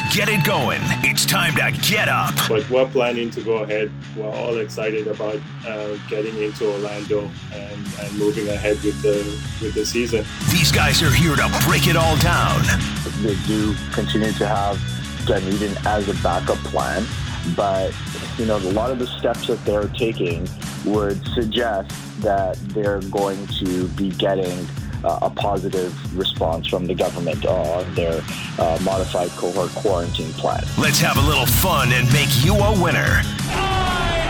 get it going. It's time to get up. But we're planning to go ahead. We're all excited about getting into Orlando and moving ahead with the season. These guys are here to break it all down. They do continue to have Dunedin as a backup plan, but a lot of the steps that they're taking would suggest that they're going to be getting a positive response from the government on their modified cohort quarantine plan. Let's have a little fun and make you a winner. I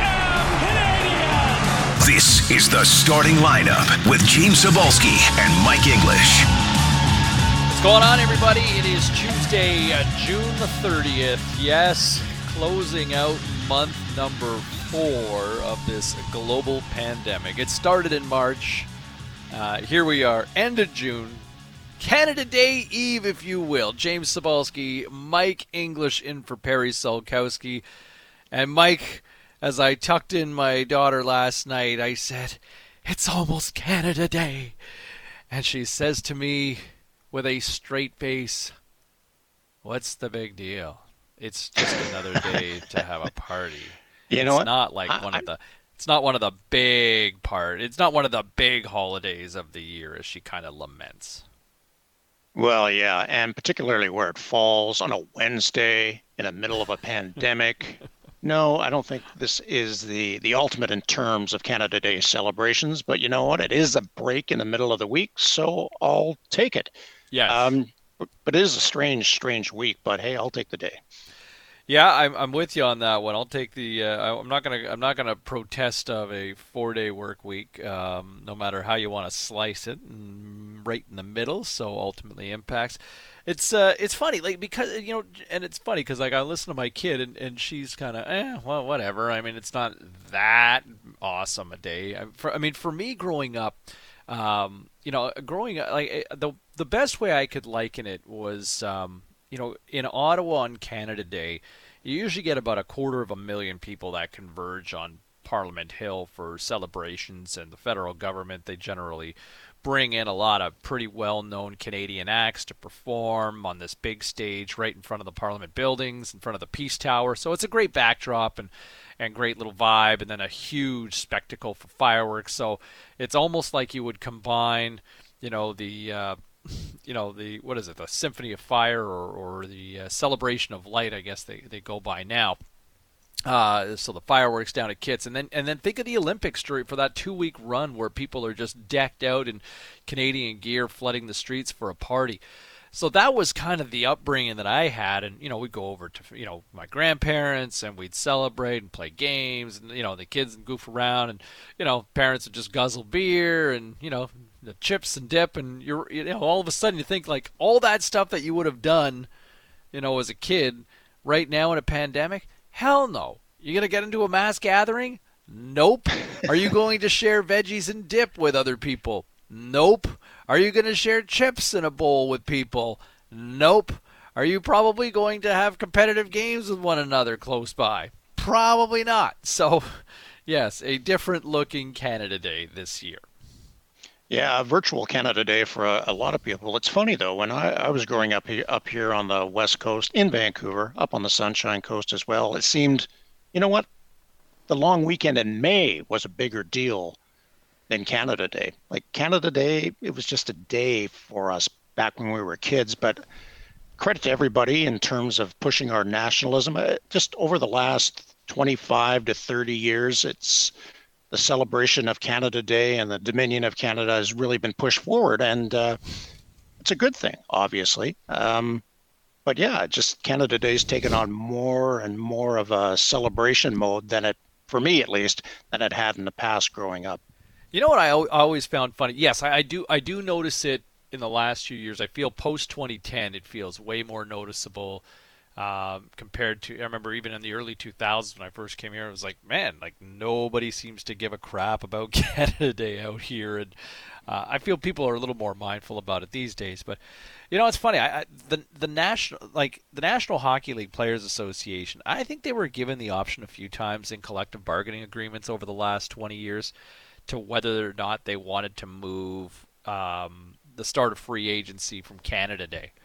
am Canadian! This is the starting lineup with James Cybulski and Mike English. What's going on, everybody? It is Tuesday, June the 30th. Yes, closing out month number 4 of this global pandemic. It started in March. Here we are, end of June. Canada Day Eve, if you will. James Cybulski, Mike English in for Perry Solkowski. And Mike, as I tucked in my daughter last night, I said, "It's almost Canada Day." And she says to me with a straight face, "What's the big deal? It's just another day to have a party." You know what? It's not like it's not one of the big holidays of the year, as she kind of laments. Well, yeah, and particularly where it falls on a Wednesday in the middle of a pandemic. No, I don't think this is the ultimate in terms of Canada Day celebrations, but you know what? It is a break in the middle of the week, so I'll take it. Yeah. But it is a strange week, but hey, I'll take the day. Yeah, I'm with you on that one. I'll take the. I'm not gonna protest of a 4-day work week, no matter how you want to slice it, right in the middle. So ultimately impacts. It's funny, like, because and it's funny because like I listen to my kid and she's kind of well, whatever. I mean, it's not that awesome a day. For me growing up, like the best way I could liken it was. In Ottawa on Canada Day, you usually get about 250,000 people that converge on Parliament Hill for celebrations, and the federal government, they generally bring in a lot of pretty well-known Canadian acts to perform on this big stage right in front of the Parliament buildings, in front of the Peace Tower. So it's a great backdrop and great little vibe, and then a huge spectacle for fireworks. So it's almost like you would combine, the Symphony of Fire or the Celebration of Light, I guess they go by now. So the fireworks down at Kits, and then think of the Olympics for that 2-week run where people are just decked out in Canadian gear, flooding the streets for a party. So that was kind of the upbringing that I had, and we'd go over to my grandparents, and we'd celebrate and play games, and the kids would goof around, and parents would just guzzle beer, and the chips and dip, and all of a sudden you think like all that stuff that you would have done, as a kid, right now in a pandemic. Hell no. You gonna get into a mass gathering? Nope. Are you going to share veggies and dip with other people? Nope. Are you going to share chips in a bowl with people? Nope. Are you probably going to have competitive games with one another close by? Probably not. So, yes, a different looking Canada Day this year. Yeah, virtual Canada Day for a lot of people. It's funny, though, when I was growing up here on the West Coast, in Vancouver, up on the Sunshine Coast as well, it seemed, the long weekend in May was a bigger deal than Canada Day. Like Canada Day, it was just a day for us back when we were kids, but credit to everybody in terms of pushing our nationalism. Just over the last 25 to 30 years, it's the celebration of Canada Day and the Dominion of Canada has really been pushed forward, and it's a good thing, obviously. But yeah, just Canada Day's taken on more and more of a celebration mode than for me at least, than it had in the past growing up. You know what I always found funny? Yes, I do notice it in the last few years. I feel post 2010, it feels way more noticeable. Compared to, I remember even in the early 2000s when I first came here, it was like, man, like nobody seems to give a crap about Canada Day out here, and I feel people are a little more mindful about it these days. But it's funny. The National Hockey League Players Association, I think they were given the option a few times in collective bargaining agreements over the last 20 years to whether or not they wanted to move the start of free agency from Canada Day.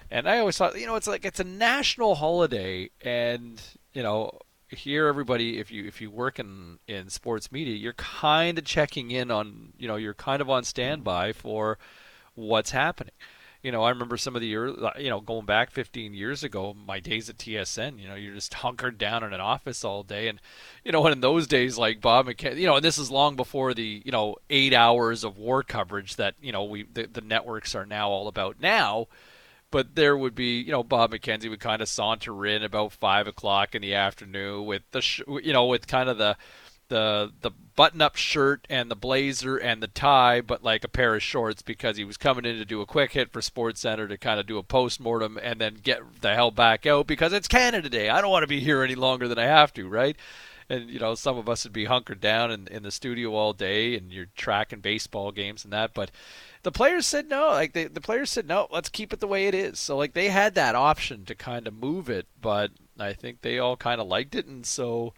And I always thought, it's like it's a national holiday, and here everybody, if you work in sports media, you're kind of checking in on, you're kind of on standby for what's happening. I remember some of the years, going back 15 years ago, my days at TSN, you're just hunkered down in an office all day. And, and in those days, like Bob McKenzie, and this is long before the, 8 hours of war coverage that, the networks are now all about now. But there would be, Bob McKenzie would kind of saunter in about 5 o'clock in the afternoon with with kind of the button-up shirt and the blazer and the tie, but like a pair of shorts, because he was coming in to do a quick hit for SportsCenter to kind of do a post-mortem and then get the hell back out because it's Canada Day. I don't want to be here any longer than I have to, right? And, some of us would be hunkered down in the studio all day, and you're tracking baseball games and that. But the players said no. Like the players said, no, let's keep it the way it is. So, like, they had that option to kind of move it, but I think they all kind of liked it. And so,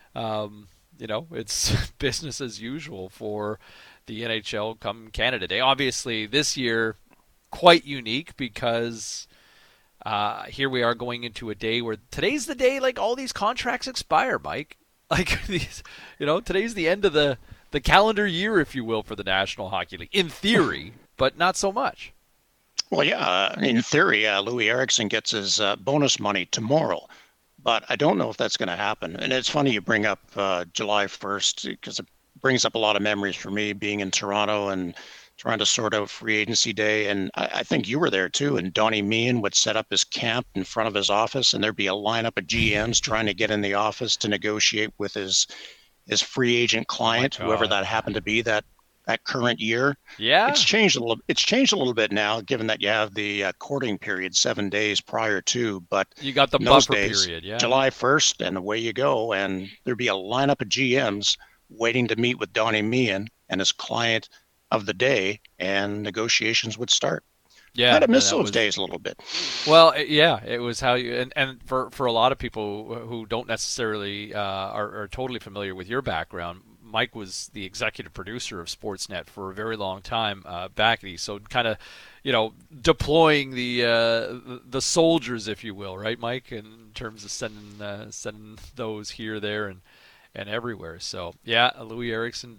it's business as usual for the NHL come Canada Day. Obviously, this year, quite unique because here we are going into a day where today's the day, like, all these contracts expire, Mike. Like, these, today's the end of the calendar year, if you will, for the National Hockey League, in theory, but not so much. Well, yeah, in theory, Louis Eriksson gets his bonus money tomorrow, but I don't know if that's going to happen. And it's funny you bring up July 1st, because it brings up a lot of memories for me being in Toronto and trying to sort out free agency day. And I think you were there too. And Donnie Meehan would set up his camp in front of his office, and there'd be a lineup of GMs trying to get in the office to negotiate with his free agent client, whoever that happened to be that current year. Yeah. It's changed a little bit now, given that you have the courting period 7 days prior to, but you got the buffer period, yeah. July 1st, and away you go. And there'd be a lineup of GMs waiting to meet with Donnie Meehan and his client of the day, and negotiations would start. Yeah, kind of miss those days a little bit. Well, yeah, it was how you and for a lot of people who don't necessarily are totally familiar with your background, Mike was the executive producer of Sportsnet for a very long time back at East, so kind of deploying the soldiers, if you will, right, Mike, in terms of sending those here, there, and everywhere. So yeah, Louis Eriksson,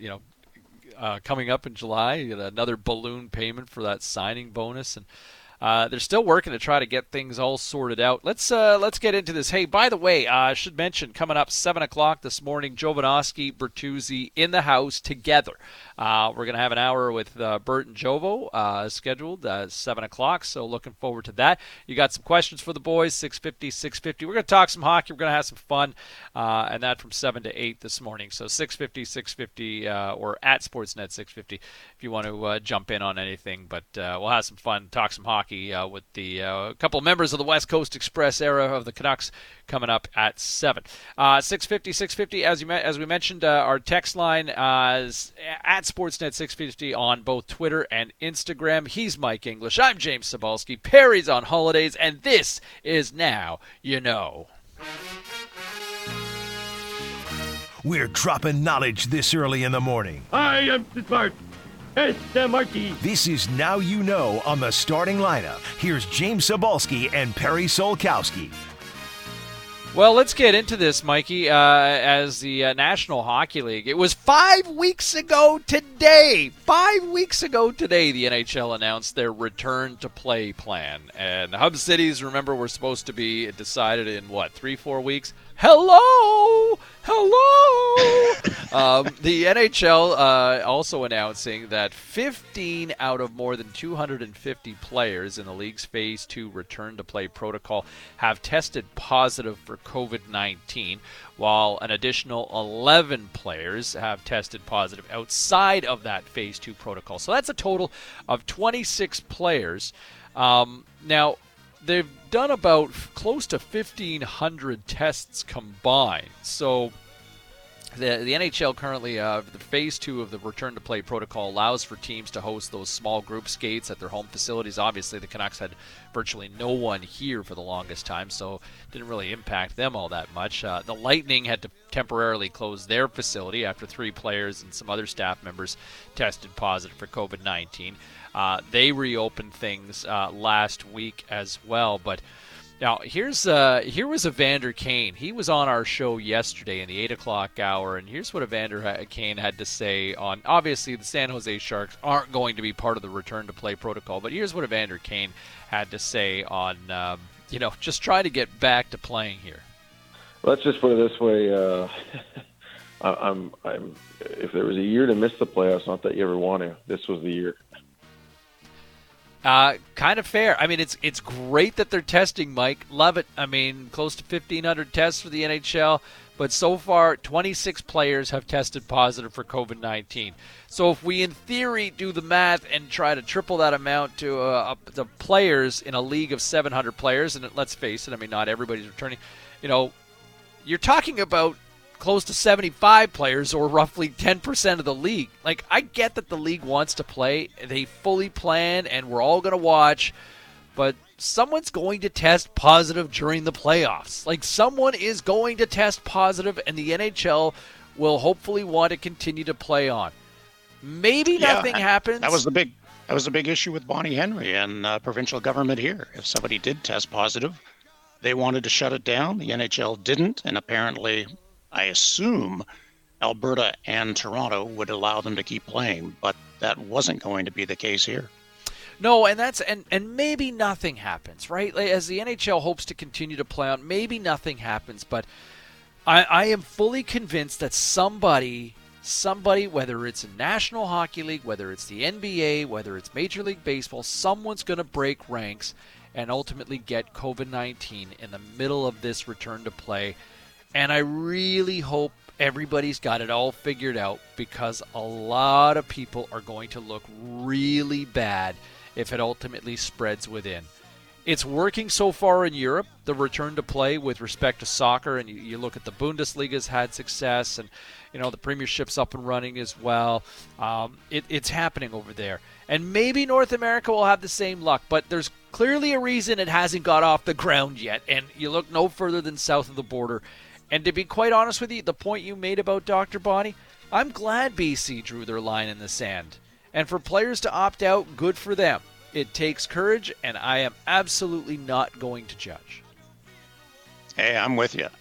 coming up in July, another balloon payment for that signing bonus, and they're still working to try to get things all sorted out. Let's get into this. Hey, by the way, I should mention, coming up 7 o'clock this morning, Jovanovski, Bertuzzi in the house together. We're going to have an hour with Bert and Jovo scheduled at 7 o'clock, so looking forward to that. You got some questions for the boys, 650. We're going to talk some hockey. We're going to have some fun, and that from 7 to 8 this morning. So 650, or at Sportsnet 650 if you want to jump in on anything. But we'll have some fun, talk some hockey with the couple of members of the West Coast Express era of the Canucks coming up at 7. 650, as we mentioned, our text line is at Sportsnet 650 on both Twitter and Instagram. He's Mike English. I'm James Cybulski. Perry's on holidays, and this is Now You Know. We're dropping knowledge this early in the morning. I am smart. S-M-R-T. This is Now You Know on the starting lineup. Here's James Cybulski and Perry Solkowski. Well, let's get into this, Mikey, as the National Hockey League. It was 5 weeks ago today. 5 weeks ago today, the NHL announced their return-to-play plan. And the hub cities, remember, were supposed to be decided in, 3-4 weeks? Hello! The NHL also announcing that 15 out of more than 250 players in the league's Phase 2 return-to-play protocol have tested positive for COVID-19, while an additional 11 players have tested positive outside of that Phase 2 protocol. So that's a total of 26 players. Now, they've done about close to 1,500 tests combined. So the NHL currently, the Phase 2 of the return-to-play protocol allows for teams to host those small group skates at their home facilities. Obviously, the Canucks had virtually no one here for the longest time, so it didn't really impact them all that much. The Lightning had to temporarily close their facility after 3 players and some other staff members tested positive for COVID-19. They reopened things last week as well. But now here was Evander Kane. He was on our show yesterday in the 8 o'clock hour, and here's what Evander Kane had to say on, obviously the San Jose Sharks aren't going to be part of the return to play protocol, but here's what Evander Kane had to say on, just trying to get back to playing here. Let's just put it this way. I'm if there was a year to miss the playoffs, not that you ever want to, this was the year. Kind of fair. I mean, it's great that they're testing, Mike. Love it. I mean, close to 1,500 tests for the NHL, but so far 26 players have tested positive for COVID-19. So if we, in theory, do the math and try to triple that amount to the players in a league of 700 players, and let's face it, I mean, not everybody's returning, you're talking about close to 75 players, or roughly 10% of the league. Like, I get that the league wants to play. They fully plan, and we're all going to watch. But someone's going to test positive during the playoffs. Like, someone is going to test positive, and the NHL will hopefully want to continue to play on. Maybe nothing happens. That was the big issue with Bonnie Henry and provincial government here. If somebody did test positive, they wanted to shut it down. The NHL didn't, and apparently, I assume Alberta and Toronto would allow them to keep playing, but that wasn't going to be the case here. No, and and maybe nothing happens, right? As the NHL hopes to continue to play on, maybe nothing happens, but I am fully convinced that somebody, whether it's a National Hockey League, whether it's the NBA, whether it's Major League Baseball, someone's going to break ranks and ultimately get COVID-19 in the middle of this return to play. And I really hope everybody's got it all figured out, because a lot of people are going to look really bad if it ultimately spreads within. It's working so far in Europe, the return to play with respect to soccer, and you look at the Bundesliga's had success, and the Premiership's up and running as well. It's happening over there. And maybe North America will have the same luck, but there's clearly a reason it hasn't got off the ground yet, and you look no further than south of the border. And to be quite honest with you, the point you made about Dr. Bonnie, I'm glad BC drew their line in the sand. And for players to opt out, good for them. It takes courage, and I am absolutely not going to judge. Hey, I'm with you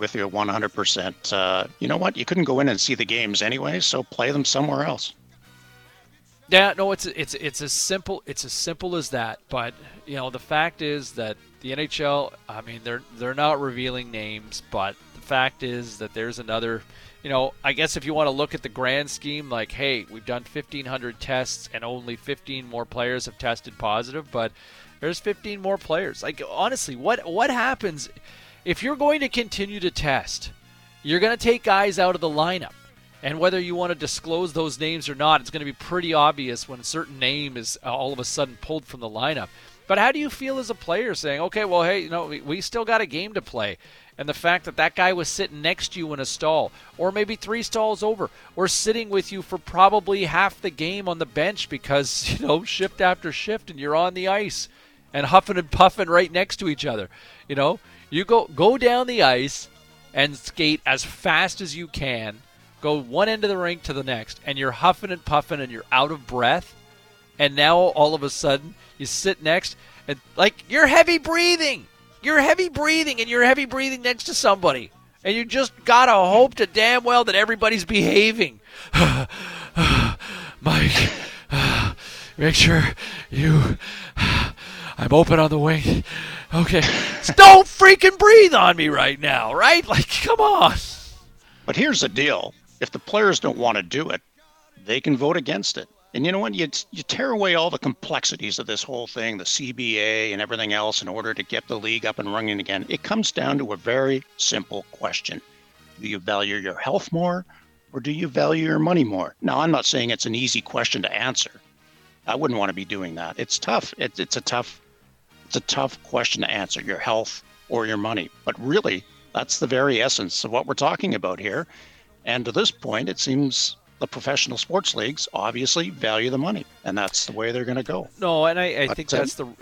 100%. You know what? You couldn't go in and see the games anyway, so play them somewhere else. Yeah, no, it's as simple as that. But the fact is that the NHL, I mean, they're not revealing names, but the fact is that there's another, I guess if you want to look at the grand scheme, like, hey, we've done 1,500 tests and only 15 more players have tested positive, but there's 15 more players. Like, honestly, what happens if you're going to continue to test? You're going to take guys out of the lineup. And whether you want to disclose those names or not, it's going to be pretty obvious when a certain name is all of a sudden pulled from the lineup. But how do you feel as a player saying, okay, well, hey, we still got a game to play? And the fact that guy was sitting next to you in a stall, or maybe 3 stalls over, or sitting with you for probably half the game on the bench because, shift after shift, and you're on the ice and huffing and puffing right next to each other. You go down the ice and skate as fast as you can, go one end of the rink to the next, and you're huffing and puffing and you're out of breath. And now all of a sudden you sit next and you're heavy breathing. You're heavy breathing next to somebody. And you just got to hope to damn well that everybody's behaving. Mike, make sure I'm open on the wing. Okay. Don't freaking breathe on me right now, right? Come on. But here's the deal. If the players don't want to do it, they can vote against it. And you know what? You tear away all the complexities of this whole thing, the CBA and everything else, in order to get the league up and running again. It comes down to a very simple question. Do you value your health more, or do you value your money more? Now, I'm not saying it's an easy question to answer. I wouldn't want to be doing that. It's tough. It's a tough question to answer, your health or your money. But really, that's the very essence of what we're talking about here. And to this point, it seems the professional sports leagues obviously value the money, and that's the way they're going to go. No, and I think that's the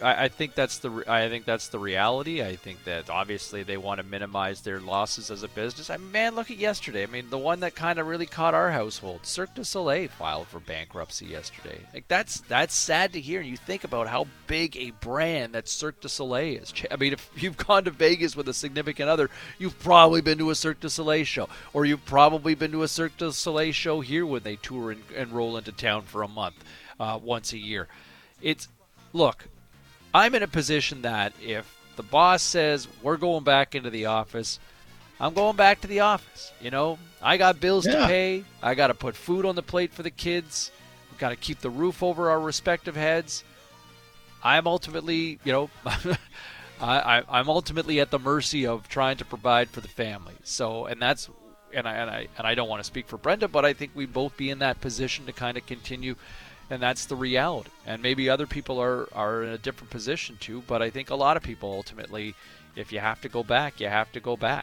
reality. I think that obviously they want to minimize their losses as a business. I mean, man, look at yesterday. I mean, the one that kind of really caught our household, Cirque du Soleil filed for bankruptcy yesterday. Like that's sad to hear. And you think about how big a brand that Cirque du Soleil is. I mean, if you've gone to Vegas with a significant other, you've probably been to a Cirque du Soleil show, or you've probably been to a Cirque du Soleil show here when they tour and roll into town for a month once a year. Look, I'm in a position that if the boss says we're going back into the office, I'm going back to the office. You know, I got bills to pay. I got to put food on the plate for the kids. We've got to keep the roof over our respective heads. I'm ultimately, I'm ultimately at the mercy of trying to provide for the family. So, and I don't want to speak for Brenda, but I think we'd both be in that position to kind of continue, and that's the reality. And maybe other people are in a different position too, but I think a lot of people ultimately, if you have to go back, you have to go back.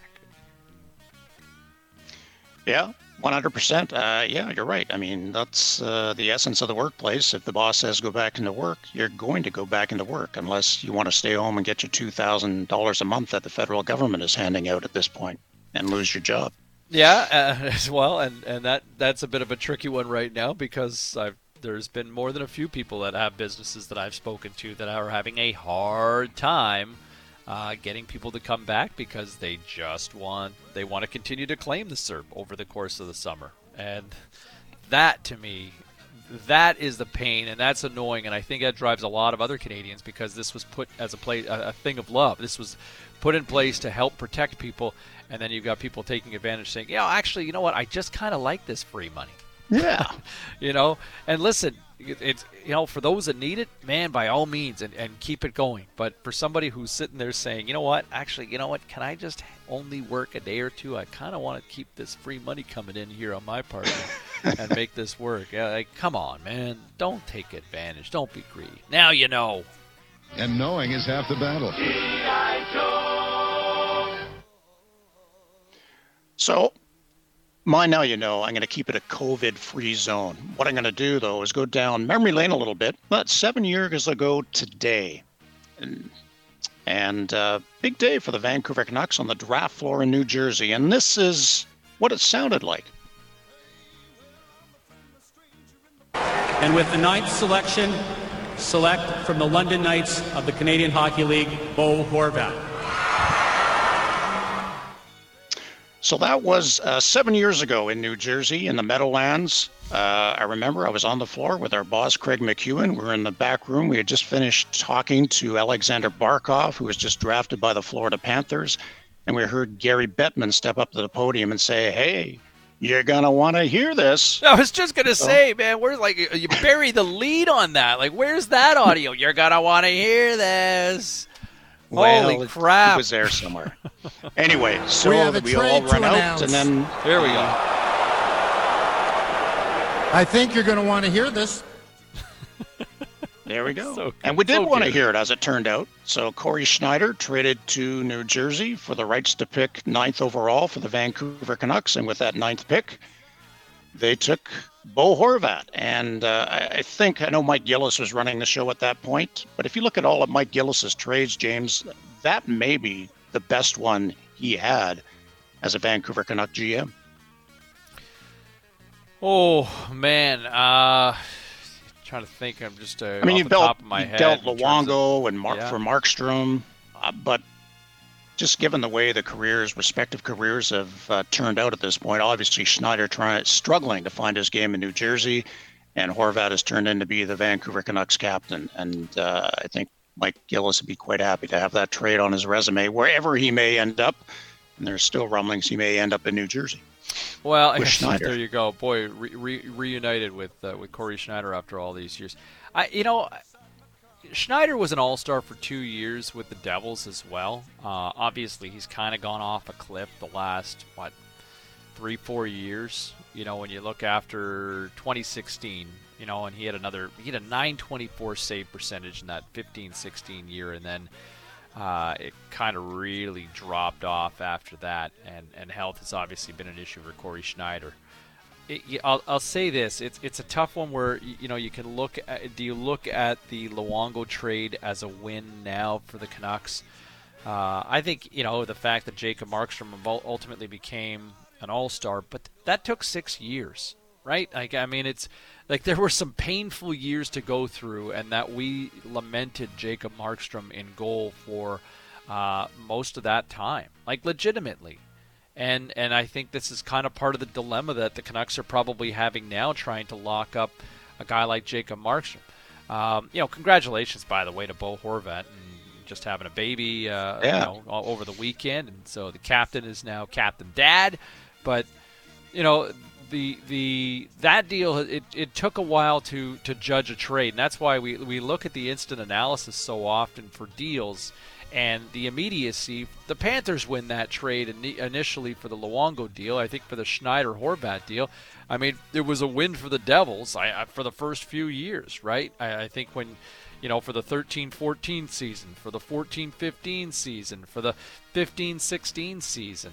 Yeah, 100%. Yeah, you're right. I mean, that's the essence of the workplace. If the boss says go back into work, you're going to go back into work unless you want to stay home and get your $2,000 a month that the federal government is handing out at this point and lose your job. Yeah, as well, and that's a bit of a tricky one right now because there's been more than a few people that have businesses that I've spoken to that are having a hard time getting people to come back because they want to continue to claim the CERB over the course of the summer, and that to me, that is the pain, and that's annoying, and I think that drives a lot of other Canadians because this was put as a thing of love. This was put in place to help protect people. And then you've got people taking advantage saying, actually, you know what? I just kind of like this free money. Yeah. And listen, it's for those that need it, man, by all means, and keep it going. But for somebody who's sitting there saying, can I just only work a day or two? I kind of want to keep this free money coming in here on my part and make this work. Come on, man. Don't take advantage. Don't be greedy. Now you know. And knowing is half the battle. So, now you know, I'm going to keep it a COVID-free zone. What I'm going to do, though, is go down memory lane a little bit. But 7 years ago today, and big day for the Vancouver Canucks on the draft floor in New Jersey. And this is what it sounded like. And with the 9th selection, select from the London Knights of the Canadian Hockey League, Bo Horvat. So that was 7 years ago in New Jersey in the Meadowlands. I remember I was on the floor with our boss, Craig McEwen. We were in the back room. We had just finished talking to Alexander Barkov, who was just drafted by the Florida Panthers. And we heard Gary Bettman step up to the podium and say, hey, you're going to want to hear this. I was just going to say, man, where's you bury the lead on that. Like, where's that audio? You're going to want to hear this. Well, holy crap. It was there somewhere. Anyway, so we all run out, and then... Here we go. I think you're going to want to hear this. There we go. So and we did want to hear it, as it turned out. So Corey Schneider traded to New Jersey for the rights to pick 9th overall for the Vancouver Canucks, and with that 9th pick, they took Bo Horvat. And I know Mike Gillis was running the show at that point, but if you look at all of Mike Gillis's trades, James, that may be the best one he had as a Vancouver Canuck GM. Oh, man. Trying to think. I'm just off the top of my head. You dealt Luongo and for Markstrom, but just given the way the respective careers have turned out at this point, obviously Schneider struggling to find his game in New Jersey, and Horvat has turned in to be the Vancouver Canucks captain. And I think Mike Gillis would be quite happy to have that trade on his resume wherever he may end up. And there's still rumblings he may end up in New Jersey. Well, there you go. Boy, reunited with Corey Schneider after all these years. Schneider was an all-star for 2 years with the Devils as well. Obviously, he's kind of gone off a cliff the last, 3-4 years. When you look after 2016, and he had a 924 save percentage in that 15-16 year, and then it kind of really dropped off after that, and health has obviously been an issue for Corey Schneider. I'll say this: it's a tough one where you can look at. Do you look at the Luongo trade as a win now for the Canucks? I think the fact that Jacob Markstrom ultimately became an All-Star, but that took 6 years, right? It's like there were some painful years to go through, and that we lamented Jacob Markstrom in goal for most of that time, like legitimately. And I think this is kind of part of the dilemma that the Canucks are probably having now, trying to lock up a guy like Jacob Markstrom. Congratulations, by the way, to Bo Horvat and just having a baby over the weekend. And so the captain is now Captain Dad. But, that deal, it took a while to judge a trade. And that's why we look at the instant analysis so often for deals. And the immediacy, the Panthers win that trade initially for the Luongo deal. I think for the Schneider-Horvat deal, there was a win for the Devils for the first few years, right? I think when, for the 13-14 season, for the 14-15 season, for the 15-16 season,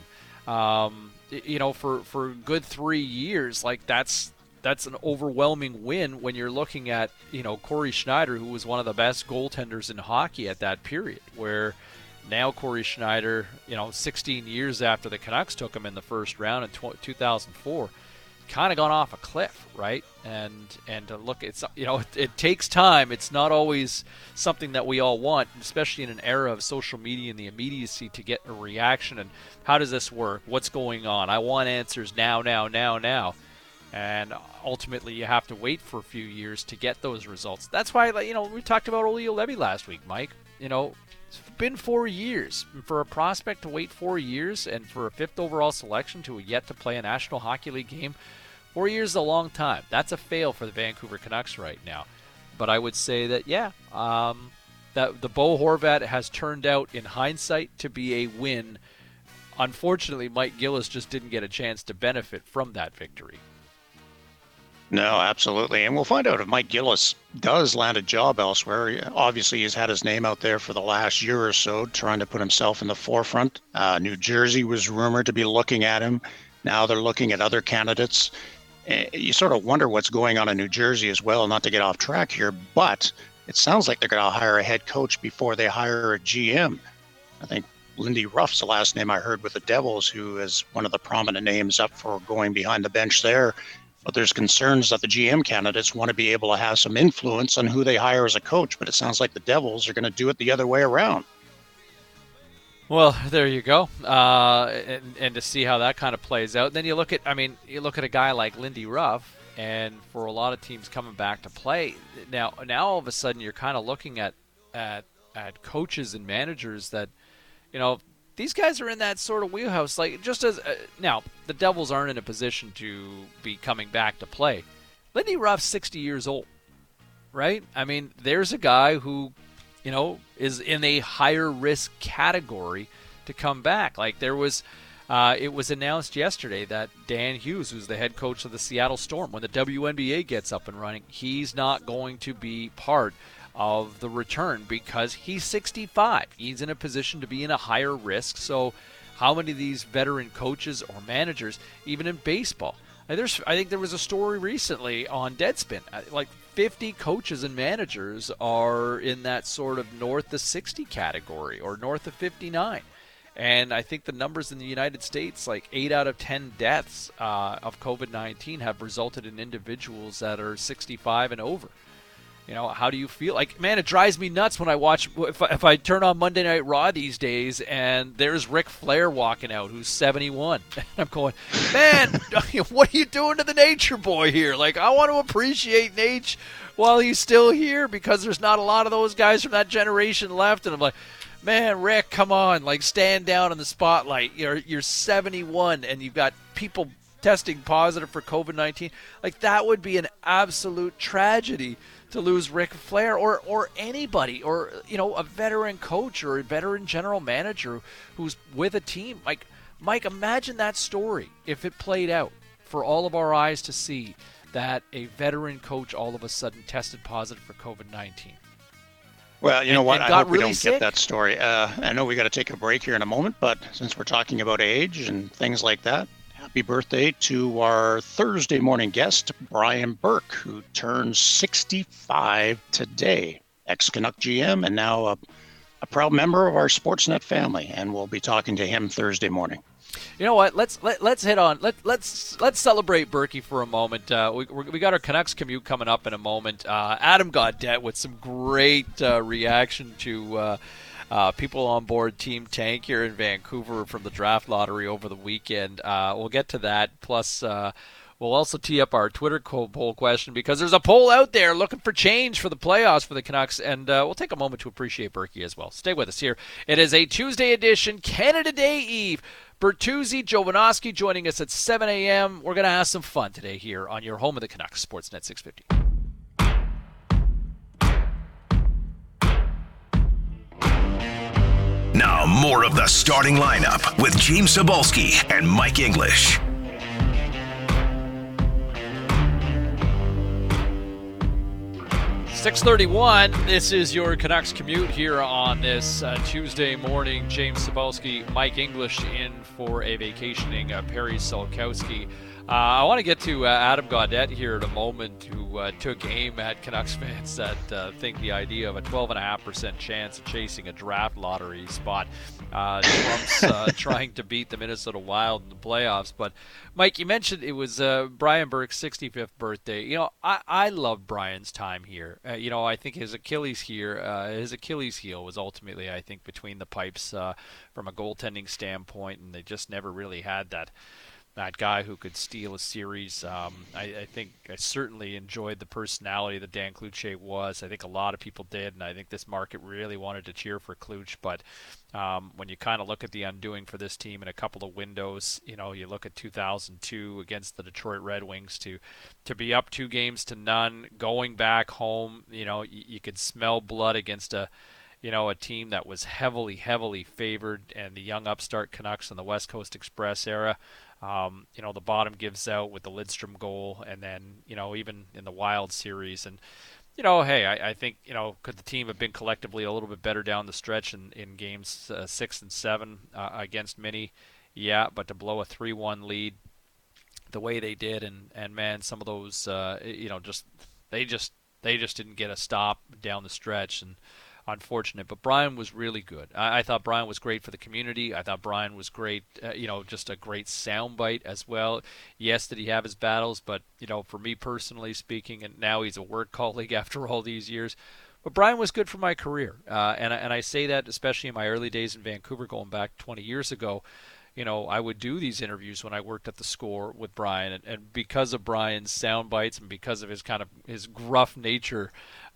for a good 3 years, like that's an overwhelming win when you're looking at, Corey Schneider, who was one of the best goaltenders in hockey at that period, where now Corey Schneider, 16 years after the Canucks took him in the first round in 2004, kind of gone off a cliff, right? And to look, it takes time. It's not always something that we all want, especially in an era of social media and the immediacy to get a reaction. And how does this work? What's going on? I want answers now. And ultimately, you have to wait for a few years to get those results. That's why, we talked about Olli Juolevi last week, Mike. It's been 4 years. For a prospect to wait 4 years and for a 5th overall selection to yet to play a National Hockey League game, 4 years is a long time. That's a fail for the Vancouver Canucks right now. But I would say that, that the Bo Horvat has turned out, in hindsight, to be a win. Unfortunately, Mike Gillis just didn't get a chance to benefit from that victory. No, absolutely. And we'll find out if Mike Gillis does land a job elsewhere. Obviously, he's had his name out there for the last year or so, trying to put himself in the forefront. New Jersey was rumored to be looking at him. Now they're looking at other candidates. You sort of wonder what's going on in New Jersey as well, not to get off track here, but it sounds like they're going to hire a head coach before they hire a GM. I think Lindy Ruff's the last name I heard with the Devils, who is one of the prominent names up for going behind the bench there. But there's concerns that the GM candidates want to be able to have some influence on who they hire as a coach. But it sounds like the Devils are going to do it the other way around. Well, there you go. And to see how that kind of plays out. Then you look at a guy like Lindy Ruff, and for a lot of teams coming back to play, now all of a sudden you're kind of looking at coaches and managers that, these guys are in that sort of wheelhouse. Like, just as now, the Devils aren't in a position to be coming back to play. Lindy Ruff's 60 years old, right? There's a guy who, is in a higher risk category to come back. Like, there was, it was announced yesterday that Dan Hughes, who's the head coach of the Seattle Storm, when the WNBA gets up and running, he's not going to be part of the return because he's 65. He's in a position to be in a higher risk. So how many of these veteran coaches or managers, even in baseball, I think there was a story recently on Deadspin, like 50 coaches and managers are in that sort of north of 60 category or north of 59. And I think the numbers in the United States, like 8 out of 10 deaths of COVID-19 have resulted in individuals that are 65 and over. How do you feel? Like, man, it drives me nuts when I watch, if I turn on Monday Night Raw these days and there's Ric Flair walking out who's 71. I'm going, man, what are you doing to the Nature Boy here? Like, I want to appreciate Nate while he's still here because there's not a lot of those guys from that generation left. And I'm like, man, Rick, come on, like, stand down in the spotlight. You're 71 and you've got people testing positive for COVID-19. Like, that would be an absolute tragedy to lose Ric Flair or anybody, or a veteran coach or a veteran general manager who's with a team. Like, Mike, imagine that story if it played out for all of our eyes to see that a veteran coach all of a sudden tested positive for COVID-19. Well, you know what? I hope we don't get that story. I know we got to take a break here in a moment, but since we're talking about age and things like that, happy birthday to our Thursday morning guest, Brian Burke, who turns 65 today. Ex-Canuck GM and now a proud member of our Sportsnet family, and we'll be talking to him Thursday morning. You know what? Let's hit on let's celebrate Berkey for a moment. We got our Canucks commute coming up in a moment. Adam Gaudette with some great reaction to people on board Team Tank here in Vancouver from the draft lottery over the weekend. We'll get to that. Plus, we'll also tee up our Twitter poll question because there's a poll out there looking for change for the playoffs for the Canucks, and we'll take a moment to appreciate Berkey as well. Stay with us here. It is a Tuesday edition, Canada Day Eve. Bertuzzi, Jovanovski joining us at 7 a.m. We're going to have some fun today here on your home of the Canucks, Sportsnet 650. Now more of the starting lineup with James Cybulski and Mike English. 6:31. This is your Canucks commute here on this Tuesday morning. James Cybulski, Mike English in for a vacationing Perry Solkowski. I want to get to Adam Gaudette here in a moment, who took aim at Canucks fans that think the idea of a 12.5% chance of chasing a draft lottery spot trumps trying to beat the Minnesota Wild in the playoffs. But, Mike, you mentioned it was Brian Burke's 65th birthday. You know, I love Brian's time here. You know, I think his Achilles heel was ultimately, I think, between the pipes from a goaltending standpoint, and they just never really had that guy who could steal a series. I think I certainly enjoyed the personality that Dan Cloutier was. I think a lot of people did, and I think this market really wanted to cheer for Cloutier. But when you kind of look at the undoing for this team in a couple of windows, you know, you look at 2002 against the Detroit Red Wings to be up 2-0, going back home. You know, you could smell blood against a team that was heavily favored, and the young upstart Canucks in the West Coast Express era. The bottom gives out with the Lidstrom goal, and then, even in the Wild series. And, hey, I think, could the team have been collectively a little bit better down the stretch in games 6 and 7 against Mini? Yeah, but to blow a 3-1 lead the way they did, and man, some of those, they just didn't get a stop down the stretch, and unfortunate. But Brian was really good. I thought Brian was great for the community. I thought Brian was great, just a great soundbite as well. Yes, did he have his battles, but, for me personally speaking, and now he's a work colleague after all these years, but Brian was good for my career. And I say that especially in my early days in Vancouver, going back 20 years ago. I would do these interviews when I worked at the Score with Brian, and because of Brian's sound bites and because of his gruff nature,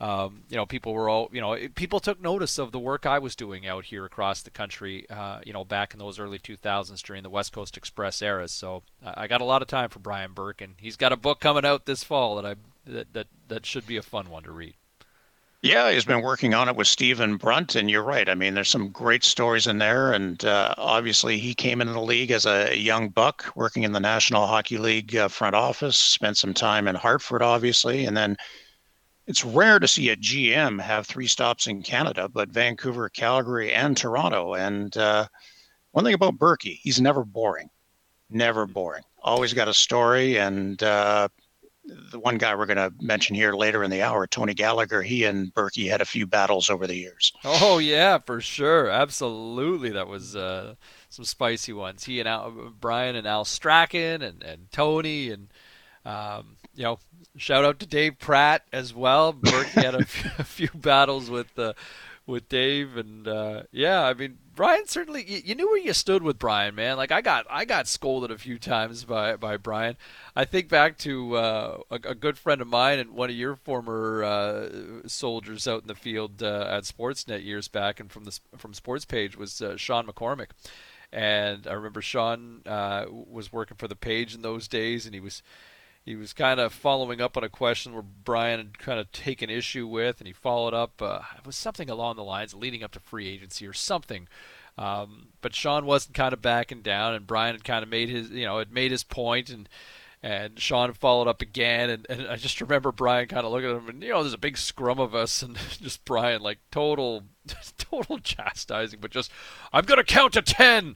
people took notice of the work I was doing out here across the country, back in those early 2000s during the West Coast Express era. So I got a lot of time for Brian Burke, and he's got a book coming out this fall that should be a fun one to read. Yeah, he's been working on it with Stephen Brunt, and you're right. I mean, there's some great stories in there, and obviously he came into the league as a young buck, working in the National Hockey League front office, spent some time in Hartford, obviously, and then it's rare to see a GM have 3 stops in Canada, but Vancouver, Calgary, and Toronto. And one thing about Berkey, he's never boring. Never boring. Always got a story, and the one guy we're going to mention here later in the hour, Tony Gallagher, he and Berkey had a few battles over the years. Oh, yeah, for sure. Absolutely. That was some spicy ones. He and Brian and Al Strachan and Tony and, shout out to Dave Pratt as well. Berkey had a few battles with Dave. And, Brian certainly, you knew where you stood with Brian, man. Like, I got scolded a few times by Brian. I think back to a good friend of mine and one of your former soldiers out in the field at Sportsnet years back, and from Sports Page was Sean McCormick. And I remember Sean was working for the Page in those days, and he was kind of following up on a question where Brian had kind of taken issue with, and he followed up. It was something along the lines of leading up to free agency or something. But Sean wasn't kind of backing down, and Brian had kind of made his, made his point, and And Sean followed up again, and I just remember Brian kind of looking at him, and there's a big scrum of us, and just Brian like total chastising, but just, I'm gonna count to 10.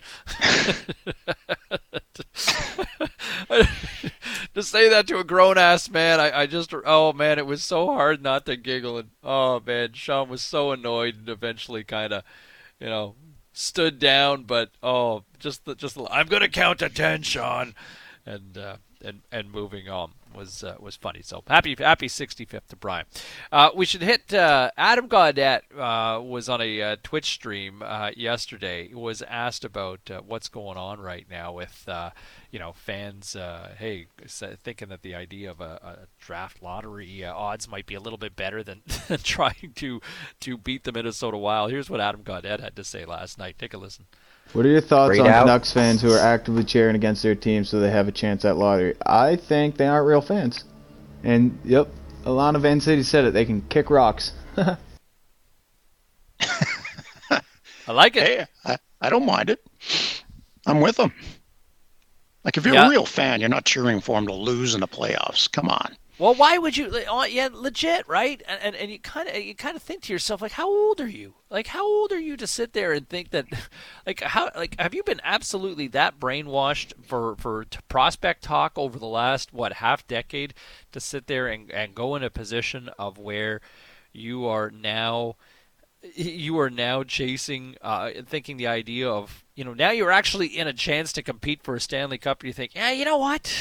To say that to a grown ass man, I just, oh man, it was so hard not to giggle, and oh man, Sean was so annoyed, and eventually kind of, stood down, but just I'm gonna count to 10, Sean, and moving on was funny. So happy 65th to Brian. We should hit Adam Gaudette was on a Twitch stream yesterday. He was asked about what's going on right now with fans thinking that the idea of a draft lottery odds might be a little bit better than trying to beat the Minnesota Wild. Here's what Adam Gaudette had to say last night. Take a listen. What are your thoughts on Canucks fans who are actively cheering against their team so they have a chance at lottery? I think they aren't real fans. And, yep, Alana Van City said it. They can kick rocks. I like it. Hey, I don't mind it. I'm with them. Like, if you're a real fan, you're not cheering for them to lose in the playoffs. Come on. Well, why would you? Yeah, legit, right? And you kind of think to yourself, like, how old are you? Like, how old are you to sit there and think that, have you been absolutely that brainwashed for prospect talk over the last half decade to sit there and go in a position of where you are now chasing, thinking the idea of, now you're actually in a chance to compete for a Stanley Cup, and you think, yeah, you know what?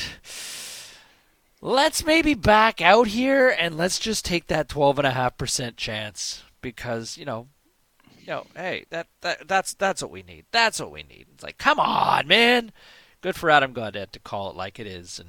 Let's maybe back out here and let's just take that 12.5% chance because, hey, that's what we need. That's what we need. It's like, come on, man. Good for Adam Gaudette to call it like it is,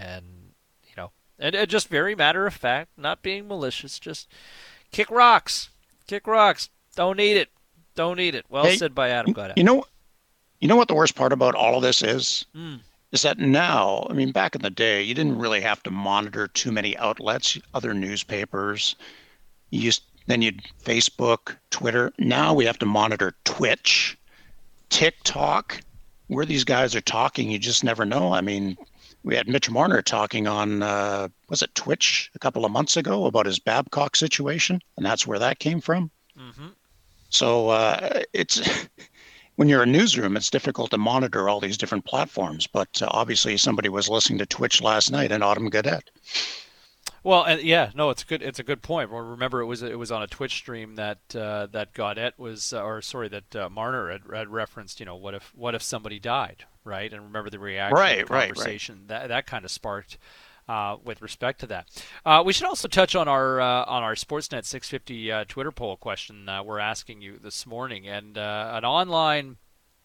and just very matter of fact, not being malicious, just kick rocks. Kick rocks. Don't need it. Don't need it. Well said by Adam Gaudette. You know what the worst part about all of this is? Is that now, I mean, back in the day, you didn't really have to monitor too many outlets, other newspapers. Then you'd Facebook, Twitter. Now we have to monitor Twitch, TikTok. Where these guys are talking, you just never know. I mean, we had Mitch Marner talking on, was it Twitch a couple of months ago about his Babcock situation, and that's where that came from. Mm-hmm. So it's... When you're a newsroom, it's difficult to monitor all these different platforms. But obviously, somebody was listening to Twitch last night, and Adam Gaudette. Well, it's good. It's a good point. Well, remember, it was on a Twitch stream that Gaudette was, that Marner had referenced. What if somebody died, right? And remember the reaction, conversation that kind of sparked. With respect to that, we should also touch on our Sportsnet 650 Twitter poll question we're asking you this morning, and an online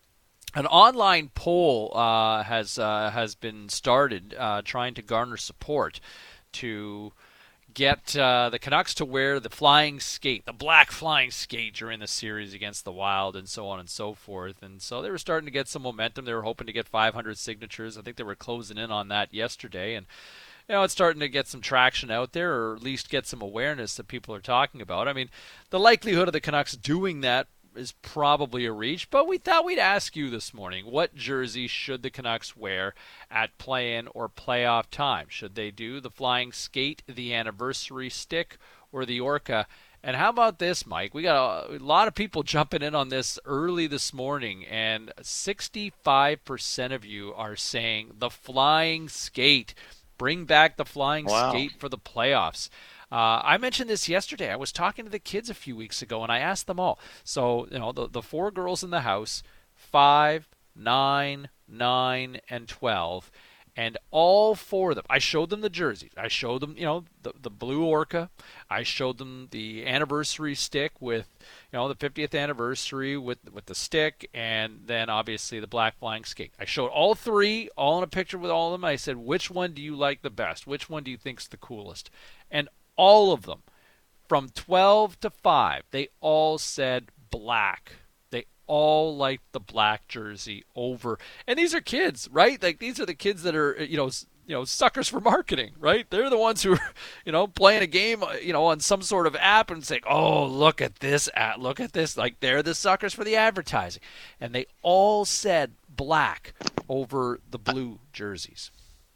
poll has been started trying to garner support to get the Canucks to wear the black flying skate during the series against the Wild, and so on and so forth. And so they were starting to get some momentum. They were hoping to get 500 signatures. I think they were closing in on that yesterday, and it's starting to get some traction out there, or at least get some awareness that people are talking about. I mean, the likelihood of the Canucks doing that is probably a reach, but we thought we'd ask you this morning, what jersey should the Canucks wear at play-in or playoff time? Should they do the flying skate, the anniversary stick, or the Orca? And how about this, Mike? We got a lot of people jumping in on this early this morning, and 65% of you are saying the flying skate. Bring back the flying skate for the playoffs. I mentioned this yesterday. I was talking to the kids a few weeks ago, and I asked them all. So, the four girls in the house, 5, 9, 9, and 12, and all four of them, I showed them the jerseys. I showed them, the blue Orca. I showed them the anniversary stick with, the 50th anniversary with the stick, and then obviously the black flying skate. I showed all three, all in a picture with all of them. I said, which one do you like the best? Which one do you think's the coolest? And all of them, from 12 to 5, they all said black. They all liked the black jersey over. And these are kids, right? Like, these are the kids that are, suckers for marketing, right? They're the ones who are, playing a game, on some sort of app and saying, oh, look at this ad, look at this. Like, they're the suckers for the advertising. And they all said black over the blue jerseys.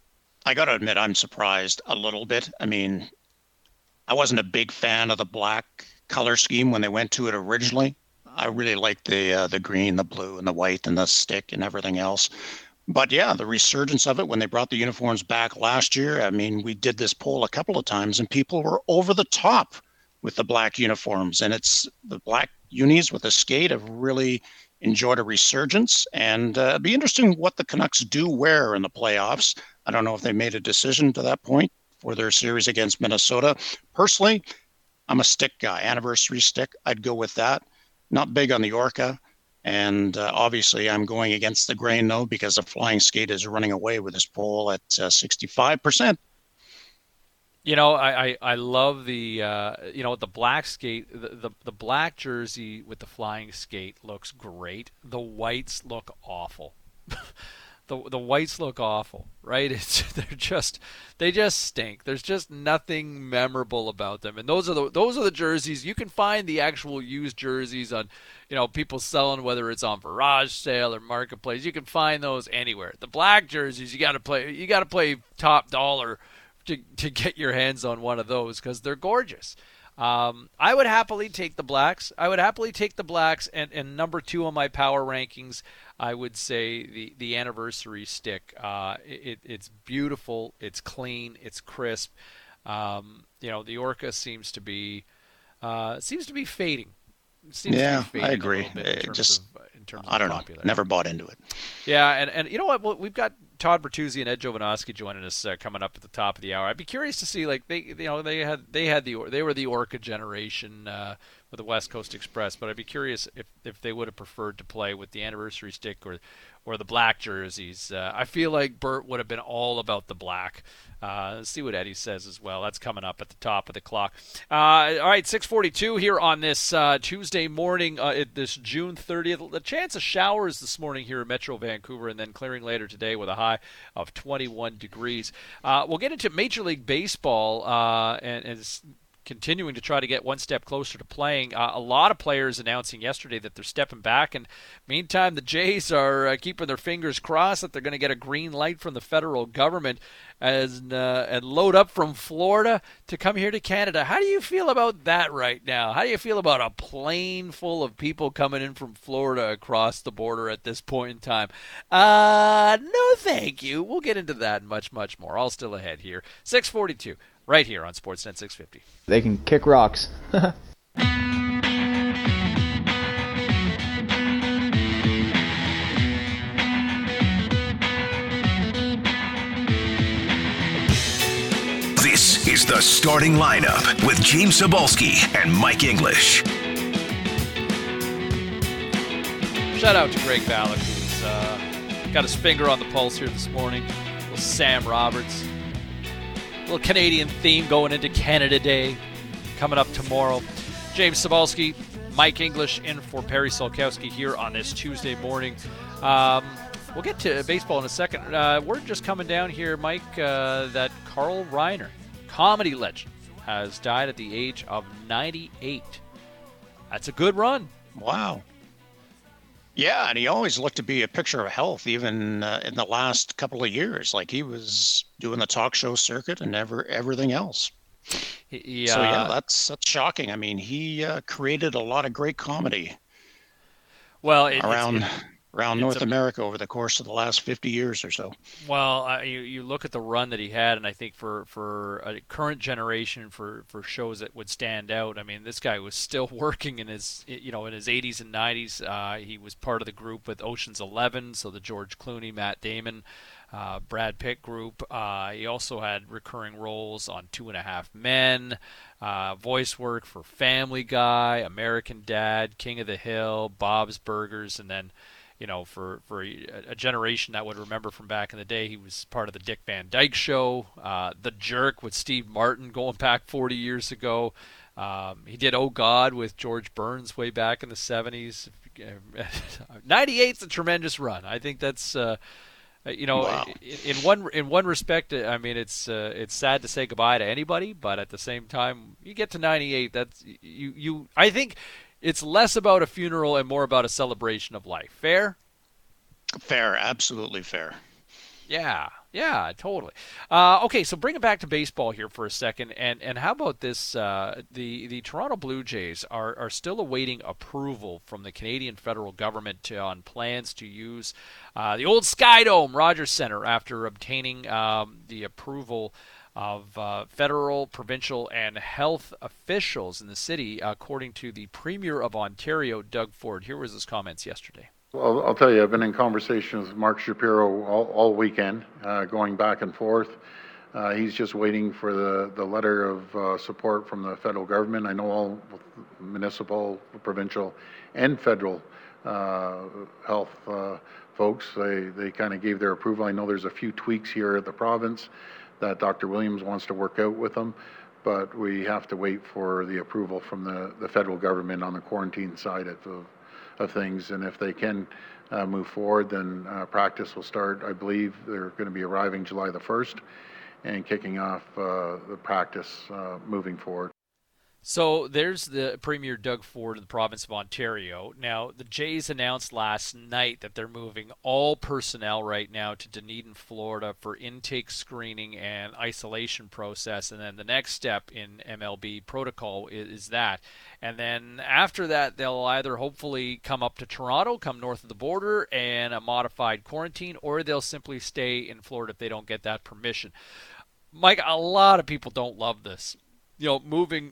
I got to admit, I'm surprised a little bit. I mean, I wasn't a big fan of the black color scheme when they went to it originally. I really liked the green, the blue, and the white, and the stick, and everything else. But yeah, the resurgence of it when they brought the uniforms back last year. I mean, we did this poll a couple of times, and people were over the top with the black uniforms. And it's the black unis with the skate have really enjoyed a resurgence. And it'd be interesting what the Canucks do wear in the playoffs. I don't know if they made a decision to that point for their series against Minnesota. Personally, I'm a stick guy, anniversary stick. I'd go with that. Not big on the Orca. And obviously, I'm going against the grain, though, because the flying skate is running away with this poll at 65%. You know, I love the the black skate, the black jersey with the flying skate looks great. The whites look awful. The whites look awful, right? They just stink. There's just nothing memorable about them. And those are the jerseys. You can find the actual used jerseys on, people selling, whether it's on Garage Sale or Marketplace. You can find those anywhere. The black jerseys, you got to play top dollar to get your hands on one of those because they're gorgeous. I would happily take the blacks. And number 2 on my power rankings, I would say the anniversary stick. It's beautiful. It's clean. It's crisp. The Orca seems to be fading. I agree. In terms of I don't know. Never bought into it. Yeah, and you know what? Well, we've got Todd Bertuzzi and Ed Jovanovski joining us coming up at the top of the hour. I'd be curious to see, like, they were the Orca generation with the West Coast Express, but I'd be curious if they would have preferred to play with the anniversary stick or the black jerseys. I feel like Bert would have been all about the black. Let's see what Eddie says as well. That's coming up at the top of the clock. All right, 6:42 here on this Tuesday morning, this June 30th. The chance of showers this morning here in Metro Vancouver, and then clearing later today with a high of 21 degrees. We'll get into Major League Baseball and it's continuing to try to get one step closer to playing. A lot of players announcing yesterday that they're stepping back, and meantime the Jays are keeping their fingers crossed that they're going to get a green light from the federal government and load up from Florida to come here to Canada. How do you feel about that right now? How do you feel about a plane full of people coming in from Florida across the border at this point in time? No thank you. We'll get into that and much, much more. All still ahead here. 6:42. Right here on Sportsnet 650. They can kick rocks. This is the starting lineup with James Cybulski and Mike English. Shout out to Greg Ballack, who's got his finger on the pulse here this morning. Little Sam Roberts. Little Canadian theme going into Canada Day coming up tomorrow. James Cybulski, Mike English in for Perry Solkowski here on this Tuesday morning. We'll get to baseball in a second. We're just coming down here, Mike, that Carl Reiner, comedy legend, has died at the age of 98. That's a good run. Wow. Yeah, and he always looked to be a picture of health, even in the last couple of years. Like, he was doing the talk show circuit and everything else. So, yeah, that's shocking. I mean, he created a lot of great comedy around North America over the course of the last 50 years or so. Well, you look at the run that he had, and I think for a current generation, for shows that would stand out, I mean, this guy was still working in his 80s and 90s. He was part of the group with Ocean's 11, so the George Clooney, Matt Damon, Brad Pitt group. He also had recurring roles on 2.5 Men, voice work for Family Guy, American Dad, King of the Hill, Bob's Burgers, and then, for a generation that would remember from back in the day, he was part of the Dick Van Dyke Show, The Jerk with Steve Martin going back 40 years ago. He did Oh God with George Burns way back in the 70s. 98's a tremendous run. I think that's wow. In one respect, I mean, it's sad to say goodbye to anybody, but at the same time, you get to 98, that's you. I think it's less about a funeral and more about a celebration of life. Fair? Fair, absolutely fair. Yeah, totally. Okay, so bring it back to baseball here for a second, and how about this? The Toronto Blue Jays are still awaiting approval from the Canadian federal government on plans to use the old Skydome Rogers Centre after obtaining the approval of federal, provincial, and health officials in the city, according to the Premier of Ontario, Doug Ford. Here was his comments yesterday. Well, I'll tell you, I've been in conversations with Mark Shapiro all weekend, going back and forth. He's just waiting for the letter of support from the federal government. I know all municipal, provincial, and federal health folks, they kind of gave their approval. I know there's a few tweaks here at the province that Dr. Williams wants to work out with them, but we have to wait for the approval from the federal government on the quarantine side of things, and if they can move forward, then practice will start. I believe they're going to be arriving July the 1st and kicking off the practice moving forward. So there's the Premier Doug Ford of the province of Ontario. Now, the Jays announced last night that they're moving all personnel right now to Dunedin, Florida for intake screening and isolation process. And then the next step in MLB protocol is that. And then after that, they'll either hopefully come up to Toronto, come north of the border, and a modified quarantine, or they'll simply stay in Florida if they don't get that permission. Mike, a lot of people don't love this. You know, moving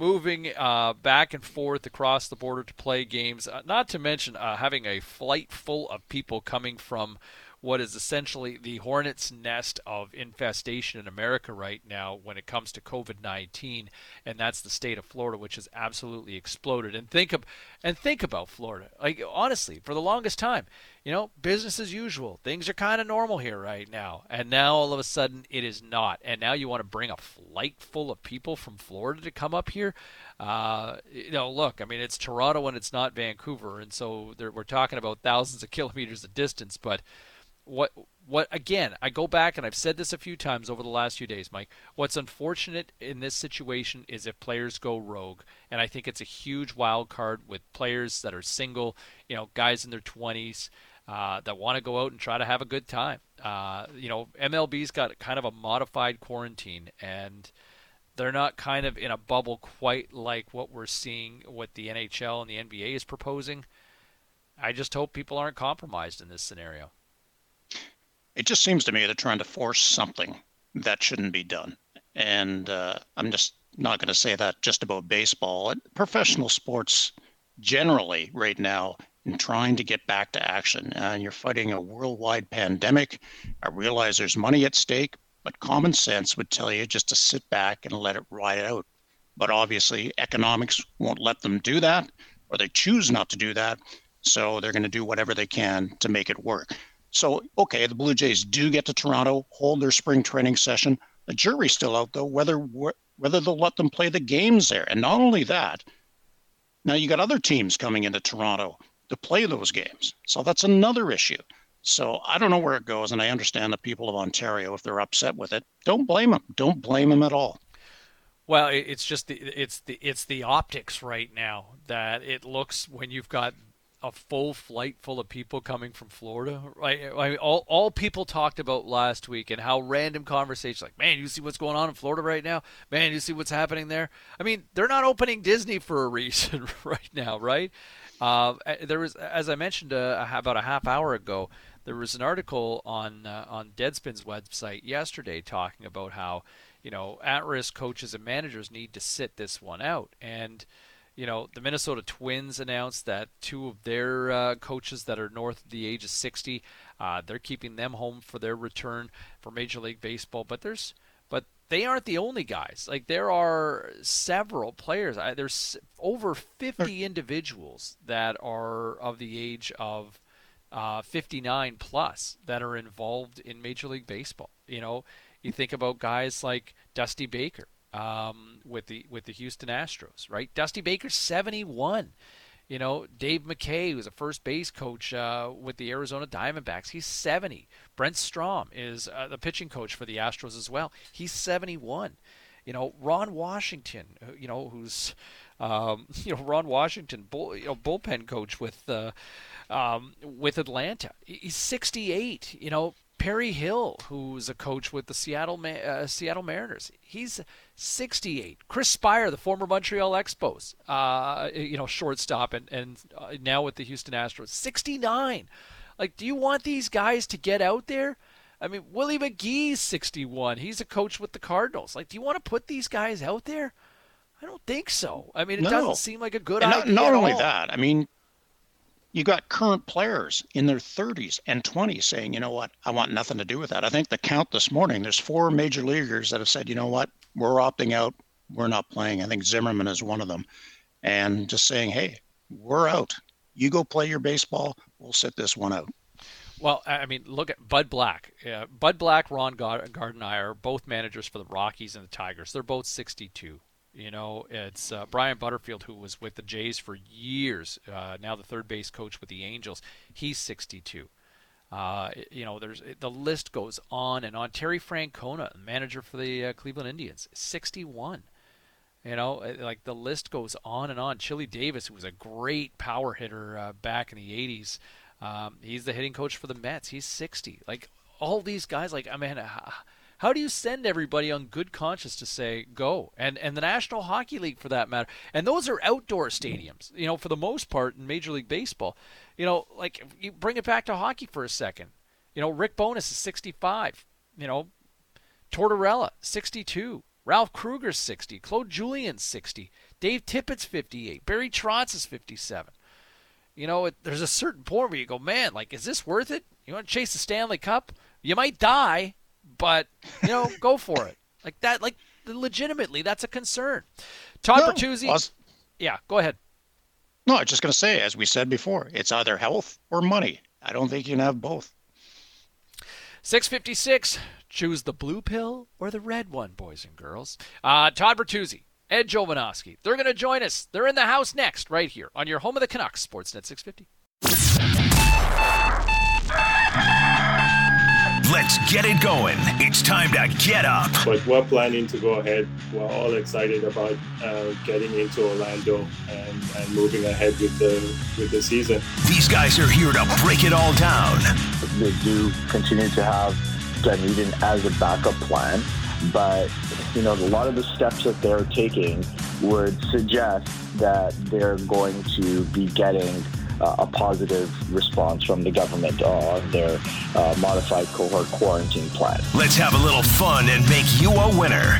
back and forth across the border to play games, not to mention having a flight full of people coming from what is essentially the hornet's nest of infestation in America right now when it comes to COVID-19, and that's the state of Florida, which has absolutely exploded. And think about Florida. Like, honestly, for the longest time, you know, business as usual. Things are kind of normal here right now. And now all of a sudden it is not. And now you want to bring a flight full of people from Florida to come up here? You know, look, I mean, it's Toronto and it's not Vancouver. And so we're talking about thousands of kilometers of distance. But what again, I go back and I've said this a few times over the last few days, Mike. What's unfortunate in this situation is if players go rogue. And I think it's a huge wild card with players that are single, you know, guys in their 20s. That want to go out and try to have a good time. You know, MLB's got kind of a modified quarantine, and they're not kind of in a bubble quite like what we're seeing, what the NHL and the NBA is proposing. I just hope people aren't compromised in this scenario. It just seems to me they're trying to force something that shouldn't be done. And I'm just not going to say that just about baseball. Professional sports generally right now, and trying to get back to action. And you're fighting a worldwide pandemic. I realize there's money at stake, but common sense would tell you just to sit back and let it ride out. But obviously, economics won't let them do that, or they choose not to do that. So they're going to do whatever they can to make it work. So, okay, the Blue Jays do get to Toronto, hold their spring training session. The jury's still out, though, whether they'll let them play the games there. And not only that, now you got other teams coming into Toronto to play those games. So that's another issue. So I don't know where it goes, and I understand the people of Ontario, if they're upset with it, don't blame them. Don't blame them at all. Well, it's just the optics right now that it looks when you've got a full flight full of people coming from Florida. Right? All people talked about last week and how random conversations like, man, you see what's going on in Florida right now? Man, you see what's happening there? I mean, they're not opening Disney for a reason right now, right? There was, as I mentioned about a half hour ago, there was an article on Deadspin's website yesterday talking about how, you know, at-risk coaches and managers need to sit this one out. And, you know, the Minnesota Twins announced that two of their coaches that are north of the age of 60, they're keeping them home for their return for Major League Baseball. But they aren't the only guys. Like, there are several players. There's over 50 individuals that are of the age of 59 plus that are involved in Major League Baseball. You know, you think about guys like Dusty Baker with the Houston Astros, right? Dusty Baker's 71. You know, Dave McKay, who's a first base coach with the Arizona Diamondbacks, he's 70. Brent Strom is the pitching coach for the Astros as well. He's 71. You know, Ron Washington, you know, who's Ron Washington, bullpen coach with Atlanta. He's 68. You know, Perry Hill, who's a coach with the Seattle Mariners. He's 68. Chris Spire, the former Montreal Expos, shortstop, and now with the Houston Astros, 69. Like, do you want these guys to get out there? I mean, Willie McGee's 61. He's a coach with the Cardinals. Like, do you want to put these guys out there? I don't think so. I mean, it doesn't seem like a good idea. Not only that, I mean, you got current players in their 30s and 20s saying, you know what, I want nothing to do with that. I think the count this morning, there's 4 major leaguers that have said, you know what, we're opting out. We're not playing. I think Zimmerman is one of them. And just saying, hey, we're out. You go play your baseball. We'll sit this one out. Well, I mean, look at Bud Black. Bud Black, Ron Gardenhire, both managers for the Rockies and the Tigers. They're both 62. You know, it's Brian Butterfield, who was with the Jays for years, now the third base coach with the Angels. He's 62. The list goes on and on. Terry Francona, manager for the Cleveland Indians, 61. You know, like the list goes on and on. Chili Davis, who was a great power hitter back in the 80s, he's the hitting coach for the Mets. He's 60. Like, all these guys, like, I mean, how do you send everybody on good conscience to say go? And the National Hockey League, for that matter. And those are outdoor stadiums, you know, for the most part in Major League Baseball. You know, like, you bring it back to hockey for a second. You know, Rick Bowness is 65. You know, Tortorella, 62. Ralph Kruger's 60. Claude Julien's 60. Dave Tippett's 58. Barry Trotz is 57. You know, there's a certain point where you go, man, like, is this worth it? You want to chase the Stanley Cup? You might die, but, you know, go for it. Like that, like, legitimately, that's a concern. Todd Bertuzzi. Yeah, go ahead. No, I was just going to say, as we said before, it's either health or money. I don't think you can have both. 6:56. Choose the blue pill or the red one, boys and girls. Todd Bertuzzi, Ed Jovanovski, they're going to join us. They're in the house next, right here on your home of the Canucks, Sportsnet 650. Let's get it going. It's time to get up. But we're planning to go ahead. We're all excited about getting into Orlando and moving ahead with the season. These guys are here to break it all down. They do continue to have Dunedin as a backup plan, but you know, a lot of the steps that they're taking would suggest that they're going to be getting a positive response from the government on their modified cohort quarantine plan. Let's have a little fun and make you a winner.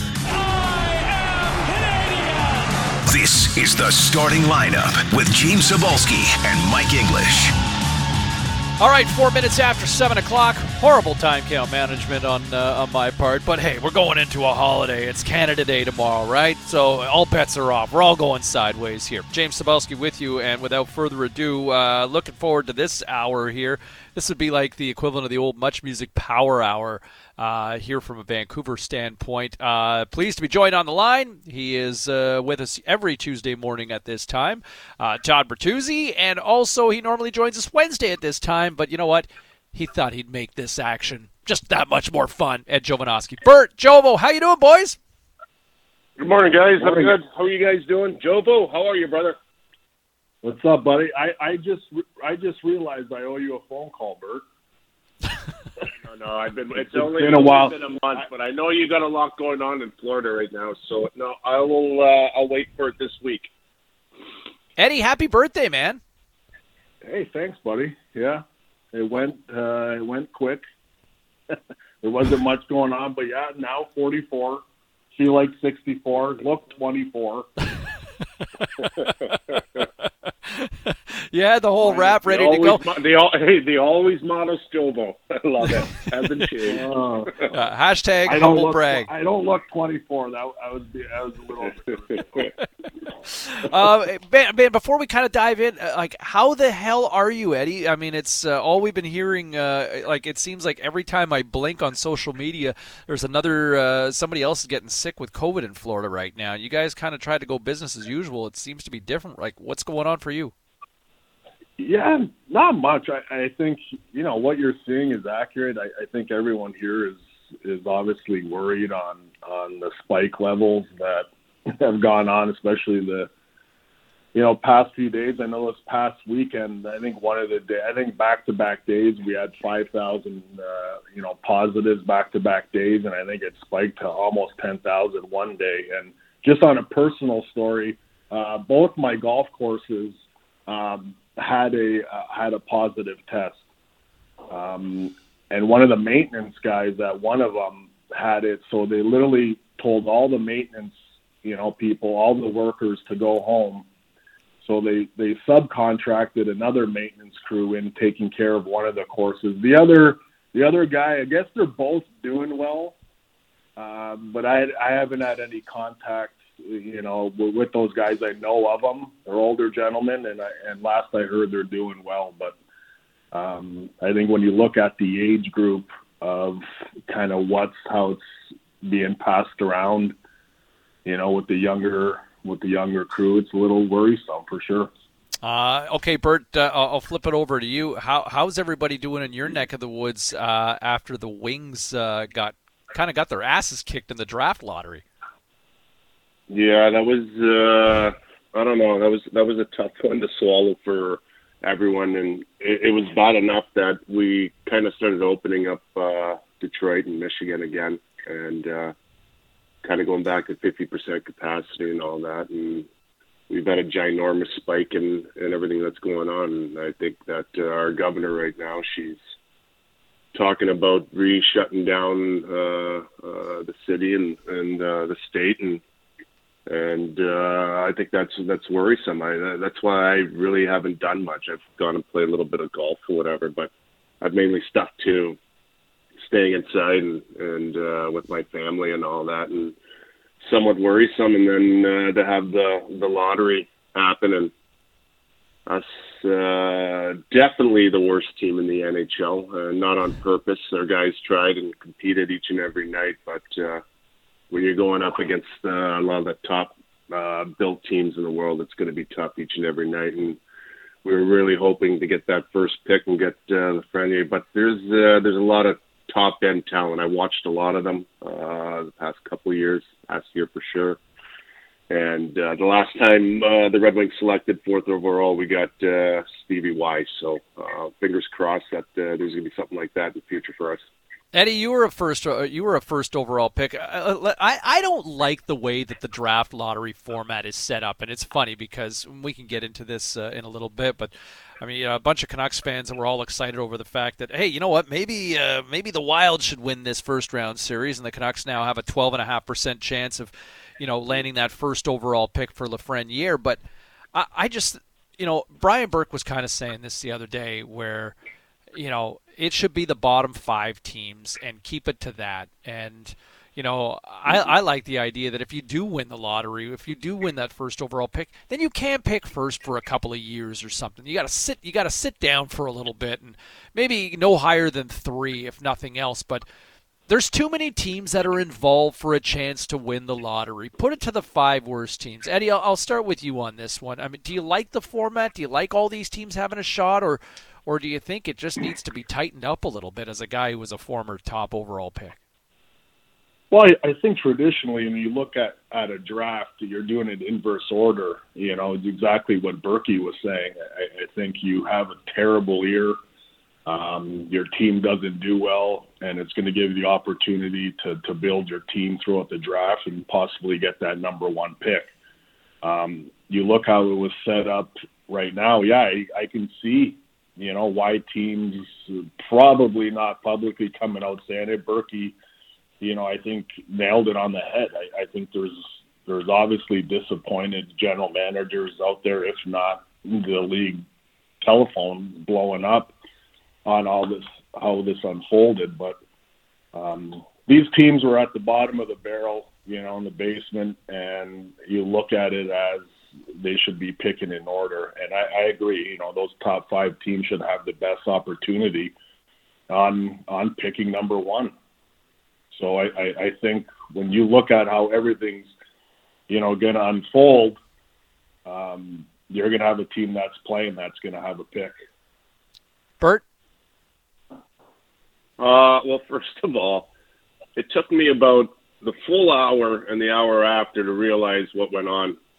I am Canadian! This is the starting lineup with James Cebulski and Mike English. All right, 4 minutes after 7 o'clock. Horrible time count management on my part. But, hey, we're going into a holiday. It's Canada Day tomorrow, right? So all bets are off. We're all going sideways here. James Cebulski with you, and without further ado, looking forward to this hour here. This would be like the equivalent of the old Much Music Power Hour here from a Vancouver standpoint. Pleased to be joined on the line. He is with us every Tuesday morning at this time. Todd Bertuzzi, and also he normally joins us Wednesday at this time, but you know what? He thought he'd make this action just that much more fun. Ed Jovanovski. Bert, Jovo, how you doing, boys? Good morning, guys. I'm good. How are you guys doing? Jovo, how are you, brother? What's up, buddy? I just realized I owe you a phone call, Bert. No, it's only been a while. Been a month, but I know you got a lot going on in Florida right now. So no, I'll wait for it this week. Eddie, happy birthday, man! Hey, thanks, buddy. Yeah, it went quick. There wasn't much going on, but yeah, now 44. Feel like 64. Look 24. Yeah, the whole rap ready to go. They always modest Jovo. I love it. Hasn't changed. Hashtag humble brag. I don't look 24. That was a little. Man, before we kind of dive in, like, how the hell are you, Eddie? I mean, it's all we've been hearing. Like, it seems like every time I blink on social media, there's another somebody else is getting sick with COVID in Florida right now. You guys kind of tried to go business as usual. It seems to be different. Like, what's going on for you? Yeah, not much. I think, you know, what you're seeing is accurate. I think everyone here is obviously worried on the spike levels that have gone on, especially the past few days. I know this past weekend, I think back-to-back days we had 5,000, positives back-to-back days, and I think it spiked to almost 10,000 one day. And just on a personal story, both my golf courses had a positive test, and one of the maintenance guys at one of them had it. So they literally told all the maintenance, people, all the workers to go home. So they subcontracted another maintenance crew in taking care of one of the courses. The other guy, I guess they're both doing well, but I haven't had any contact, with those guys. I know of them. They're older gentlemen, and last I heard they're doing well. But I think when you look at the age group of kind of how it's being passed around, with the younger crew, it's a little worrisome for sure. Okay, Bert, I'll flip it over to you. How's everybody doing in your neck of the woods after the Wings got their asses kicked in the draft lottery? Yeah, that was I don't know. That was a tough one to swallow for everyone, and it was bad enough that we kind of started opening up Detroit and Michigan again, and kind of going back to 50% capacity and all that, and we've had a ginormous spike in everything that's going on. And I think that our governor right now, she's talking about shutting down the city and the state, and I think that's worrisome. That's why I really haven't done much. I've gone and played a little bit of golf or whatever, but I've mainly stuck to staying inside and with my family and all that, and somewhat worrisome. And then to have the lottery happen, and us definitely the worst team in the NHL, not on purpose. Our guys tried and competed each and every night, but when you're going up against a lot of the top built teams in the world, it's going to be tough each and every night. And we were really hoping to get that first pick and get Lafreniere, but there's a lot of top-end talent. I watched a lot of them the past couple of years, past year for sure. And the last time the Red Wings selected 4th overall, we got Stevie Y. So fingers crossed that there's going to be something like that in the future for us. Eddie, you were a first overall pick. I don't like the way that the draft lottery format is set up, and it's funny because we can get into this in a little bit. But I mean, a bunch of Canucks fans, and we're all excited over the fact that, hey, you know what? Maybe the Wild should win this first round series, and the Canucks now have a 12.5% chance of, landing that first overall pick for Lafreniere. But I just, Brian Burke was kind of saying this the other day, where, it should be the bottom 5 teams and keep it to that. And, I like the idea that if you do win the lottery, if you do win that first overall pick, then you can pick first for a couple of years or something. You got to sit down for a little bit, and maybe no higher than 3 if nothing else. But there's too many teams that are involved for a chance to win the lottery. Put it to the 5 worst teams. Eddie, I'll start with you on this one. I mean, do you like the format? Do you like all these teams having a shot, or do you think it just needs to be tightened up a little bit as a guy who was a former top overall pick? Well, I think traditionally, when you look at a draft, you're doing it inverse order. It's exactly what Berkey was saying. I think you have a terrible year. Your team doesn't do well, and it's going to give you the opportunity to build your team throughout the draft and possibly get that number 1 pick. You look how it was set up right now. Yeah, I can see, why teams probably not publicly coming out saying it. Berkey, I think nailed it on the head. I think there's obviously disappointed general managers out there, if not the league telephone blowing up on all this, how this unfolded. But these teams were at the bottom of the barrel, in the basement, and you look at it as they should be picking in order. And I agree, those top 5 teams should have the best opportunity on picking number 1. So I think when you look at how everything's, going to unfold, you're going to have a team that's playing that's going to have a pick. Bert? Well, first of all, it took me about the full hour and the hour after to realize what went on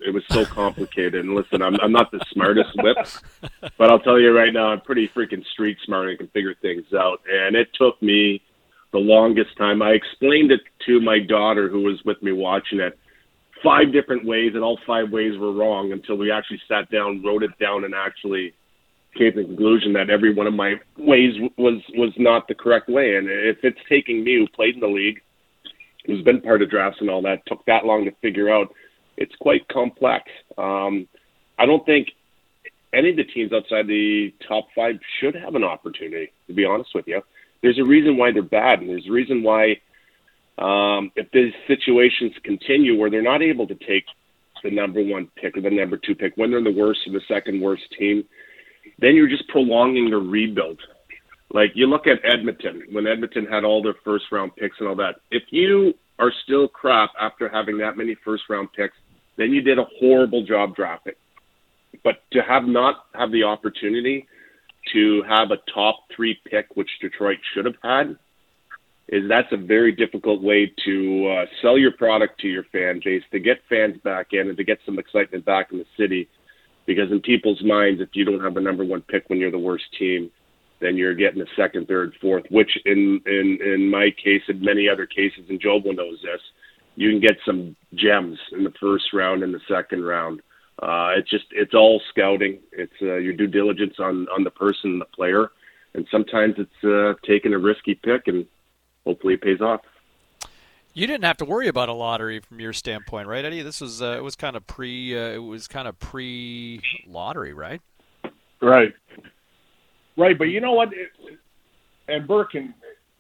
it was so complicated. And listen, I'm not the smartest whip, but I'll tell you right now, I'm pretty freaking street smart and can figure things out. And it took me the longest time. I explained it to my daughter who was with me watching it 5 different ways, and all 5 ways were wrong until we actually sat down, wrote it down, and actually came to the conclusion that every one of my ways was not the correct way. And if it's taking me, who played in the league, who's been part of drafts and all that, took that long to figure out, it's quite complex. I don't think any of the teams outside the top 5 should have an opportunity, to be honest with you. There's a reason why they're bad, and there's a reason why if these situations continue where they're not able to take the number 1 pick or the number 2 pick, when they're the worst or the second worst team, then you're just prolonging the rebuild. Like, you look at Edmonton, when Edmonton had all their first-round picks and all that. If you are still crap after having that many first-round picks, then you did a horrible job drafting. But to not have the opportunity to have a top 3 pick, which Detroit should have had, that's a very difficult way to sell your product to your fan base, to get fans back in and to get some excitement back in the city. Because in people's minds, if you don't have the number 1 pick when you're the worst team, then you're getting a 2nd, 3rd, 4th, which in my case and many other cases, and Jobo knows this, you can get some gems in the first round and the second round. It's all scouting. It's your due diligence on the person, the player, and sometimes it's taking a risky pick, and hopefully it pays off. You didn't have to worry about a lottery from your standpoint, right, Eddie? This was it was kind of pre lottery, right? Right. But you know what? And Burke can,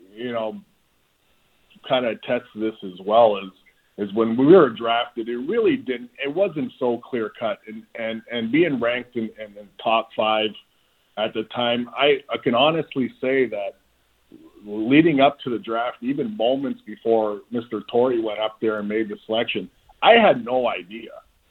kind of attest to this as well, is when we were drafted, it wasn't so clear cut, and being ranked in the top 5 at the time, I can honestly say that leading up to the draft, even moments before Mr. Torrey went up there and made the selection, I had no idea.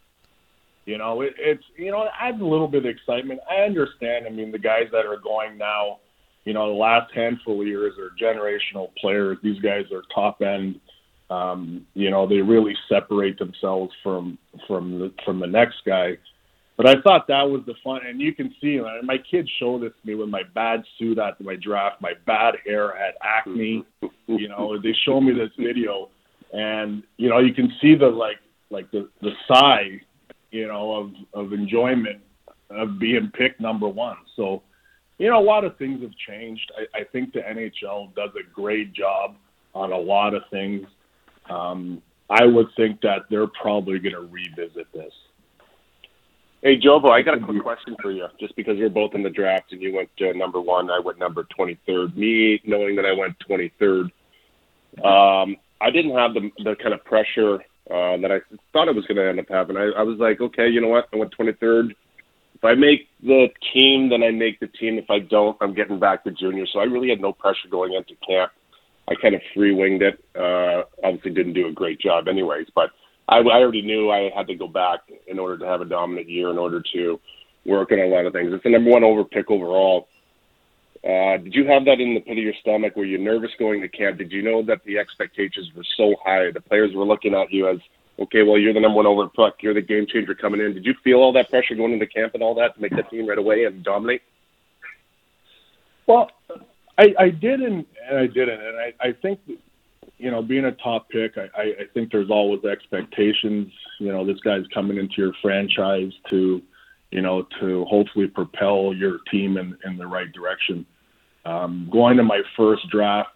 It adds a little bit of excitement. I understand. I mean, the guys that are going now, the last handful of years are generational players. These guys are top end. They really separate themselves from the next guy. But I thought that was the fun, and you can see, my kids show this to me with my bad suit at my draft, my bad hair, had acne. They show me this video, and you can see the sigh, of enjoyment of being picked number 1. So, a lot of things have changed. I think the NHL does a great job on a lot of things. I would think that they're probably going to revisit this. Hey, Jobo, I got a quick question for you. Just because we're both in the draft and you went number 1, I went number 23rd. Me, knowing that I went 23rd, I didn't have the kind of pressure that I thought I was going to end up having. I was like, okay, you know what? I went 23rd. If I make the team, then I make the team. If I don't, I'm getting back to junior. So I really had no pressure going into camp. I kind of free-winged it. Obviously didn't do a great job anyways, but I already knew I had to go back in order to have a dominant year, in order to work on a lot of things. It's the number 1 pick overall. Did you have that in the pit of your stomach? Were you nervous going to camp? Did you know that the expectations were so high? The players were looking at you as, okay, well, you're the number 1 pick. You're the game changer coming in. Did you feel all that pressure going into camp and all that to make the team right away and dominate? Well, I did and I didn't. And I think, being a top pick, I think there's always expectations. This guy's coming into your franchise to hopefully propel your team in the right direction. Going to my first draft,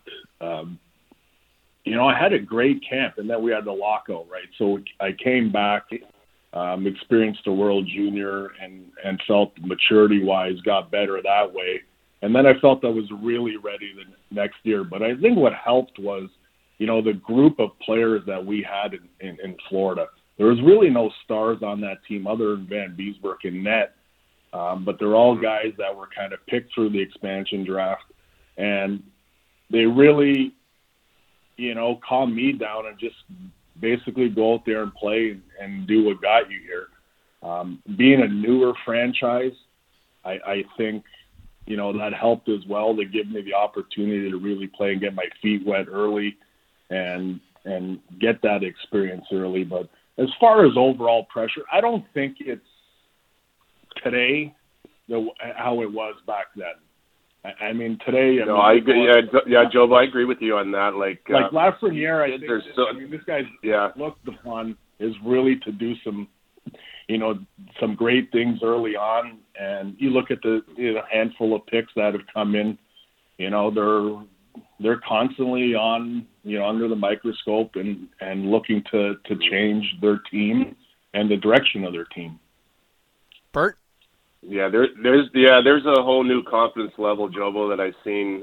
I had a great camp, and then we had the lockout, right? So I came back, experienced the World Junior, and felt maturity-wise got better that way. And then I felt I was really ready the next year. But I think what helped was, the group of players that we had in Florida. There was really no stars on that team other than Van Beesbroek and net. But they're all guys that were kind of picked through the expansion draft. And they really, calmed me down and just basically go out there and play and do what got you here. Being a newer franchise, I think, that helped as well to give me the opportunity to really play and get my feet wet early and get that experience early. But as far as overall pressure, I don't think it's today how it was back then. I mean, today. No, I agree. Yeah, Joe, I agree with you on that. Like Lafreniere, I think. This guy's looked upon is really to do some great things early on. And you look at the handful of picks that have come in. They're constantly on under the microscope and looking to change their team and the direction of their team. Bert? Yeah, there's a whole new confidence level, Jobo, that I've seen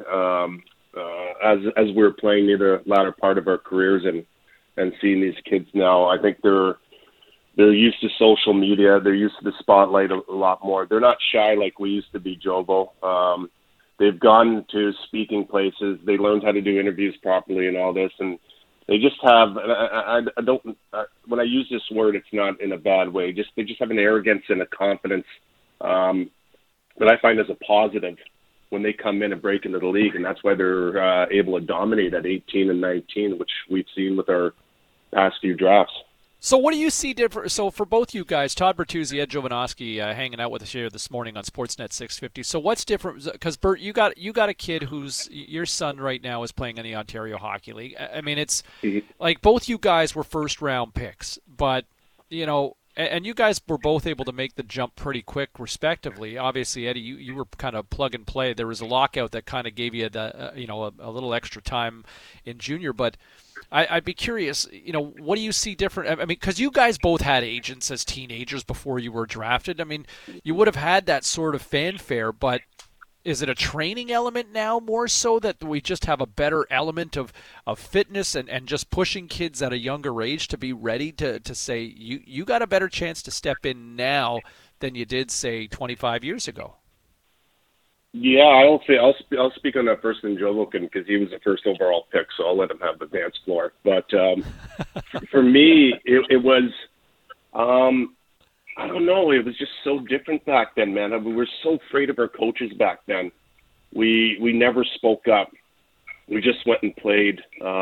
as we're playing near the latter part of our careers and seeing these kids now. I think they're used to social media. They're used to the spotlight a lot more. They're not shy like we used to be, Jobo. They've gone to speaking places. They learned how to do interviews properly and all this, and they just have. I don't. When I use this word, it's not in a bad way. They just have an arrogance and a confidence that I find as a positive when they come in and break into the league, and that's why they're able to dominate at 18 and 19, which we've seen with our past few drafts. So what do you see different? So for both you guys, Todd Bertuzzi, Ed Jovanovski, hanging out with us here this morning on Sportsnet 650. So what's different? Because Bert, you got a kid who's your son right now is playing in the Ontario Hockey League. I mean, it's like both you guys were first round picks, but and you guys were both able to make the jump pretty quick, respectively. Obviously, Eddie, you were kind of plug and play. There was a lockout that kind of gave you a little extra time in junior, but. I'd be curious, what do you see different? I mean, because you guys both had agents as teenagers before you were drafted. I mean, you would have had that sort of fanfare, but is it a training element now more so that we just have a better element of fitness and just pushing kids at a younger age to be ready to say, you got a better chance to step in now than you did, say, 25 years ago? Yeah, I'll speak on that first in Joe Wilkin because he was the first overall pick, so I'll let him have the dance floor. But for me, it was I don't know. It was just so different back then, man. I mean, we were so afraid of our coaches back then. We never spoke up. We just went and played.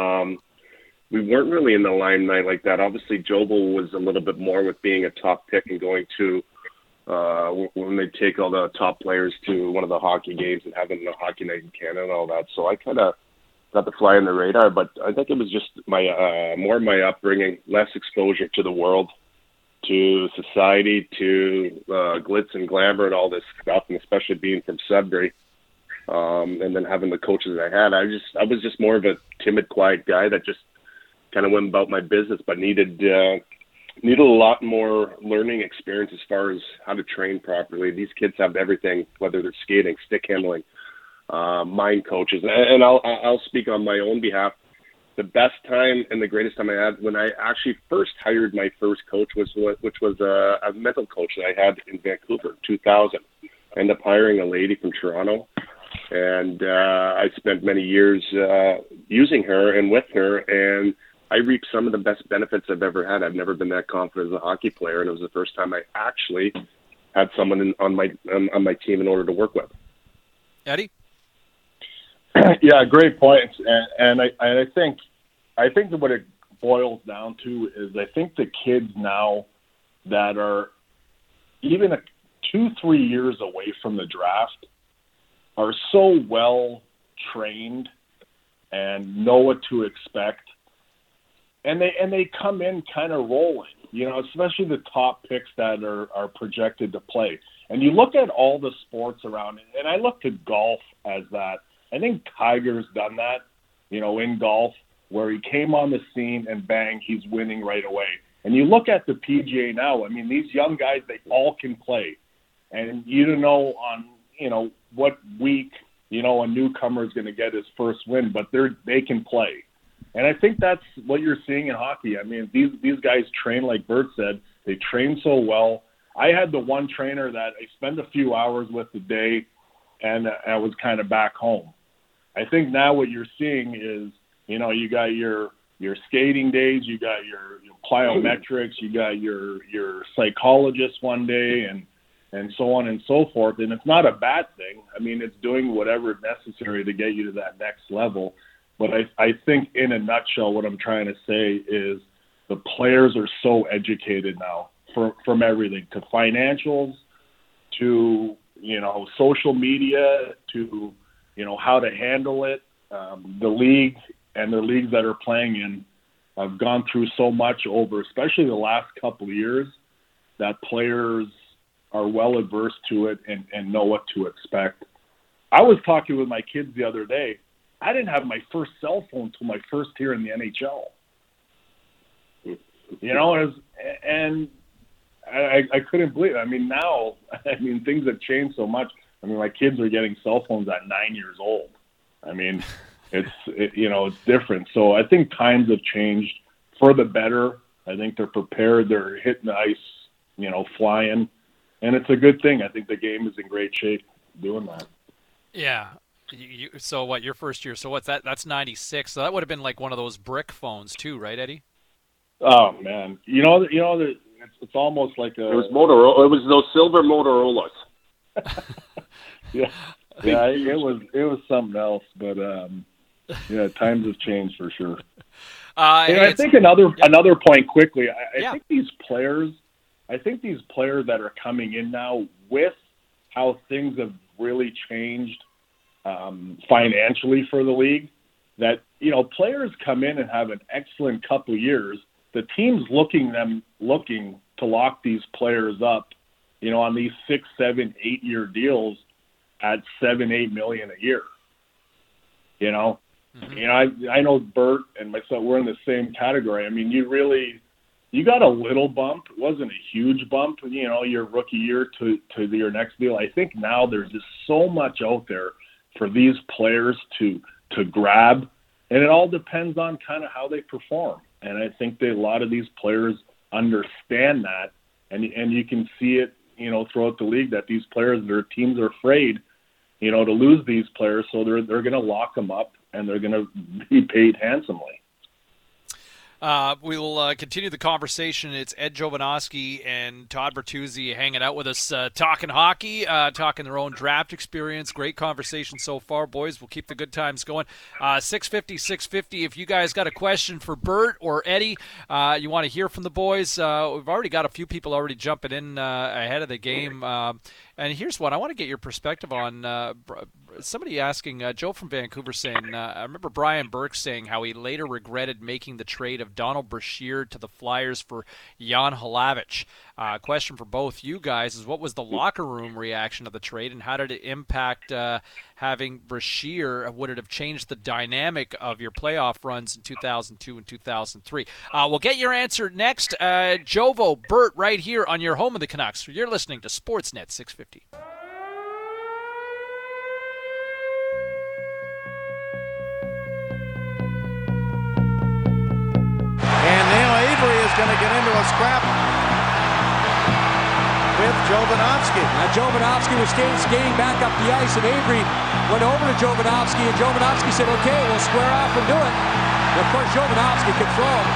We weren't really in the limelight like that. Obviously, Jobo was a little bit more with being a top pick and going to. When they take all the top players to one of the hockey games and having a hockey night in Canada and all that. So I kind of got to fly on the radar, but I think it was just more my upbringing, less exposure to the world, to society, to glitz and glamour and all this stuff, and especially being from Sudbury, and then having the coaches I had. I was just more of a timid, quiet guy that just kind of went about my business, but needed a lot more learning experience as far as how to train properly. These kids have everything, whether they're skating, stick handling, mind coaches. And I'll speak on my own behalf. The best time and the greatest time I had when I actually first hired my first coach which was a mental coach that I had in Vancouver, 2000. I ended up hiring a lady from Toronto, and I spent many years using her and with her, and I reaped some of the best benefits I've ever had. I've never been that confident as a hockey player, and it was the first time I actually had someone on my team in order to work with. Eddie? Yeah, great points. And I think what it boils down to is I think the kids now that are even 2-3 years away from the draft are so well trained and know what to expect. And they come in kind of rolling, especially the top picks that are projected to play. And you look at all the sports around it, and I look to golf as that. I think Tiger's done that, in golf, where he came on the scene and bang, he's winning right away. And you look at the PGA now, I mean, these young guys, they all can play. And you don't know on, what week, a newcomer is going to get his first win, but they can play. And I think that's what you're seeing in hockey. I mean, these guys train, like Bert said, they train so well. I had the one trainer that I spent a few hours with a day, and I was kind of back home. I think now what you're seeing is, you got your skating days, you got your plyometrics, you got your psychologist one day, and so on and so forth. And it's not a bad thing. I mean, it's doing whatever is necessary to get you to that next level. But I think in a nutshell, what I'm trying to say is the players are so educated now from everything to financials to, social media to, how to handle it. The league and the leagues that are playing in have gone through so much over, especially the last couple of years, that players are well averse to it and know what to expect. I was talking with my kids the other day. I didn't have my first cell phone until my first year in the NHL. And I couldn't believe it. I mean, now, things have changed so much. I mean, my kids are getting cell phones at 9 years old. I mean, it's different. So I think times have changed for the better. I think they're prepared. They're hitting the ice, flying. And it's a good thing. I think the game is in great shape doing that. Yeah. So what, your first year? So what's that? That's 96. So that would have been like one of those brick phones too, right, Eddie? Oh man, it's almost like a. It was Motorola. It was those silver Motorola's. yeah, it was something else, but times have changed for sure. I think another point quickly. I think these players that are coming in now with how things have really changed financially for the league, that players come in and have an excellent couple of years. The team's looking to lock these players up, on these 6, 7, 8 year deals at $7-8 million a year. I know Bert and myself, we're in the same category. I mean, you got a little bump. It wasn't a huge bump, your rookie year to your next deal. I think now there's just so much out there for these players to grab, and it all depends on kind of how they perform. And I think that a lot of these players understand that, and you can see it, throughout the league, that these players, their teams are afraid, to lose these players, so they're going to lock them up and they're going to be paid handsomely. We will continue the conversation. It's Ed Jovanovski and Todd Bertuzzi hanging out with us, talking hockey, talking their own draft experience. Great conversation so far, boys. We'll keep the good times going. 650. If you guys got a question for Bert or Eddie, you want to hear from the boys, we've already got a few people already jumping in ahead of the game. And here's one I want to get your perspective on. Somebody asking, Joe from Vancouver saying, I remember Brian Burke saying how he later regretted making the trade of Donald Brashear to the Flyers for Jan Hlavich. Question for both you guys is, what was the locker room reaction of the trade, and how did it impact having Brashear? Would it have changed the dynamic of your playoff runs in 2002 and 2003? We'll get your answer next. Jovo, Bert, right here on your home of the Canucks. You're listening to Sportsnet 650. Going to get into a scrap with Jovanovski. Now Jovanovski was skating back up the ice, and Avery went over to Jovanovski, and Jovanovski said, okay, we'll square off and do it. And of course, Jovanovski could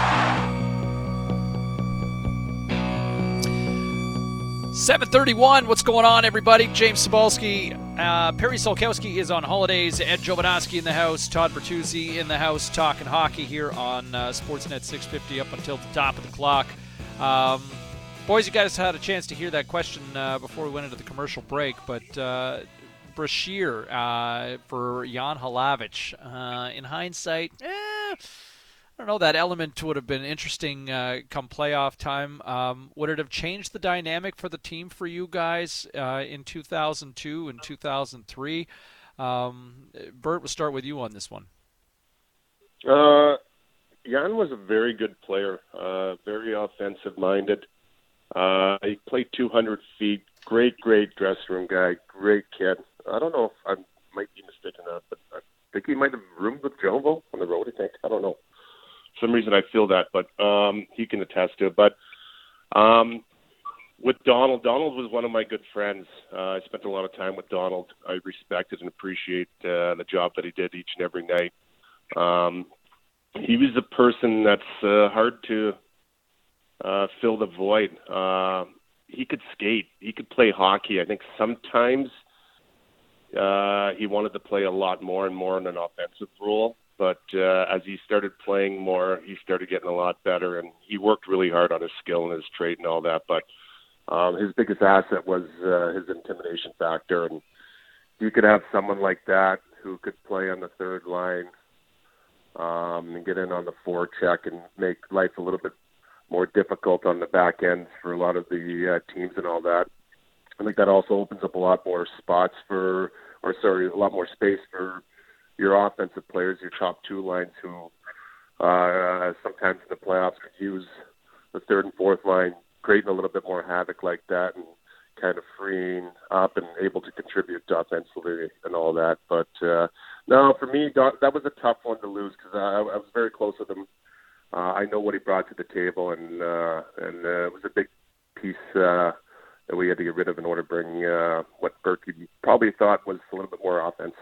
throw. 7:31. What's going on, everybody? James Cybulski, Perry Solkowski is on holidays. Ed Jovanovski in the house. Todd Bertuzzi in the house, talking hockey here on Sportsnet 650 up until the top of the clock. Boys, you guys had a chance to hear that question before we went into the commercial break, but Brashear for Jan Hlavich. In hindsight, I don't know, that element would have been interesting come playoff time. Would it have changed the dynamic for the team for you guys in 2002 and 2003? Bert, we'll start with you on this one. Jan was a very good player, very offensive-minded. He played 200 feet, great dressing room guy, great kid. I don't know if I might be mistaken on that, but I think he might have roomed with Jovo on the road, I think. I don't know. For some reason I feel that, but he can attest to it. But with Donald was one of my good friends. I spent a lot of time with Donald. I respected and appreciate the job that he did each and every night. He was a person that's hard to fill the void. He could skate. He could play hockey. I think sometimes he wanted to play a lot more and more in an offensive role. But as he started playing more, he started getting a lot better, and he worked really hard on his skill and his trade and all that. But his biggest asset was his intimidation factor, and you could have someone like that who could play on the third line and get in on the forecheck and make life a little bit more difficult on the back ends for a lot of the teams and all that. I think that also opens up a lot more a lot more space for your offensive players, your top two lines, who sometimes in the playoffs could use the third and fourth line, creating a little bit more havoc like that and kind of freeing up and able to contribute offensively and all that. But no, for me, that was a tough one to lose because I was very close with him. I know what he brought to the table, and it was a big piece that we had to get rid of in order to bring what Berkey probably thought was a little bit more offense.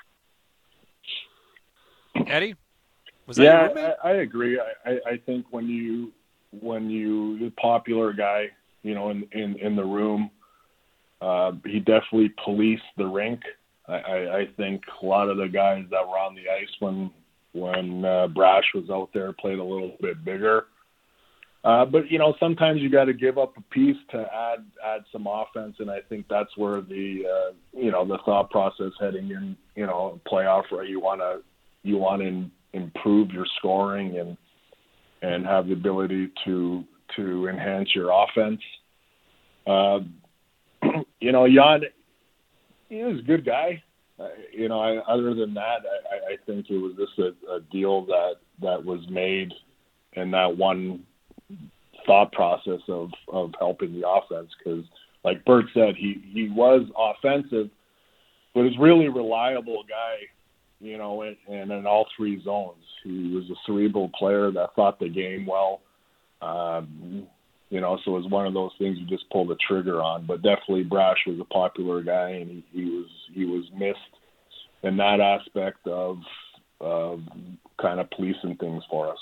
Eddie, was that your roommate? I agree. I think when you the popular guy, in the room, he definitely policed the rink. I think a lot of the guys that were on the ice when Brash was out there played a little bit bigger. But sometimes you got to give up a piece to add some offense, and I think that's where the thought process heading in, playoff, where you want to improve your scoring and have the ability to enhance your offense. Jan, he was a good guy. Other than that, I think it was just a deal that was made, and that one thought process of helping the offense. Because, like Bert said, he was offensive, but he's really reliable guy, and in all three zones. He was a cerebral player that thought the game well. So it was one of those things you just pull the trigger on. But definitely Brash was a popular guy, and he was missed in that aspect of kind of policing things for us.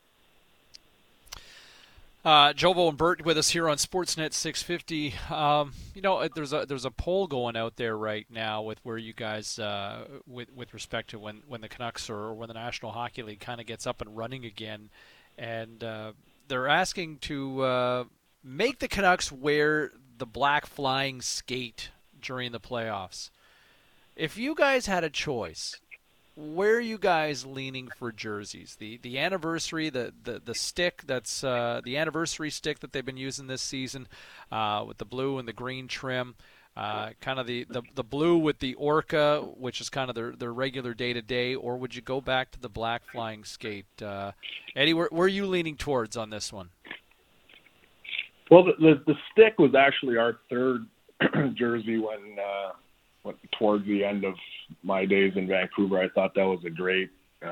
Jovo and Bert with us here on Sportsnet 650. There's a poll going out there right now with where you guys, with respect to when the Canucks or when the National Hockey League kind of gets up and running again, and they're asking to make the Canucks wear the black flying skate during the playoffs. If you guys had a choice, where are you guys leaning for jerseys? The anniversary, the stick that's the anniversary stick that they've been using this season, with the blue and the green trim, kind of the blue with the orca, which is kind of their regular day-to-day, or would you go back to the black flying skate? Eddie, where are you leaning towards on this one? Well, the stick was actually our third jersey when towards the end of my days in Vancouver. I thought that was a great,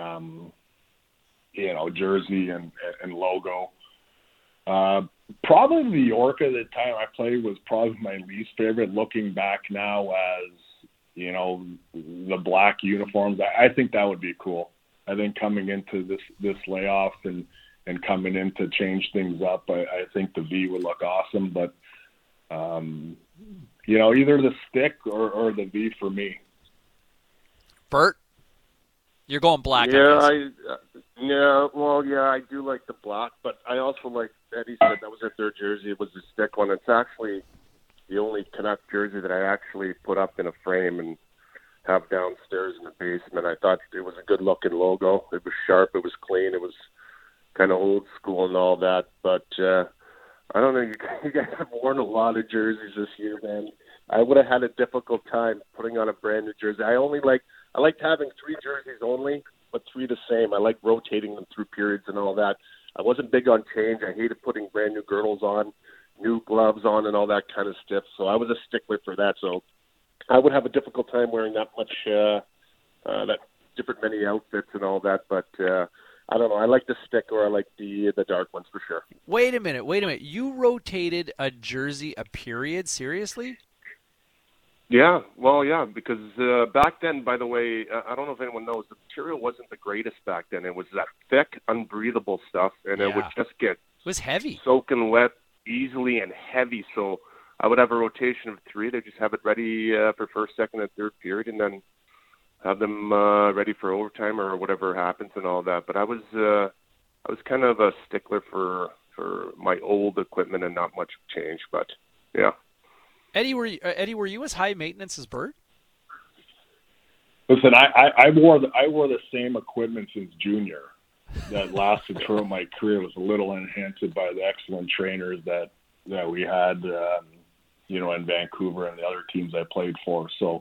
jersey and logo. Probably the Orca at the time I played was probably my least favorite. Looking back now, as the black uniforms, I think that would be cool. I think coming into this layoff and coming in to change things up, I think the V would look awesome. But either the stick or the V for me. Bert, you're going black. I do like the black, but I also like Eddie said that was their third jersey. It was the stick one. It's actually the only Canuck jersey that I actually put up in a frame and have downstairs in the basement. I thought it was a good looking logo. It was sharp. It was clean. It was kind of old school and all that. But I don't know. You guys have worn a lot of jerseys this year, man. I would have had a difficult time putting on a brand new jersey. I liked having three jerseys only, but three the same. I like rotating them through periods and all that. I wasn't big on change. I hated putting brand new girdles on, new gloves on, and all that kind of stuff. So I was a stickler for that. So I would have a difficult time wearing that much, that different many outfits and all that. But I don't know. I like the stick, or I like the dark ones for sure. Wait a minute. You rotated a jersey a period? Seriously? Yeah, well, yeah, because back then, by the way, I don't know if anyone knows, the material wasn't the greatest back then. It was that thick, unbreathable stuff, and it would just get it was heavy, soaking wet easily and heavy. So I would have a rotation of three. They just have it ready for first, second, and third period, and then have them ready for overtime or whatever happens and all that. But I was kind of a stickler for my old equipment and not much change. But yeah. Eddie, were you as high maintenance as Bert? Listen, I wore the same equipment since junior. That lasted throughout my career. Was a little enhanced by the excellent trainers that we had, in Vancouver and the other teams I played for. So,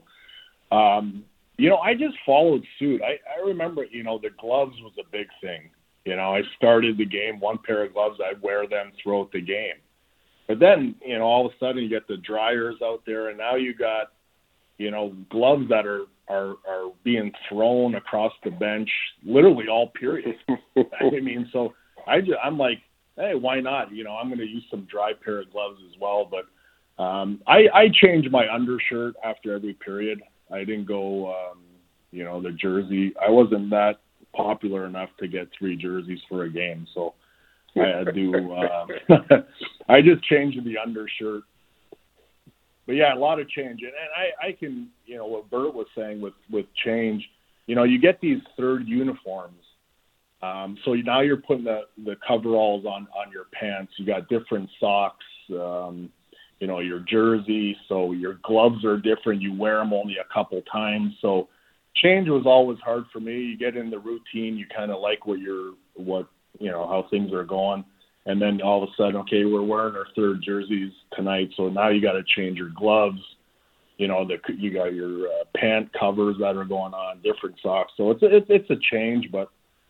I just followed suit. I remember, the gloves was a big thing. I started the game, one pair of gloves, I'd wear them throughout the game. But then, all of a sudden you get the dryers out there, and now you got, gloves that are being thrown across the bench, literally all periods. So I'm like, hey, why not? I'm going to use some dry pair of gloves as well. But I changed my undershirt after every period. I didn't go, the jersey. I wasn't that popular enough to get 3 jerseys for a game, so I had to. I just changed the undershirt. But yeah, a lot of change, and I can, what Bert was saying with change, you get these third uniforms. So now you're putting the coveralls on your pants. You got different socks, your jersey. So your gloves are different. You wear them only a couple times. So change was always hard for me. You get in the routine. You kind of like how things are going. And then all of a sudden, okay, we're wearing our third jerseys tonight. So now you got to change your gloves. You got your pant covers that are going on, different socks. So it's a change, but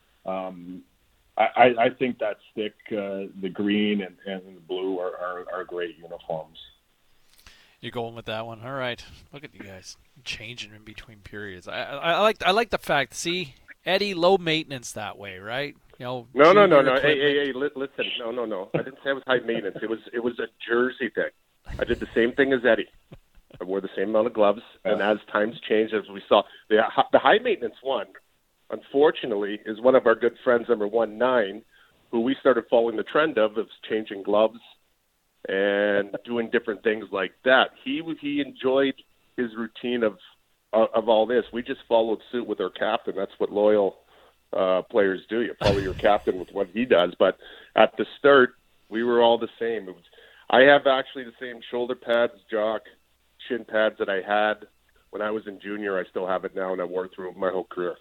I think that stick, the green and the blue are great uniforms. You're going with that one. All right. Look at you guys changing in between periods. I like the fact. See, Eddie, low maintenance that way, right? No. Hey, listen. No. I didn't say it was high maintenance. It was a jersey thing. I did the same thing as Eddie. I wore the same amount of gloves, and as times changed, as we saw, the high maintenance one, unfortunately, is one of our good friends, number 19, who we started following the trend of changing gloves and doing different things like that. He enjoyed his routine of all this. We just followed suit with our captain. That's what loyal players do. You follow your captain with what he does. But at the start, we were all the same. I have actually the same shoulder pads, jock, shin pads that I had when I was in junior. I still have it now, and I wore it through my whole career.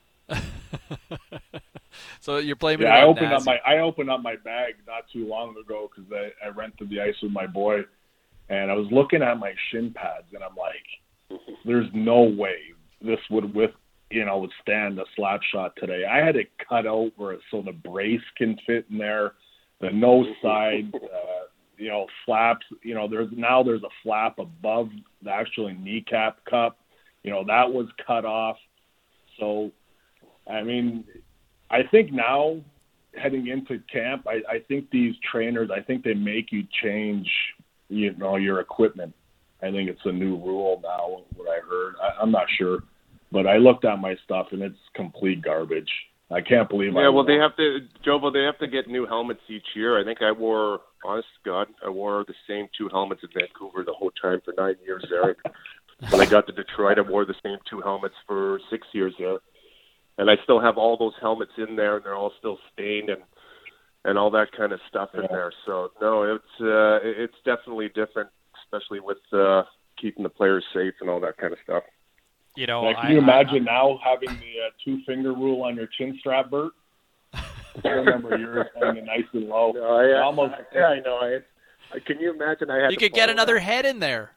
So you're blaming? Yeah, I opened up my bag not too long ago because I rented the ice with my boy, and I was looking at my shin pads, and I'm like, there's no way this would withstand a slap shot today. I had it cut out so the brace can fit in there, the nose side, flaps. There's a flap above the actual kneecap cup. That was cut off. So, I mean, I think now heading into camp, I think these trainers, they make you change, your equipment. I think it's a new rule now, what I heard. I'm not sure. But I looked at my stuff, and it's complete garbage. I can't believe they have to, Jovo, they have to get new helmets each year. I think honest to God, I wore the same 2 helmets in Vancouver the whole time for 9 years there. When I got to Detroit, I wore the same 2 helmets for 6 years there. And I still have all those helmets in there, and they're all still stained and all that kind of stuff in there. So, no, it's definitely different, especially with keeping the players safe and all that kind of stuff. Can you imagine now having the 2-finger rule on your chin strap, Bert? I remember yours hanging nice and low. No, I know. Can you imagine? You could get another head in there.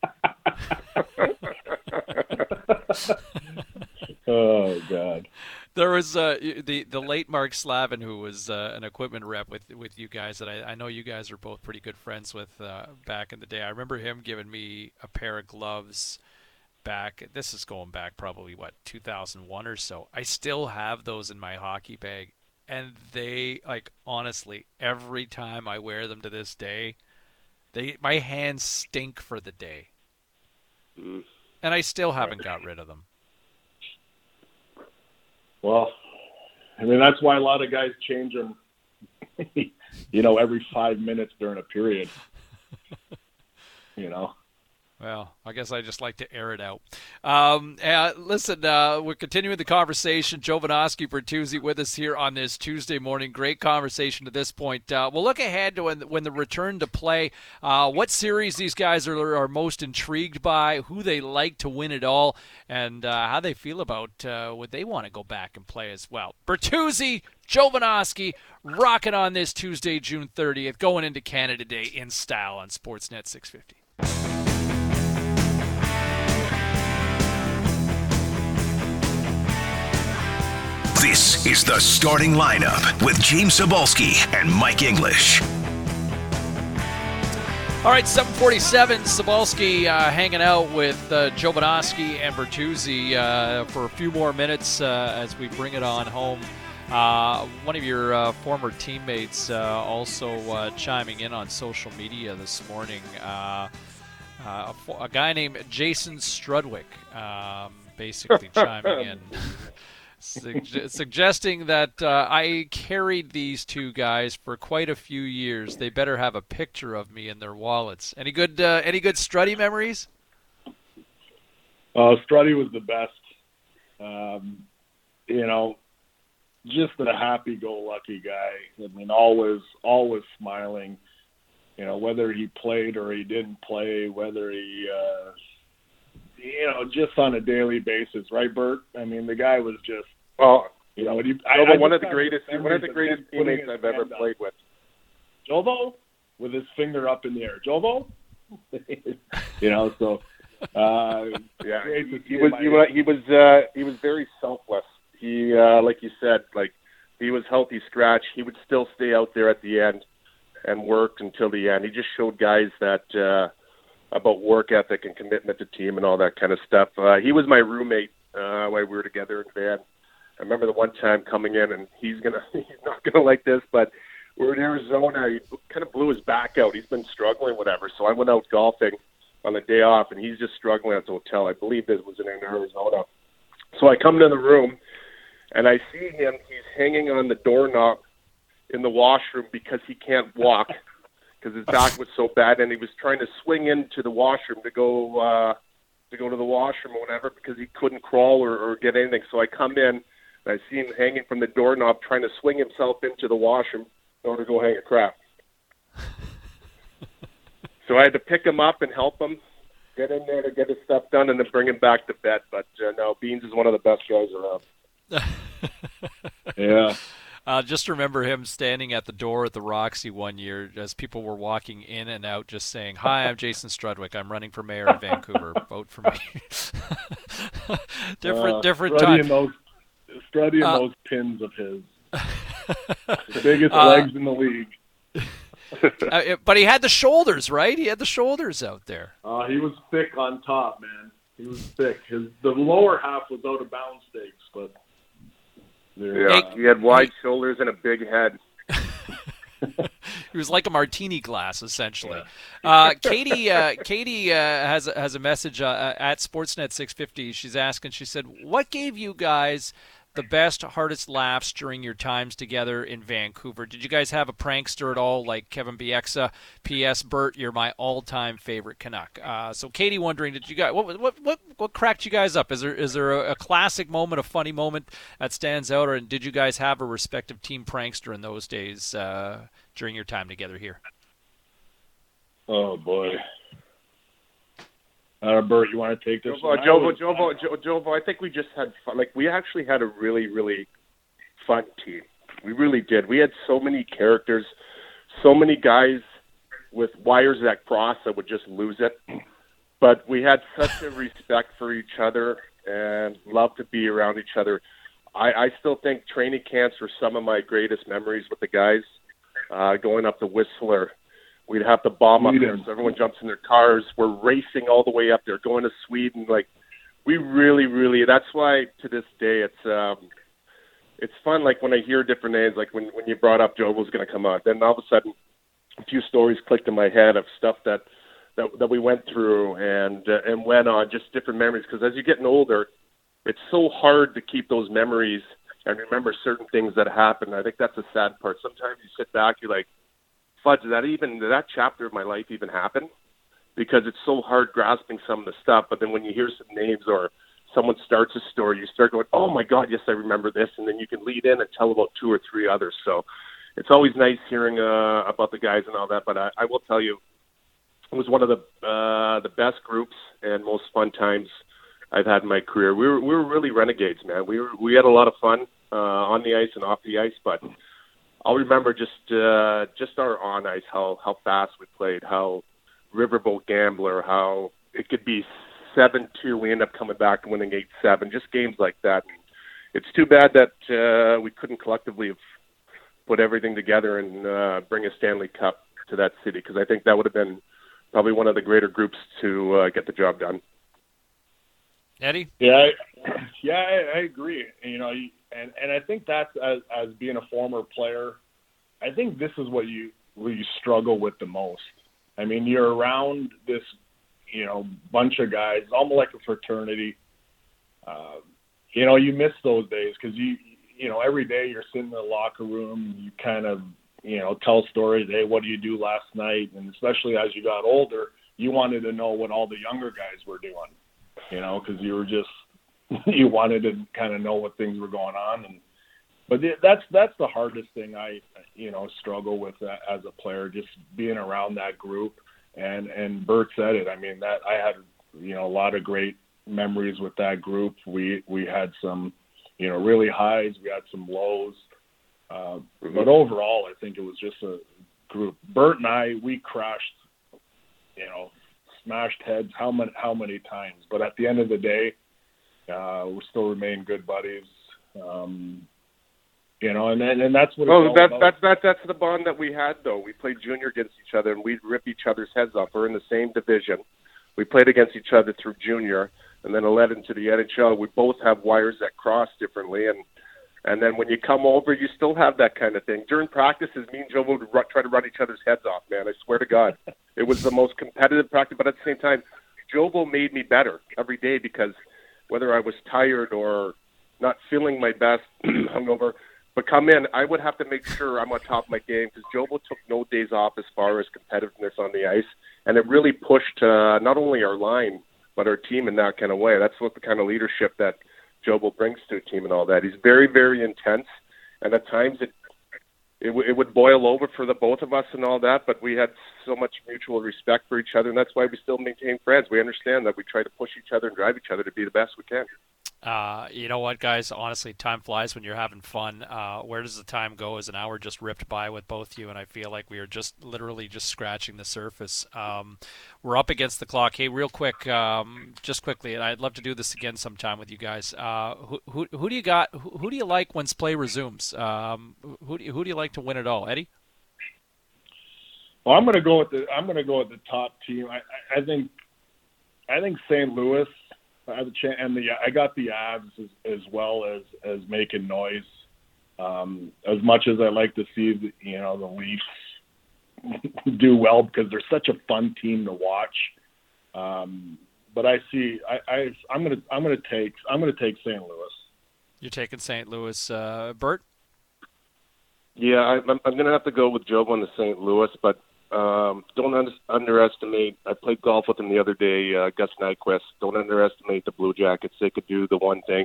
Oh God! There was the late Mark Slavin, who was an equipment rep with you guys that I know you guys are both pretty good friends with back in the day. I remember him giving me a pair of gloves back. This is going back probably 2001 or so. I still have those in my hockey bag, and they honestly every time I wear them to this day, my hands stink for the day, and I still haven't got rid of them. Well, I mean, that's why a lot of guys change them, every 5 minutes during a period, Well, I guess I just like to air it out. Listen, we're continuing the conversation. Jovanovski Bertuzzi with us here on this Tuesday morning. Great conversation to this point. We'll look ahead to when the return to play, what series these guys are most intrigued by, who they like to win it all, and how they feel about what they want to go back and play as well. Bertuzzi, Jovanovski, rocking on this Tuesday, June 30th, going into Canada Day in style on Sportsnet 650. This is the starting lineup with James Cybulski and Mike English. All right, 7:47. Cybulski hanging out with Jovanovski and Bertuzzi for a few more minutes as we bring it on home. One of your former teammates also chiming in on social media this morning. A guy named Jason Strudwick basically chiming in. Suggesting that I carried these two guys for quite a few years. They better have a picture of me in their wallets. Any good Struddy memories? Struddy was the best. Just a happy-go-lucky guy. I mean, always smiling. Whether he played or he didn't play, whether he just on a daily basis, right, Bert? I mean, the guy was just, one of the greatest teammates I've ever played with. Jovo, with his finger up in the air. Jovo, he was very selfless. He, like you said, he was healthy scratch. He would still stay out there at the end and work until the end. He just showed guys that. About work ethic and commitment to team and all that kind of stuff. He was my roommate while we were together in Van. I remember the one time coming in, and he's not gonna like this, but we're in Arizona. He kind of blew his back out. He's been struggling, whatever. So I went out golfing on the day off, and he's just struggling at the hotel. I believe this was in Arizona. So I come into the room, and I see him. He's hanging on the doorknob in the washroom because he can't walk. Because his back was so bad, and he was trying to swing into the washroom to go to the washroom or whatever because he couldn't crawl or get anything. So I come in, and I see him hanging from the doorknob trying to swing himself into the washroom in order to go hang a crap. So I had to pick him up and help him get in there to get his stuff done and then bring him back to bed. But no, Beans is one of the best guys around. Yeah. Just remember him standing at the door at the Roxy one year as people were walking in and out just saying, "Hi, I'm Jason Strudwick. I'm running for mayor of Vancouver. Vote for me." different time. Struddy and those pins of his. The biggest legs in the league. But he had the shoulders, right? He had the shoulders out there. He was thick on top, man. He was thick. The lower half was out of bounds stakes, but... Yeah, he had wide shoulders and a big head. He was like a martini glass, essentially. Yeah. Katie has a message at Sportsnet 650. She's asking, she said, what gave you guys the best, hardest laughs during your times together in Vancouver? Did you guys have a prankster at all, like Kevin Bieksa? P.S. Bert, you're my all-time favorite Canuck. So Katie wondering, did you guys what cracked you guys up? Is there a classic moment, a funny moment that stands out, or did you guys have a respective team prankster in those days during your time together here? Oh boy. Bert, you want to take this? Jovo, I think we just had fun. We actually had a really, really fun team. We really did. We had so many characters, so many guys with wires that cross that would just lose it. But we had such a respect for each other and love to be around each other. I still think training camps were some of my greatest memories with the guys. Going up to Whistler. We'd have to bomb up there, so everyone jumps in their cars. We're racing all the way up there, going to Sweden. We really, really. That's why to this day it's fun. When I hear different names, when you brought up Joe was going to come on, then all of a sudden a few stories clicked in my head of stuff that we went through and went on, just different memories. Because as you're getting older, it's so hard to keep those memories and remember certain things that happened. I think that's the sad part. Sometimes you sit back, you're like, fudge, did that chapter of my life even happen? because it's so hard grasping some of the stuff. But then when you hear some names or someone starts a story, you start going, oh my God, yes, I remember this. And then you can lead in and tell about 2 or 3 others. So it's always nice hearing about the guys and all that. But I will tell you, it was one of the best groups and most fun times I've had in my career. We were really renegades, man. We had a lot of fun on the ice and off the ice. But I'll remember just our on ice, how fast we played, how riverboat gambler, how it could be 7-2. We end up coming back and winning 8-7. Just games like that. And it's too bad that we couldn't collectively have put everything together and bring a Stanley Cup to that city, because I think that would have been probably one of the greater groups to get the job done. Eddie? Yeah, I agree. You know, and I think that's as being a former player, I think this is what you struggle with the most. I mean, you're around this, you know, bunch of guys, almost like a fraternity. You know, you miss those days because you know, every day you're sitting in the locker room, you kind of, you know, tell stories. Hey, what did you do last night? And especially as you got older, you wanted to know what all the younger guys were doing, you know, because you were just, you wanted to kind of know what things were going on. But that's the hardest thing I, you know, struggle with as a player, just being around that group. And Bert said it. I mean, that I had, you know, a lot of great memories with that group. We had some, you know, really highs. We had some lows. But overall, I think it was just a group. Bert and I, we crashed, you know, smashed heads how many times. But at the end of the day, we still remain good buddies. You know, and that's what. Oh, that's the bond that we had, though. We played junior against each other, and we'd rip each other's heads off. We're in the same division. We played against each other through junior, and then it led into the NHL. We both have wires that cross differently, and then when you come over, you still have that kind of thing. During practices, me and Joe would try to run each other's heads off, man. I swear to God. It was the most competitive practice, but at the same time, Jovo made me better every day, because whether I was tired or not feeling my best, hungover, but come in, I would have to make sure I'm on top of my game, because Jovo took no days off as far as competitiveness on the ice, and it really pushed not only our line, but our team in that kind of way. That's what the kind of leadership that Jovo brings to a team and all that. He's very, very intense, and at times it would boil over for the both of us and all that, but we had so much mutual respect for each other, and that's why we still maintain friends. We understand that we try to push each other and drive each other to be the best we can. You know what, guys? Honestly, time flies when you're having fun. Where does the time go? As an hour just ripped by with both you, and I feel like we are just literally just scratching the surface. We're up against the clock. Hey, real quick, just quickly, and I'd love to do this again sometime with you guys. Who do you got? Who do you like when play resumes? Who do you like to win it all, Eddie? Well, I'm going to go with the top team. I think St. Louis. I have a chance, and I got the Avs as well as making noise. As much as I like to see the Leafs do well, because they're such a fun team to watch. But I'm gonna take St. Louis. You're taking St. Louis, Bert? Yeah, I'm gonna have to go with Joe on the St. Louis, but. Don't underestimate. I played golf with him the other day, Gus Nyquist. Don't underestimate the Blue Jackets. They could do the one thing,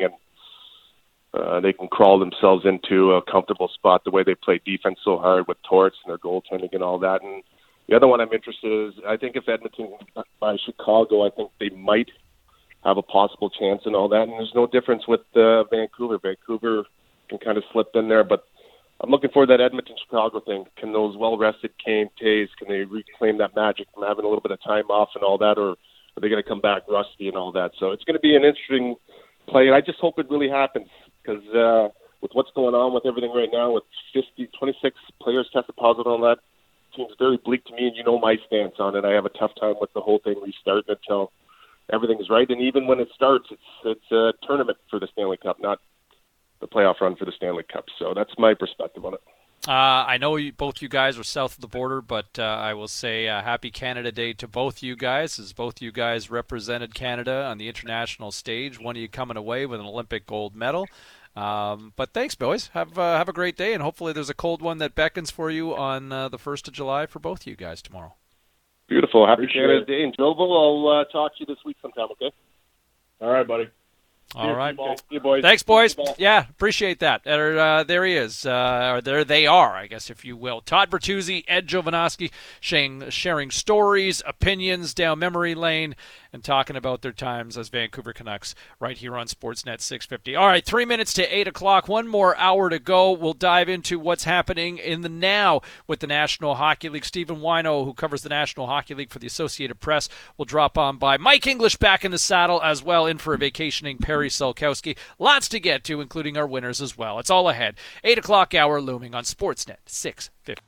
and they can crawl themselves into a comfortable spot the way they play defense so hard with Torts and their goaltending and all that. And the other one I'm interested in is, I think if Edmonton by Chicago, I think they might have a possible chance and all that. And there's no difference with Vancouver. Vancouver can kind of slip in there, but I'm looking for that Edmonton-Chicago thing. Can those well-rested Kane, Taves, can they reclaim that magic from having a little bit of time off and all that, or are they going to come back rusty and all that? So it's going to be an interesting play, and I just hope it really happens, because with what's going on with everything right now, with 26 players tested positive on that, it seems very bleak to me, and you know my stance on it. I have a tough time with the whole thing restarting until everything's right, and even when it starts, it's a tournament for the Stanley Cup, not the playoff run for the Stanley Cup. So that's my perspective on it. I know both you guys are south of the border, but I will say happy Canada Day to both you guys, as both you guys represented Canada on the international stage. One of you coming away with an Olympic gold medal. But thanks, boys. Have a great day, and hopefully there's a cold one that beckons for you on the 1st of July for both you guys tomorrow. Beautiful. Wonderful. Happy Canada Day. And Jovo, I'll talk to you this week sometime, okay? All right, buddy. All right. Okay. See you, boys. Thanks, boys. Yeah, appreciate that. There he is. Or there they are, I guess, if you will. Todd Bertuzzi, Ed Jovanovski, sharing stories, opinions down memory lane, and talking about their times as Vancouver Canucks right here on Sportsnet 650. All right, 3 minutes to 8 o'clock. One more hour to go. We'll dive into what's happening in the now with the National Hockey League. Stephen Wino, who covers the National Hockey League for the Associated Press, will drop on by. Mike English back in the saddle as well, in for a vacationing Perry Solkowski. Lots to get to, including our winners as well. It's all ahead. 8 o'clock hour looming on Sportsnet 650.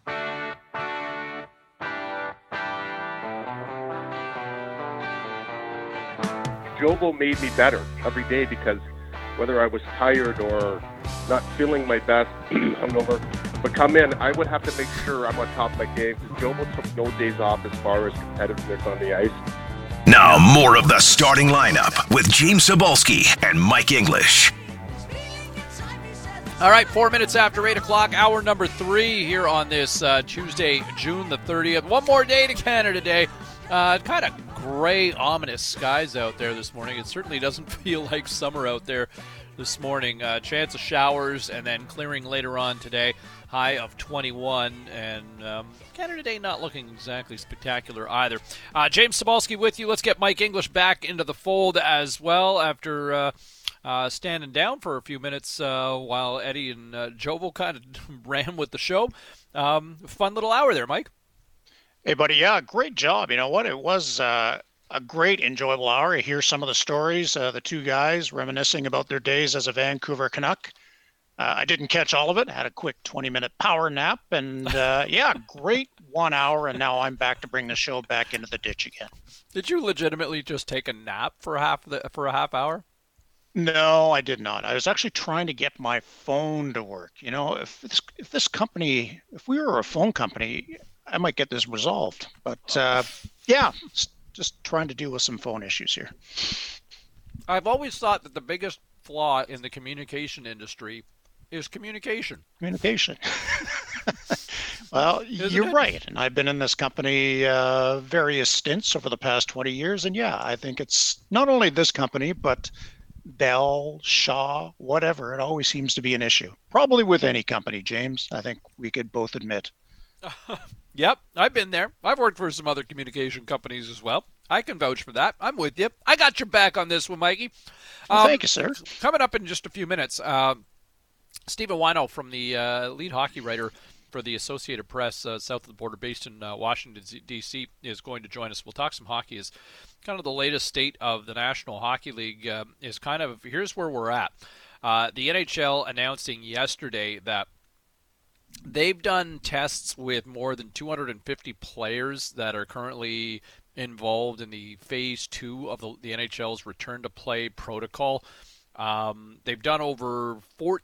Jovo made me better every day because whether I was tired or not feeling my best, hungover, but come in, I would have to make sure I'm on top of my game because Jovo took no days off as far as competitiveness on the ice. Now more of the starting lineup with James Cebulski and Mike English. All right, 4 minutes after 8 o'clock, hour number 3 here on this Tuesday, June the 30th. One more day to Canada Day. Kind of gray, ominous skies out there this morning. It certainly doesn't feel like summer out there this morning. Chance of showers and then clearing later on today. High of 21, and Canada Day not looking exactly spectacular either. James Cebulski with you. Let's get Mike English back into the fold as well after standing down for a few minutes while Eddie and Jovo kind of ran with the show. Fun little hour there, Mike. Hey, buddy. Yeah, great job. You know what? It was a great, enjoyable hour. You hear some of the stories, the two guys reminiscing about their days as a Vancouver Canuck. I didn't catch all of it. Had a quick 20-minute power nap. And, yeah, great 1 hour. And now I'm back to bring the show back into the ditch again. Did you legitimately just take a nap for a half hour? No, I did not. I was actually trying to get my phone to work. You know, if we were a phone company, I might get this resolved. But, yeah, just trying to deal with some phone issues here. I've always thought that the biggest flaw in the communication industry is communication. Well, you're right. And I've been in this company various stints over the past 20 years. And, yeah, I think it's not only this company, but Bell, Shaw, whatever. It always seems to be an issue. Probably with any company, James. I think we could both admit. Yep, I've been there. I've worked for some other communication companies as well. I can vouch for that. I'm with you. I got your back on this one, Mikey. Thank you, sir. Coming up in just a few minutes, Stephen Wino, from the lead hockey writer for the Associated Press, south of the border, based in Washington, D.C., is going to join us. We'll talk some hockey. As kind of the latest state of the National Hockey League is kind of, here's where we're at. The NHL announcing yesterday that they've done tests with more than 250 players that are currently involved in the Phase 2 of the NHL's return-to-play protocol. They've done over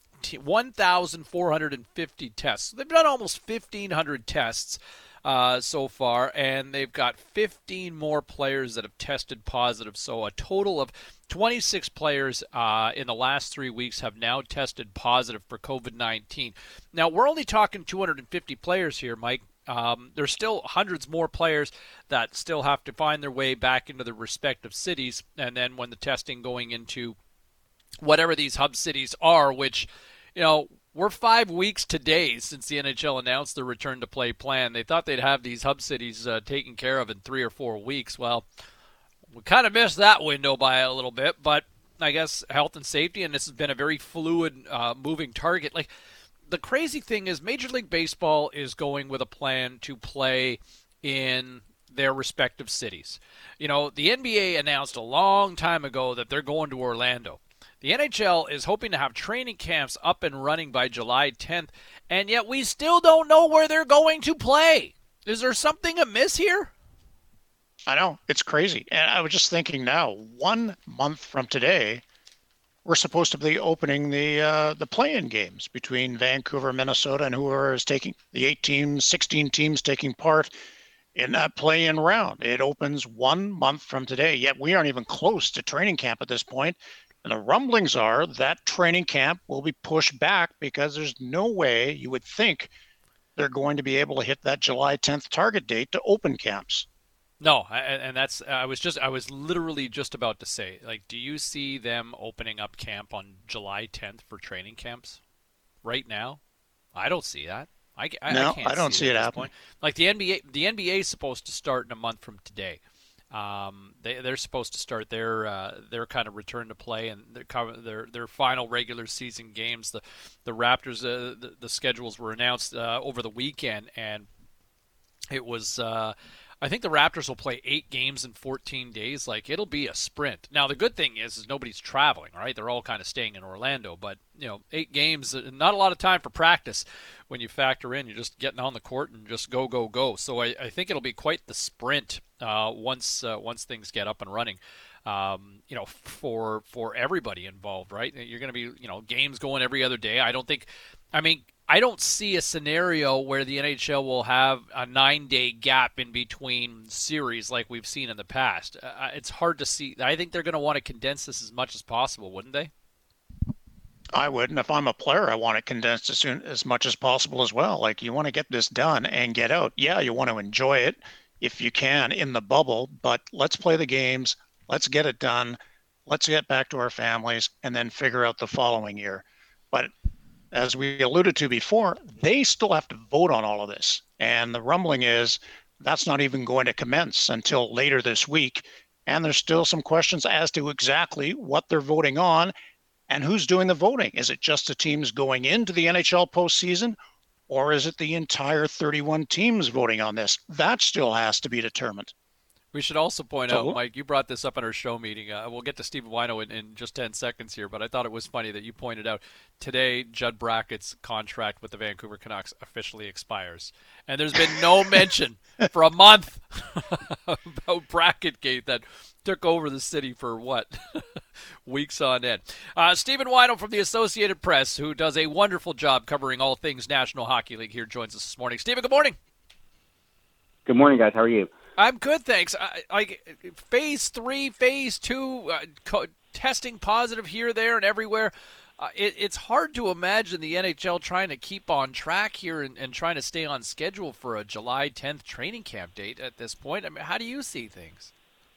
1,450 tests. They've done almost 1,500 tests so far, and they've got 15 more players that have tested positive. So a total of 26 players in the last 3 weeks have now tested positive for COVID-19. Now, we're only talking 250 players here, Mike. There's still hundreds more players that still have to find their way back into their respective cities, and then when the testing going into whatever these hub cities are, which, you know, we're 5 weeks today since the NHL announced their return-to-play plan. They thought they'd have these hub cities taken care of in 3 or 4 weeks. Well, we kind of missed that window by a little bit, but I guess health and safety, and this has been a very fluid, moving target. Like, the crazy thing is Major League Baseball is going with a plan to play in their respective cities. You know, the NBA announced a long time ago that they're going to Orlando. The NHL is hoping to have training camps up and running by July 10th, and yet we still don't know where they're going to play. Is there something amiss here? I know. It's crazy. And I was just thinking now, 1 month from today, we're supposed to be opening the play-in games between Vancouver, Minnesota, and whoever is taking the 16 teams taking part in that play-in round. It opens 1 month from today, yet we aren't even close to training camp at this point. And the rumblings are that training camp will be pushed back because there's no way you would think they're going to be able to hit that July 10th target date to open camps. No, I was literally just about to say, like, do you see them opening up camp on July 10th for training camps right now? I don't see that. I can't I don't see it happening. Like the NBA is supposed to start in a month from today. They're supposed to start their kind of return to play and their final regular season games. The Raptors the schedules were announced over the weekend, and it was. I think the Raptors will play 8 games in 14 days. Like, it'll be a sprint. Now, the good thing is nobody's traveling, right? They're all kind of staying in Orlando. But, 8 games, not a lot of time for practice when you factor in. You're just getting on the court and just go, go, go. So I think it'll be quite the sprint once things get up and running. For everybody involved, right? You're going to be, games going every other day. I don't see a scenario where the NHL will have a 9-day gap in between series like we've seen in the past. It's hard to see. I think they're going to want to condense this as much as possible, wouldn't they? I would, and if I'm a player, I want it condensed as much as possible as well. Like, you want to get this done and get out. Yeah, you want to enjoy it if you can in the bubble, but let's play the games. Let's get it done. Let's get back to our families and then figure out the following year. But as we alluded to before, they still have to vote on all of this. And the rumbling is that's not even going to commence until later this week. And there's still some questions as to exactly what they're voting on and who's doing the voting. Is it just the teams going into the NHL postseason, or is it the entire 31 teams voting on this? That still has to be determined. We should also point out, Mike, you brought this up in our show meeting. We'll get to Stephen Wino in just 10 seconds here, but I thought it was funny that you pointed out today Judd Brackett's contract with the Vancouver Canucks officially expires. And there's been no mention for a month about Brackettgate that took over the city for weeks on end. Stephen Wino from the Associated Press, who does a wonderful job covering all things National Hockey League, here joins us this morning. Stephen, good morning. Good morning, guys. How are you? I'm good, thanks. Phase 3, Phase 2, testing positive here, there, and everywhere. It's hard to imagine the NHL trying to keep on track here and trying to stay on schedule for a July 10th training camp date at this point. I mean, how do you see things?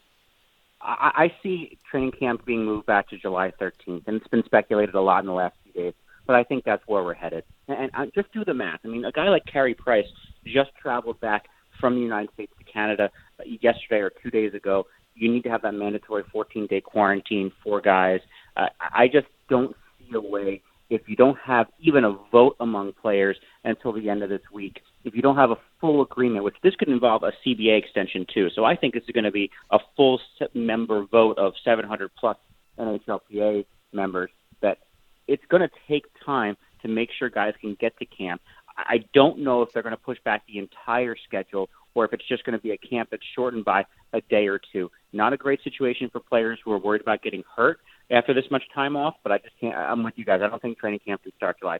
I see training camp being moved back to July 13th, and it's been speculated a lot in the last few days, but I think that's where we're headed. And just do the math. I mean, a guy like Carey Price just traveled back from the United States to Canada yesterday or 2 days ago. You need to have that mandatory 14-day quarantine for guys. I just don't see a way, if you don't have even a vote among players until the end of this week, if you don't have a full agreement, which this could involve a CBA extension too. So I think this is going to be a full member vote of 700-plus NHLPA members, that it's going to take time to make sure guys can get to camp. I don't know if they're going to push back the entire schedule or if it's just going to be a camp that's shortened by a day or two. Not a great situation for players who are worried about getting hurt after this much time off, but I just can't. I'm with you guys. I don't think training camp can start July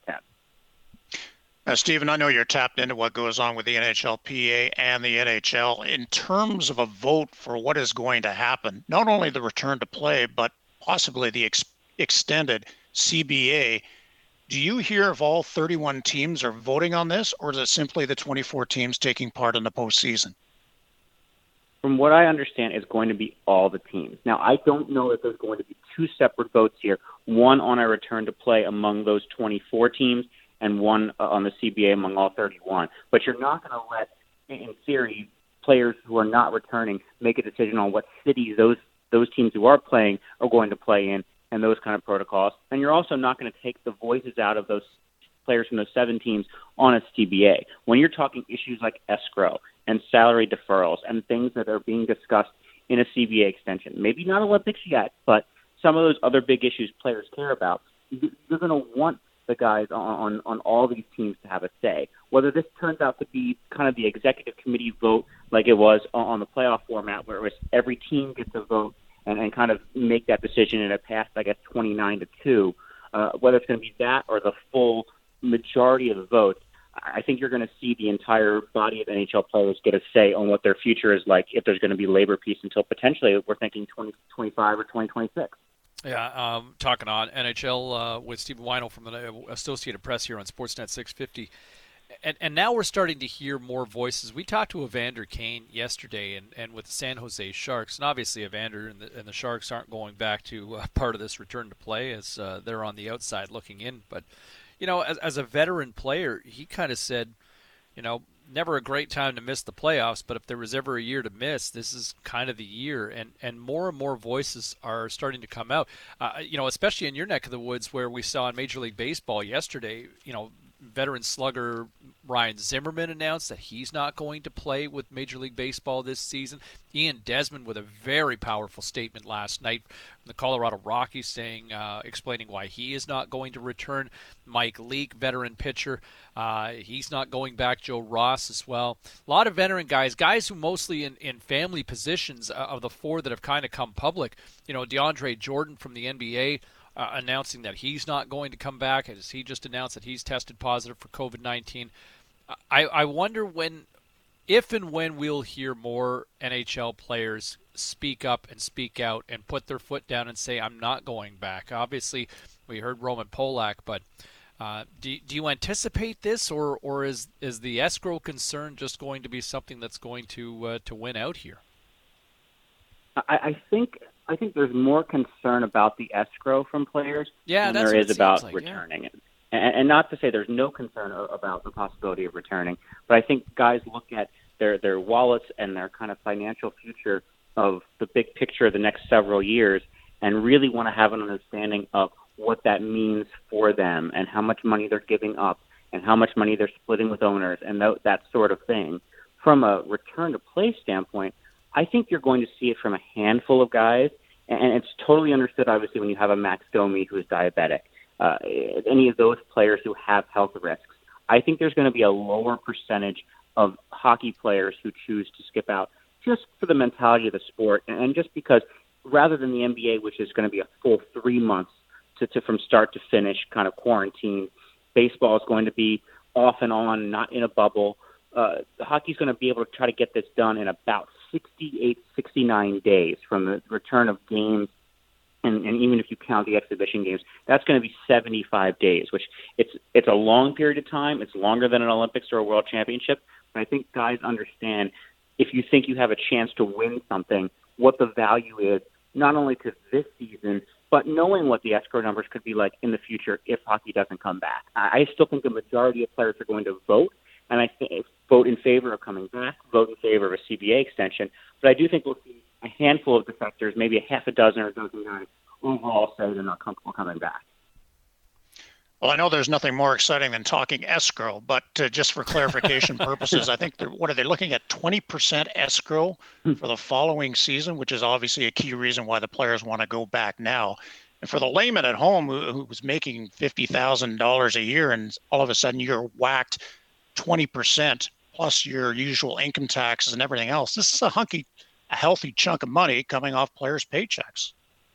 10th. Stephen, I know you're tapped into what goes on with the NHLPA and the NHL. In terms of a vote for what is going to happen, not only the return to play, but possibly the extended CBA, do you hear if all 31 teams are voting on this, or is it simply the 24 teams taking part in the postseason? From what I understand, it's going to be all the teams. Now, I don't know if there's going to be 2 separate votes here, one on a return to play among those 24 teams and one on the CBA among all 31. But you're not going to let, in theory, players who are not returning make a decision on what cities those teams who are playing are going to play in, and those kind of protocols. And you're also not going to take the voices out of those players from those 7 teams on a CBA. When you're talking issues like escrow and salary deferrals and things that are being discussed in a CBA extension, maybe not Olympics yet, but some of those other big issues players care about, you're going to want the guys on all these teams to have a say. Whether this turns out to be kind of the executive committee vote like it was on the playoff format, where it was every team gets a vote and kind of make that decision, and it passed, I guess, 29-2. Whether it's going to be that or the full majority of the votes, I think you're going to see the entire body of NHL players get a say on what their future is like, if there's going to be labor peace until potentially, we're thinking 2025 or 2026. Yeah, talking on NHL with Stephen Wino from the Associated Press here on Sportsnet 650. And now we're starting to hear more voices. We talked to Evander Kane yesterday, and with the San Jose Sharks, and obviously Evander and the Sharks aren't going back to part of this return to play as they're on the outside looking in. But, as a veteran player, he kind of said, never a great time to miss the playoffs, but if there was ever a year to miss, this is kind of the year. And more voices are starting to come out, especially in your neck of the woods where we saw in Major League Baseball yesterday, veteran slugger Ryan Zimmerman announced that he's not going to play with Major League Baseball this season. Ian Desmond with a very powerful statement last night from the Colorado Rockies explaining why he is not going to return. Mike Leake, veteran pitcher, he's not going back. Joe Ross as well. A lot of veteran guys who mostly in family positions of the four that have kind of come public. DeAndre Jordan from the NBA, announcing that he's not going to come back, as he just announced that he's tested positive for COVID-19. I wonder if and when we'll hear more NHL players speak up and speak out and put their foot down and say, I'm not going back. Obviously, we heard Roman Polak, but do you anticipate this, or is the escrow concern just going to be something that's going to win out here? I think there's more concern about the escrow from players than there is about returning it. And not to say there's no concern about the possibility of returning, but I think guys look at their wallets and their kind of financial future of the big picture of the next several years and really want to have an understanding of what that means for them and how much money they're giving up and how much money they're splitting with owners and that sort of thing. From a return to play standpoint, I think you're going to see it from a handful of guys, and it's totally understood, obviously, when you have a Max Domi who is diabetic, any of those players who have health risks. I think there's going to be a lower percentage of hockey players who choose to skip out just for the mentality of the sport, and just because rather than the NBA, which is going to be a full 3 months to from start to finish kind of quarantine, baseball is going to be off and on, not in a bubble. Hockey's going to be able to try to get this done in about 68, 69 days from the return of games, and even if you count the exhibition games, that's going to be 75 days, which it's a long period of time. It's longer than an Olympics or a World Championship, but I think guys understand if you think you have a chance to win something, what the value is, not only to this season, but knowing what the escrow numbers could be like in the future if hockey doesn't come back. I still think the majority of players are going to vote, and I think vote in favor of coming back, vote in favor of a CBA extension. But I do think we'll see a handful of defectors, maybe a half a dozen or a dozen guys, overall say they're not comfortable coming back. Well, I know there's nothing more exciting than talking escrow, but just for clarification purposes, I think what are they looking at 20% escrow for the following season, which is obviously a key reason why the players want to go back now. And for the layman at home who was making $50,000 a year and all of a sudden you're whacked 20% plus your usual income taxes and everything else, this is a healthy chunk of money coming off players' paychecks.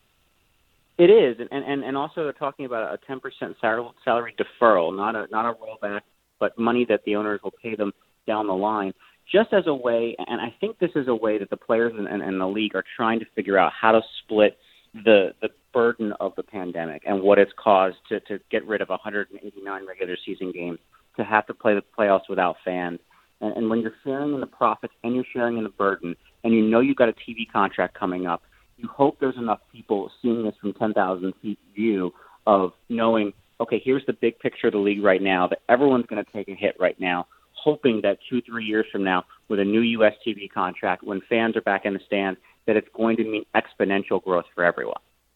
It is, and also they're talking about a 10% salary deferral, not a rollback, but money that the owners will pay them down the line, just as a way. And I think this is a way that the players and the league are trying to figure out how to split the burden of the pandemic and what it's caused to get rid of 189 regular season games, to have to play the playoffs without fans. And when you're sharing in the profits and you're sharing in the burden, and you know you've got a TV contract coming up, you hope there's enough people seeing this from 10,000 feet view of knowing, okay, here's the big picture of the league right now, that everyone's going to take a hit right now, hoping that 2-3 years from now, with a new U.S. TV contract, when fans are back in the stands, that it's going to mean exponential growth for everyone.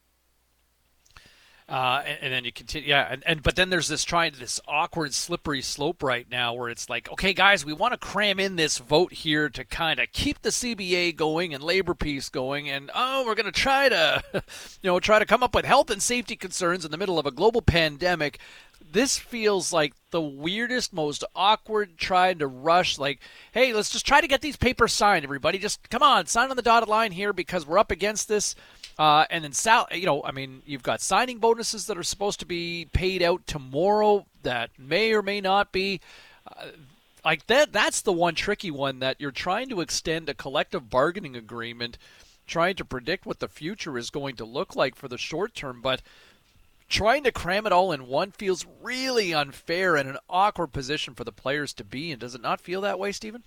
And then you continue, but then there's this awkward, slippery slope right now where it's like, okay, guys, we want to cram in this vote here to kind of keep the CBA going and labor peace going, and we're going to try to come up with health and safety concerns in the middle of a global pandemic. This feels like the weirdest, most awkward, trying to rush, like, hey, let's just try to get these papers signed, everybody. Just come on, sign on the dotted line here because we're up against this. And then, you've got signing bonuses that are supposed to be paid out tomorrow that may or may not be. That's the one tricky one, that you're trying to extend a collective bargaining agreement, trying to predict what the future is going to look like for the short term. But trying to cram it all in one feels really unfair and an awkward position for the players to be in. Does it not feel that way, Stephen?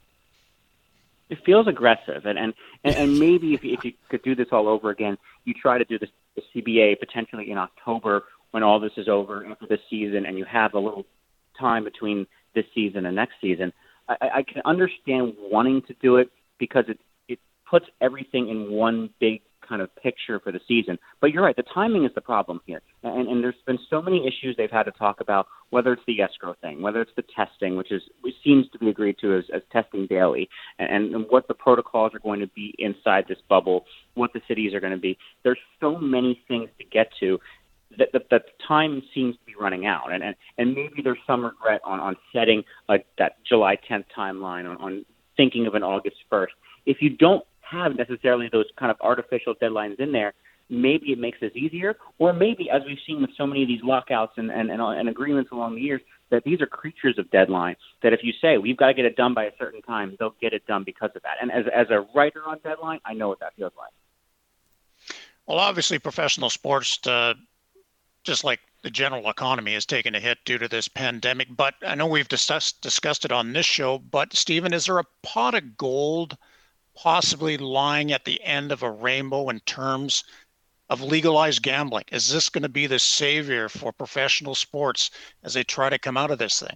It feels aggressive, and maybe if you could do this all over again, you try to do the CBA potentially in October when all this is over after this season, and you have a little time between this season and next season. I can understand wanting to do it because it puts everything in one big kind of picture for the season. But you're right, the timing is the problem here. And there's been so many issues they've had to talk about, whether it's the escrow thing, whether it's the testing, which seems to be agreed to as testing daily, and what the protocols are going to be inside this bubble, what the cities are going to be. There's so many things to get to that the time seems to be running out. And maybe there's some regret on setting that July 10th timeline, on thinking of an August 1st. If you don't have necessarily those kind of artificial deadlines in there, maybe it makes this easier, or maybe, as we've seen with so many of these lockouts and agreements along the years, that these are creatures of deadline, that if you say, we've got to get it done by a certain time, they'll get it done because of that. And as a writer on deadline, I know what that feels like. Well, obviously, professional sports, just like the general economy, has taken a hit due to this pandemic. But I know we've discussed it on this show, but Stephen, is there a pot of gold possibly lying at the end of a rainbow in terms of legalized gambling? Is this going to be the savior for professional sports as they try to come out of this thing?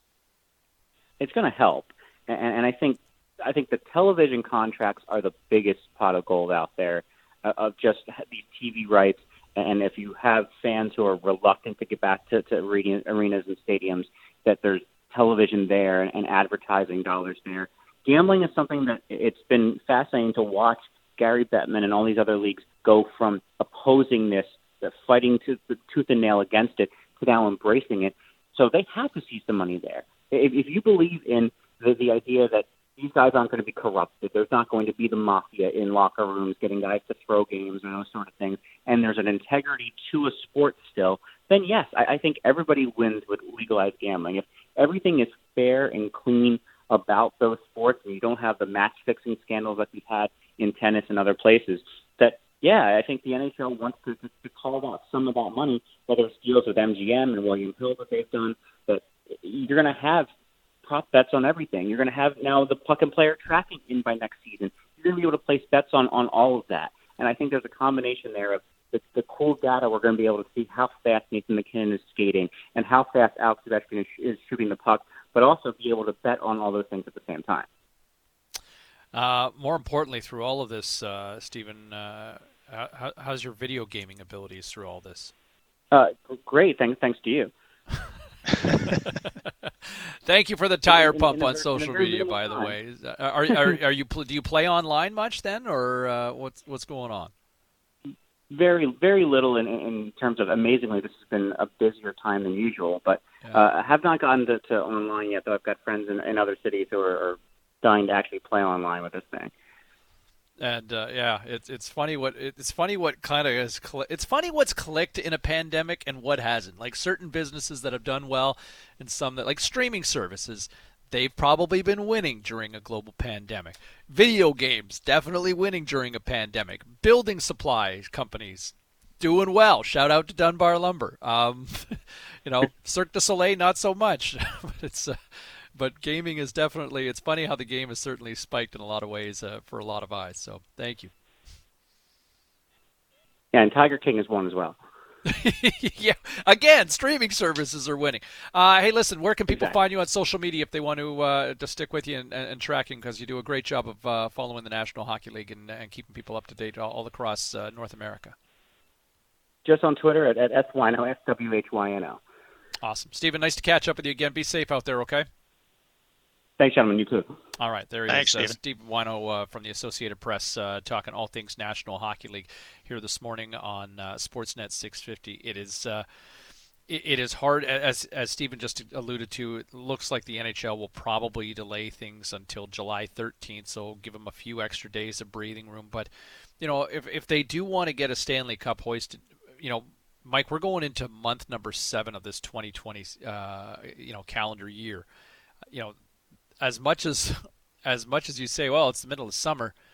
It's going to help. And I think the television contracts are the biggest pot of gold out there, of just these TV rights. And if you have fans who are reluctant to get back to arenas and stadiums, that there's television there and advertising dollars there. Gambling is something that it's been fascinating to watch Gary Bettman and all these other leagues go from opposing this, fighting tooth and nail against it, to now embracing it. So they have to see some money there. If you believe in the idea that these guys aren't going to be corrupted, there's not going to be the mafia in locker rooms getting guys to throw games and those sort of things, and there's an integrity to a sport still, then yes, I think everybody wins with legalized gambling. If everything is fair and clean about those sports, and you don't have the match-fixing scandals that we've had in tennis and other places, that, yeah, I think the NHL wants to call out some of that money, whether it's deals with MGM and William Hill that they've done, that you're going to have prop bets on everything. You're going to have now the puck and player tracking in by next season. You're going to be able to place bets on all of that. And I think there's a combination there of the cool data. We're going to be able to see how fast Nathan MacKinnon is skating and how fast Alex Ovechkin is shooting the puck, but also be able to bet on all those things at the same time. More importantly, through all of this, Stephen, how's your video gaming abilities through all this? Great. Thanks to you. Thank you for the tire pump on social media, by the way. Are you do you play online much then, or what's going on? Very, very little in terms of, amazingly, this has been a busier time than usual, but I have not gotten to online yet, though I've got friends in other cities who are dying to actually play online with this thing. And it's funny what kind of is. It's funny what's clicked in a pandemic and what hasn't. Like certain businesses that have done well, and some that, like streaming services, they've probably been winning during a global pandemic. Video games definitely winning during a pandemic. Building supplies companies doing well. Shout out to Dunbar Lumber. Cirque du Soleil not so much, but it's. But gaming is definitely, it's funny how the game has certainly spiked in a lot of ways for a lot of eyes. So thank you. Yeah, and Tiger King is one as well. Yeah, again, streaming services are winning. Hey, listen, where can people find you on social media if they want to stick with you and tracking, because you do a great job of following the National Hockey League and keeping people up to date all across North America? Just on Twitter at SWhyno, SWHYNO. Awesome. Stephen, nice to catch up with you again. Be safe out there, okay? Thanks, gentlemen. You too. All right, there he Thanks, is. Stephen Whyno from the Associated Press talking all things National Hockey League here this morning on Sportsnet 650. It is hard, as Stephen just alluded to. It looks like the NHL will probably delay things until July 13th, so give them a few extra days of breathing room. But if they do want to get a Stanley Cup hoisted, Mike, we're going into month number 7 of this 2020 calendar year. As much as you say, well, it's the middle of summer,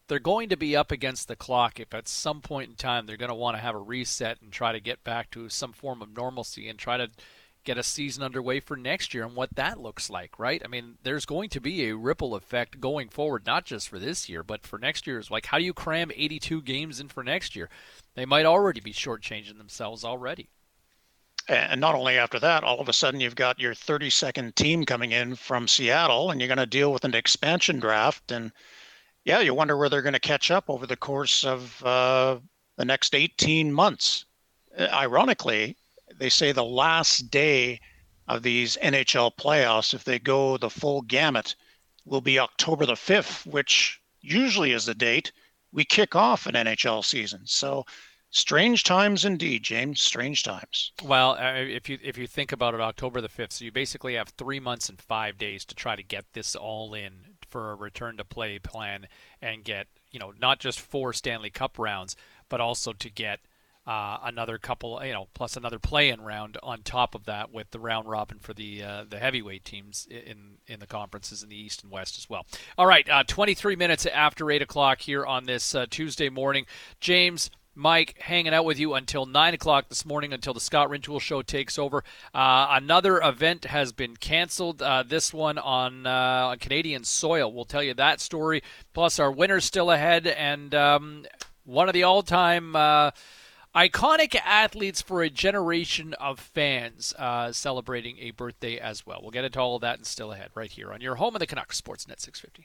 they're going to be up against the clock if at some point in time they're going to want to have a reset and try to get back to some form of normalcy and try to get a season underway for next year and what that looks like, right? I mean, there's going to be a ripple effect going forward, not just for this year, but for next year's. Like, how do you cram 82 games in for next year? They might already be shortchanging themselves already. And not only after that, all of a sudden you've got your 32nd team coming in from Seattle, and you're going to deal with an expansion draft. And yeah, you wonder where they're going to catch up over the course of the next 18 months. Ironically, they say the last day of these NHL playoffs, if they go the full gamut, will be October the 5th, which usually is the date we kick off an NHL season. So strange times indeed, James. Strange times. Well, if you think about it, October the 5th, so you basically have 3 months and 5 days to try to get this all in for a return to play plan and get, not just 4 Stanley Cup rounds, but also to get another couple, plus another play-in round on top of that with the round robin for the heavyweight teams in the conferences in the East and West as well. All right, 23 minutes after 8 o'clock here on this Tuesday morning. James, Mike, hanging out with you until 9 o'clock this morning until the Scott Rintoul Show takes over. Another event has been canceled, this one on Canadian soil. We'll tell you that story, plus our winner's still ahead, and one of the all-time iconic athletes for a generation of fans celebrating a birthday as well. We'll get into all of that and still ahead right here on your home of the Canucks, Sportsnet 650.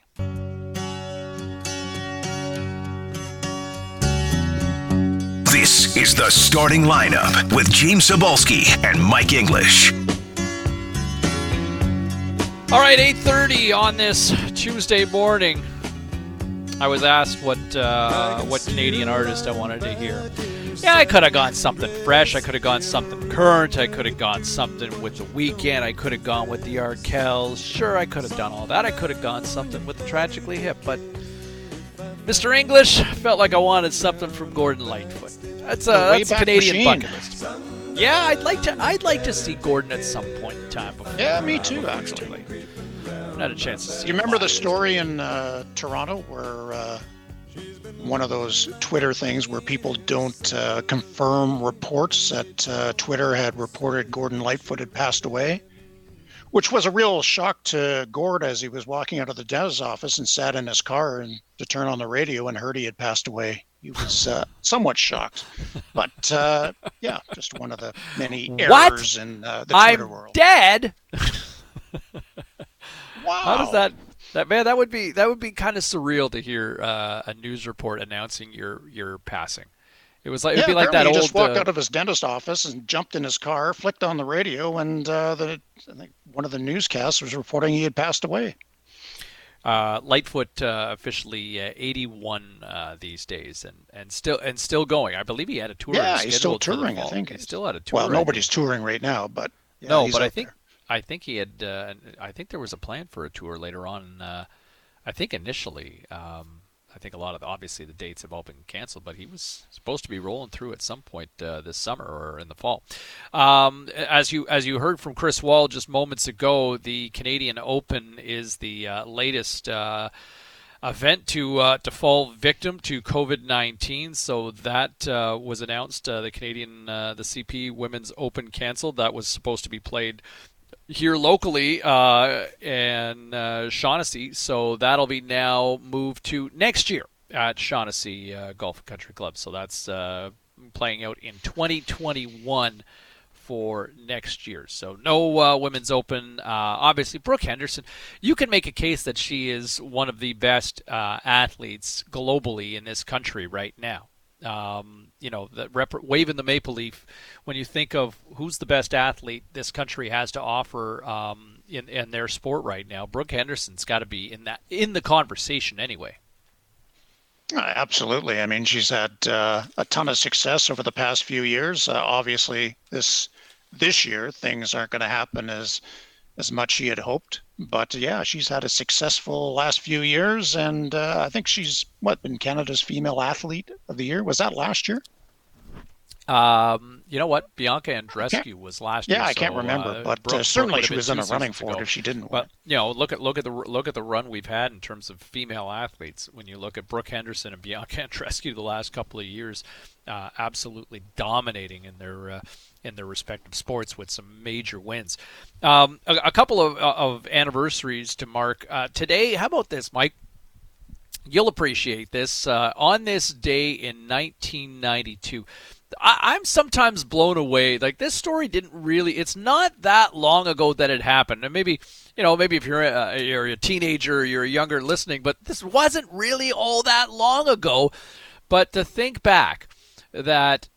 This is the starting lineup with James Cybulski and Mike English. All right, 8:30 on this Tuesday morning. I was asked what Canadian artist I wanted to hear. Yeah, I could have gone something fresh. I could have gone something current. I could have gone something with The Weeknd. I could have gone with the Arkells. Sure, I could have done all that. I could have gone something with the Tragically Hip. But Mr. English felt like I wanted something from Gordon Lightfoot. That's a Canadian bucket list. Yeah, I'd like to see Gordon at some point in time. Yeah, me too, actually. Not a chance to see. You remember the story in Toronto where one of those Twitter things where people don't confirm reports that Twitter had reported Gordon Lightfoot had passed away, which was a real shock to Gord as he was walking out of the dentist's office and sat in his car and to turn on the radio and heard he had passed away. He was somewhat shocked, but yeah, just one of the many errors in the Twitter world. Dead. Wow. How does that man? That would be kind of surreal to hear a news report announcing your passing. It was like it'd be like that. He old, just walked out of his dentist office and jumped in his car, flicked on the radio, and I think one of the newscasts was reporting he had passed away. Lightfoot officially 81 these days, and still going. I believe he had a tour. Yeah, he's still touring. I think he still had a tour. Well, nobody's touring right now, but yeah, no, but I think he had. I think there was a plan for a tour later on. I think initially, I think obviously the dates have all been canceled, but he was supposed to be rolling through at some point this summer or in the fall. As you heard from Chris Wall just moments ago, the Canadian Open is the latest event to fall victim to COVID-19. So that was announced. The CP Women's Open canceled. That was supposed to be played here locally in Shaughnessy, so that'll be now moved to next year at Shaughnessy Golf and Country Club. So that's playing out in 2021 for next year. So no Women's Open. Obviously, Brooke Henderson, you can make a case that she is one of the best athletes globally in this country right now. Waving the maple leaf, when you think of who's the best athlete this country has to offer in their sport right now, Brooke Henderson's got to be in the conversation anyway. Absolutely. I mean, she's had a ton of success over the past few years. Obviously, this year things aren't going to happen as much she had hoped. But yeah, she's had a successful last few years, and I think she's been Canada's Female Athlete of the Year. Was that last year? You know what? Bianca Andreescu was last year. Yeah, I can't remember, but certainly she was in a running for it if she didn't win. But look at the run we've had in terms of female athletes. When you look at Brooke Henderson and Bianca Andreescu the last couple of years, absolutely dominating in their respective sports with some major wins. A couple of anniversaries to mark today. How about this, Mike? You'll appreciate this. On this day in 1992. I'm sometimes blown away. Like, this story it's not that long ago that it happened. And maybe if you're a teenager or you're younger listening, but this wasn't really all that long ago. But to think back that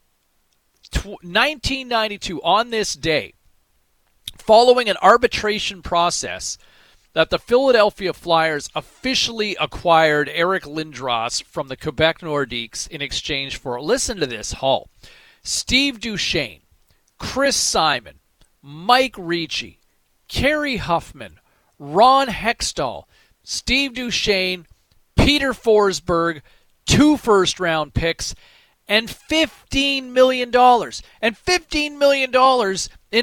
1992, on this day, following an arbitration process, that the Philadelphia Flyers officially acquired Eric Lindros from the Quebec Nordiques in exchange for, listen to this haul, Steve Duchesne, Chris Simon, Mike Ricci, Kerry Huffman, Ron Hextall, Steve Duchesne, Peter Forsberg, 2 first-round picks, and $15 million. And $15 million in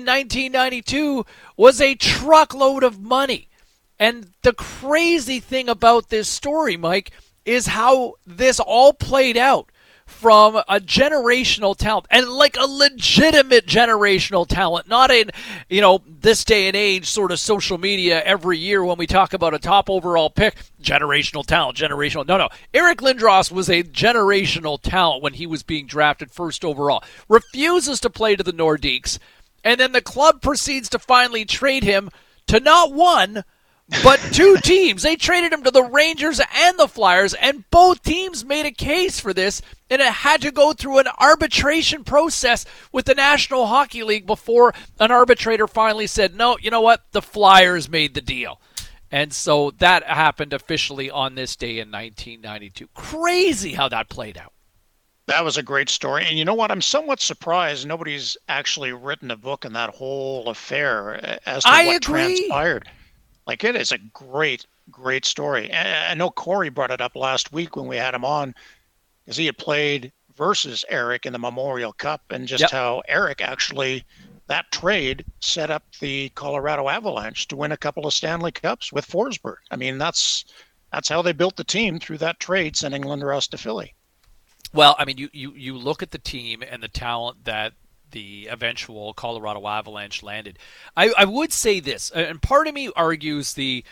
1992 was a truckload of money. And the crazy thing about this story, Mike, is how this all played out from a generational talent, and like a legitimate generational talent, not in, this day and age sort of social media every year when we talk about a top overall pick, generational talent. No. Eric Lindros was a generational talent when he was being drafted first overall. Refuses to play to the Nordiques, and then the club proceeds to finally trade him to not one, but 2 teams. They traded him to the Rangers and the Flyers, and both teams made a case for this, and it had to go through an arbitration process with the National Hockey League before an arbitrator finally said, no, you know what, the Flyers made the deal. And so that happened officially on this day in 1992. Crazy how that played out. That was a great story. And you know what? I'm somewhat surprised nobody's actually written a book in that whole affair as to what transpired. Like, it is a great, great story. And I know Corey brought it up last week when we had him on, because he had played versus Eric in the Memorial Cup, and just how Eric actually, that trade set up the Colorado Avalanche to win a couple of Stanley Cups with Forsberg. I mean, that's how they built the team, through that trade, sending Lindros to Philly. Well, I mean, you look at the team and the talent that the eventual Colorado Avalanche landed. I would say this, and part of me argues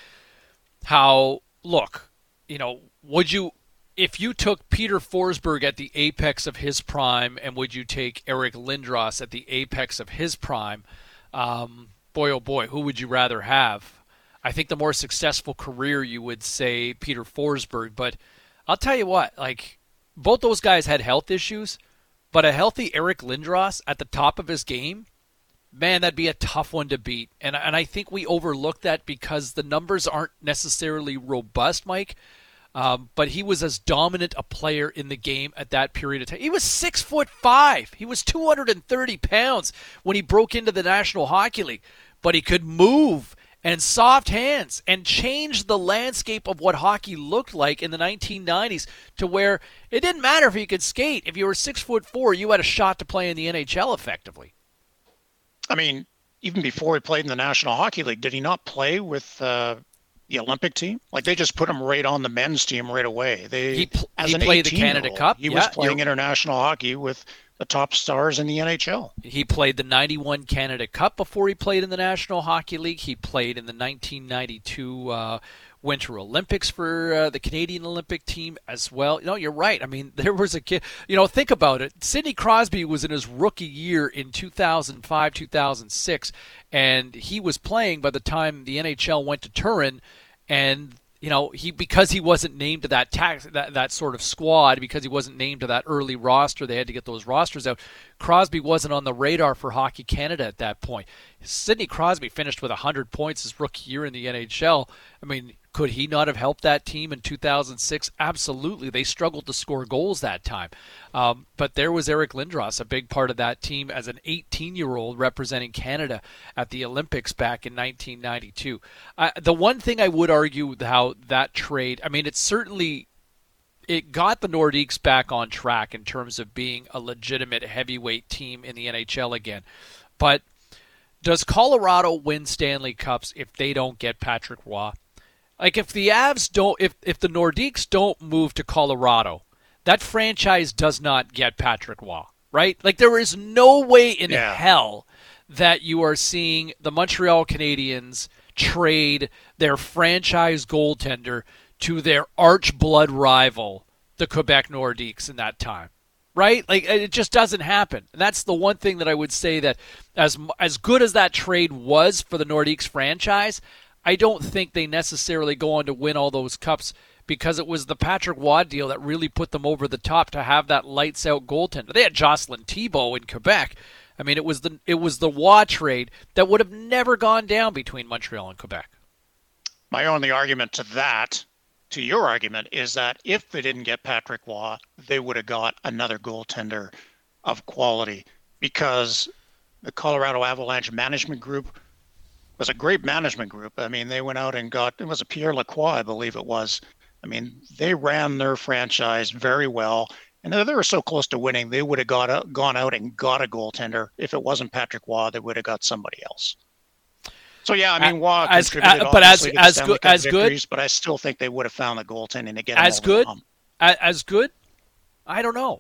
if you took Peter Forsberg at the apex of his prime, and would you take Eric Lindros at the apex of his prime, boy, oh boy, who would you rather have? I think the more successful career, you would say Peter Forsberg, but I'll tell you what, like, both those guys had health issues, but a healthy Eric Lindros at the top of his game, man, that'd be a tough one to beat. And I think we overlook that because the numbers aren't necessarily robust, Mike. But he was as dominant a player in the game at that period of time. He was 6'5". He was 230 pounds when he broke into the National Hockey League. But he could move and soft hands and change the landscape of what hockey looked like in the 1990s to where it didn't matter if you could skate. If you were 6'4", you had a shot to play in the NHL effectively. I mean, even before he played in the National Hockey League, did he not play with the Olympic team? Like, they just put him right on the men's team right away. He played the Canada Cup. He was playing international hockey with the top stars in the NHL. He played the 91 Canada Cup before he played in the National Hockey League. He played in the 1992 Winter Olympics for the Canadian Olympic team as well. No, you're right. I mean, there was a kid, think about it. Sidney Crosby was in his rookie year in 2005, 2006, and he was playing by the time the NHL went to Turin, and because he wasn't named to that sort of squad, because he wasn't named to that early roster, they had to get those rosters out. Crosby wasn't on the radar for Hockey Canada at that point. Sidney Crosby finished with 100 points his rookie year in the NHL. I mean, could he not have helped that team in 2006? Absolutely. They struggled to score goals that time. But there was Eric Lindros, a big part of that team as an 18-year-old representing Canada at the Olympics back in 1992. The one thing I would argue with how that trade, I mean, it certainly it got the Nordiques back on track in terms of being a legitimate heavyweight team in the NHL again. But does Colorado win Stanley Cups if they don't get Patrick Roy? Like, if the Avs don't, if the Nordiques don't move to Colorado, that franchise does not get Patrick Roy, right? Like, there is no way in hell that you are seeing the Montreal Canadiens trade their franchise goaltender to their arch blood rival, the Quebec Nordiques, in that time, right? Like, it just doesn't happen. And that's the one thing that I would say, that as good as that trade was for the Nordiques franchise, I don't think they necessarily go on to win all those cups, because it was the Patrick Roy deal that really put them over the top to have that lights-out goaltender. They had Jocelyn Thibault in Quebec. I mean, it was the Roy trade that would have never gone down between Montreal and Quebec. My only argument to that, to your argument, is that if they didn't get Patrick Roy, they would have got another goaltender of quality, because the Colorado Avalanche management group was a great management group. I mean, they went out and got, it was a Pierre Lacroix, I believe it was. I mean, they ran their franchise very well. And if they were so close to winning, they would have gone out and got a goaltender. If it wasn't Patrick Roy, they would have got somebody else. So, yeah, I mean, Roy contributed as good, but I still think they would have found the goaltending to get him over the hump. As good? I don't know.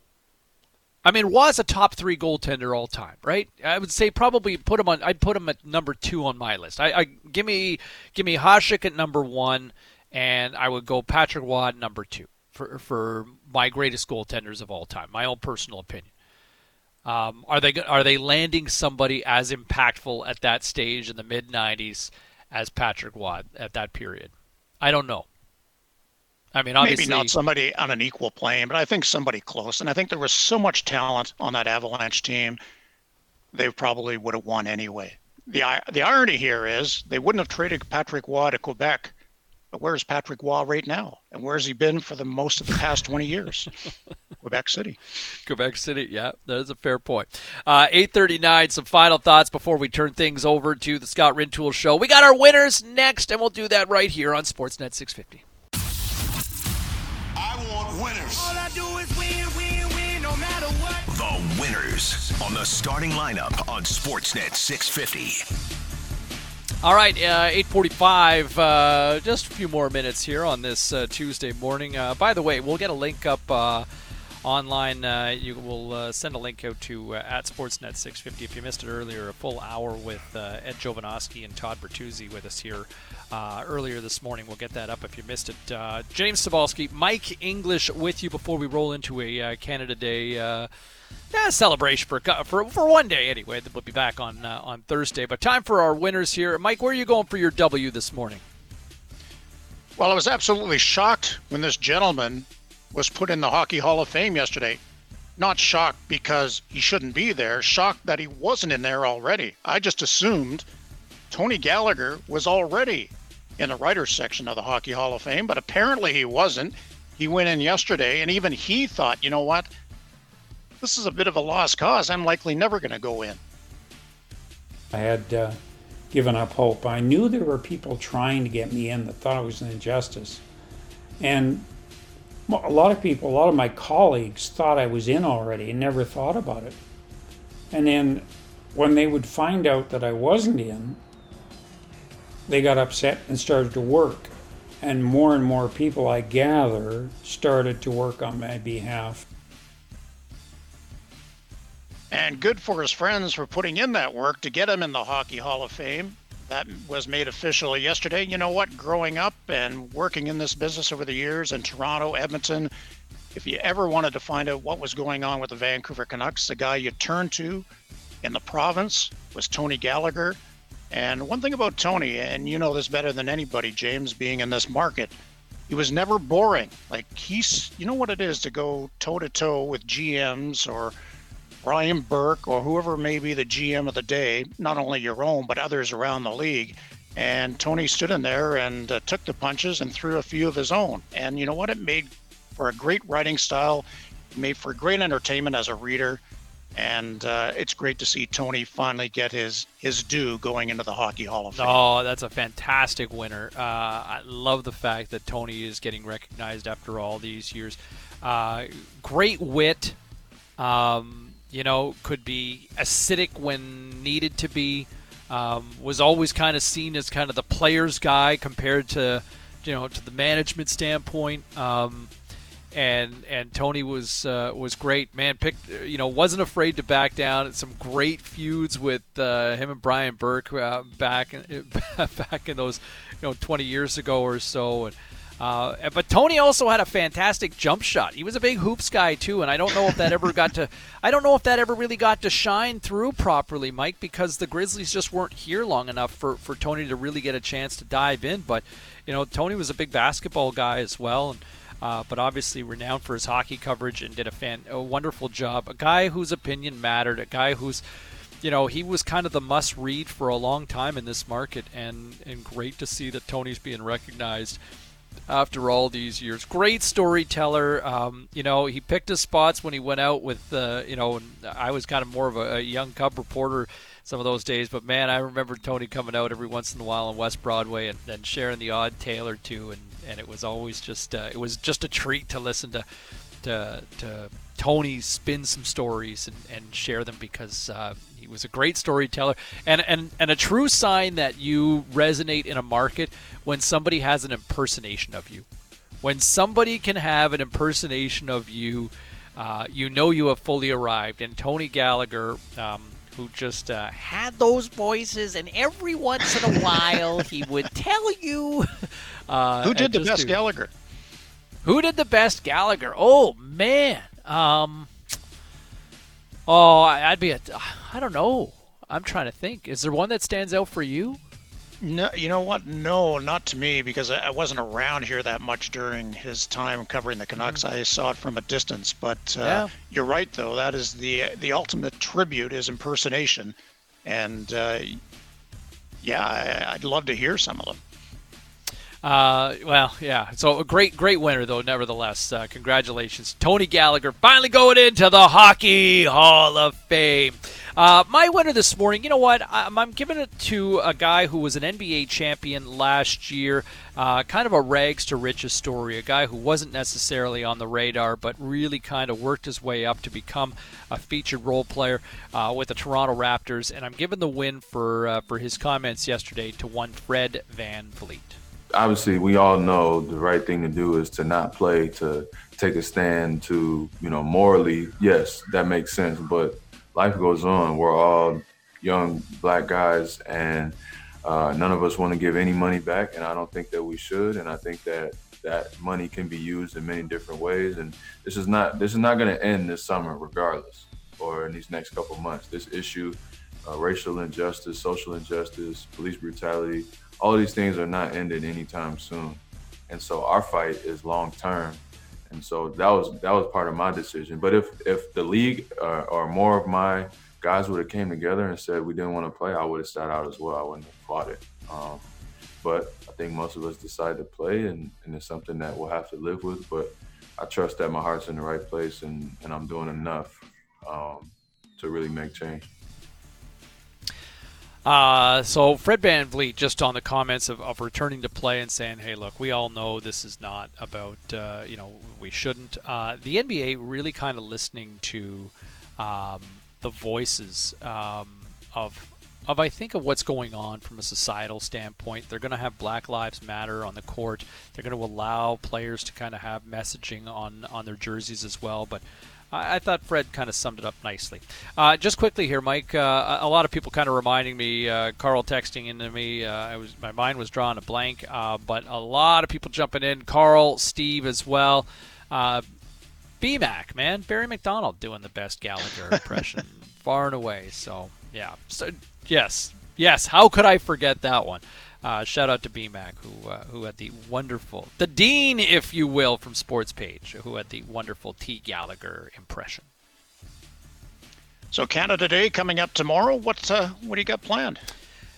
I mean, Roy's a top 3 goaltender all time, right? I would say probably I'd put him at number 2 on my list. Give me Hasek at number 1, and I would go Patrick Roy at number 2 for my greatest goaltenders of all time. My own personal opinion. Are they landing somebody as impactful at that stage in the mid '90s as Patrick Roy at that period? I don't know. I mean, obviously, maybe not somebody on an equal plane, but I think somebody close. And I think there was so much talent on that Avalanche team, they probably would have won anyway. The irony here is they wouldn't have traded Patrick Roy to Quebec, but where's Patrick Roy right now? And where's he been for the most of the past 20 years? Quebec City. Quebec City, yeah, that is a fair point. 8:39, some final thoughts before we turn things over to the Scott Rintoul Show. We got our winners next, and we'll do that right here on Sportsnet 650. Winners. All I do is win, no matter what. The winners on the starting lineup on Sportsnet 650. All right, 8:45, just a few more minutes here on this Tuesday morning. By the way, we'll get a link up online. You will send a link out to at Sportsnet 650. If you missed it earlier, a full hour with Ed Jovanovski and Todd Bertuzzi with us here earlier this morning. We'll get that up if you missed it. James Cybulski, Mike English with you before we roll into a Canada Day celebration for one day anyway. We'll be back on Thursday. But time for our winners here. Mike, where are you going for your W this morning? Well, I was absolutely shocked when this gentleman was put in the Hockey Hall of Fame yesterday. Not shocked because he shouldn't be there, shocked that he wasn't in there already. I just assumed Tony Gallagher was already in the writers section of the Hockey Hall of Fame, but apparently he wasn't. He went in yesterday, and even he thought, you know what? This is a bit of a lost cause. I'm likely never going to go in. I had given up hope. I knew there were people trying to get me in that thought it was an injustice. And a lot of my colleagues thought I was in already and never thought about it. And then when they would find out that I wasn't in, they got upset and started to work. And more people, I gather, started to work on my behalf. And good for his friends for putting in that work to get him in the Hockey Hall of Fame. That was made official yesterday. You know what? Growing up and working in this business over the years in Toronto, Edmonton, if you ever wanted to find out what was going on with the Vancouver Canucks, the guy you turned to in the province was Tony Gallagher. And one thing about Tony, and you know this better than anybody, James, being in this market, he was never boring. Like, you know what it is to go toe-to-toe with GMs or Brian Burke or whoever may be the GM of the day, not only your own, but others around the league. And Tony stood in there and took the punches and threw a few of his own. And you know what? It made for a great writing style, it made for great entertainment as a reader. And it's great to see Tony finally get his due going into the Hockey Hall of Fame. Oh, that's a fantastic winner. I love the fact that Tony is getting recognized after all these years. Great wit. Could be acidic when needed to be. Was always kind of seen as kind of the player's guy compared to, to the management standpoint. And Tony was great, man. Wasn't afraid to back down. Some great feuds with him and Brian Burke back in those 20 years ago or so. But Tony also had a fantastic jump shot. He was a big hoops guy too, and I don't know if that ever really got to shine through properly, Mike, because the Grizzlies just weren't here long enough for Tony to really get a chance to dive in. But Tony was a big basketball guy as well. And but obviously renowned for his hockey coverage and did a wonderful job. A guy whose opinion mattered, a guy who's, he was kind of the must-read for a long time in this market, and great to see that Tony's being recognized after all these years. Great storyteller. He picked his spots when he went out with, I was kind of more of a young Cub reporter some of those days, but man, I remember Tony coming out every once in a while on West Broadway and sharing the odd tale or two, and it was always just a treat to listen to Tony spin some stories and share them, because he was a great storyteller and a true sign that you resonate in a market when somebody has an impersonation of you. When somebody can have an impersonation of you, you have fully arrived. And Tony Gallagher, who just had those voices, and every once in a while he would tell you. Who did the best Gallagher? Who did the best Gallagher? Oh, man. I don't know. I'm trying to think. Is there one that stands out for you? No, you know what? No, not to me, because I wasn't around here that much during his time covering the Canucks. I saw it from a distance. But You're right, though. That is the ultimate tribute, is impersonation. And, I'd love to hear some of them. So a great winner, though, nevertheless. Congratulations. Tony Gallagher finally going into the Hockey Hall of Fame. My winner this morning, you know what? I'm giving it to a guy who was an NBA champion last year, kind of a rags to riches story, a guy who wasn't necessarily on the radar, but really kind of worked his way up to become a featured role player with the Toronto Raptors. And I'm giving the win for his comments yesterday to one Fred VanVleet. Obviously, we all know the right thing to do is to not play, to take a stand, to, morally, yes, that makes sense. But life goes on. We're all young black guys, and none of us want to give any money back, and I don't think that we should. And I think that money can be used in many different ways. And this is not going to end this summer, regardless, or in these next couple months. This issue, racial injustice, social injustice, police brutality, all of these things are not ended anytime soon. And so our fight is long term. And so that was part of my decision. But if the league or more of my guys would have came together and said we didn't want to play, I would have sat out as well. I wouldn't have fought it. But I think most of us decided to play, and it's something that we'll have to live with. But I trust that my heart's in the right place, and I'm doing enough to really make change. So Fred VanVleet, just on the comments of returning to play and saying, hey, look, we all know this is not about, we shouldn't. The NBA really kind of listening to the voices of I think of what's going on from a societal standpoint. They're going to have Black Lives Matter on the court. They're going to allow players to kind of have messaging on their jerseys as well. But I thought Fred kind of summed it up nicely. Just quickly here, Mike, a lot of people kind of reminding me, Carl texting into me, my mind was drawing a blank, but a lot of people jumping in. Carl, Steve as well. BMAC, man, Barry McDonald doing the best Gallagher impression far and away. So, yeah. So, yes, how could I forget that one? Shout out to BMAC, who had the wonderful, the dean, if you will, from Sports Page, who had the wonderful T. Gallagher impression. So Canada Day coming up tomorrow. What do you got planned?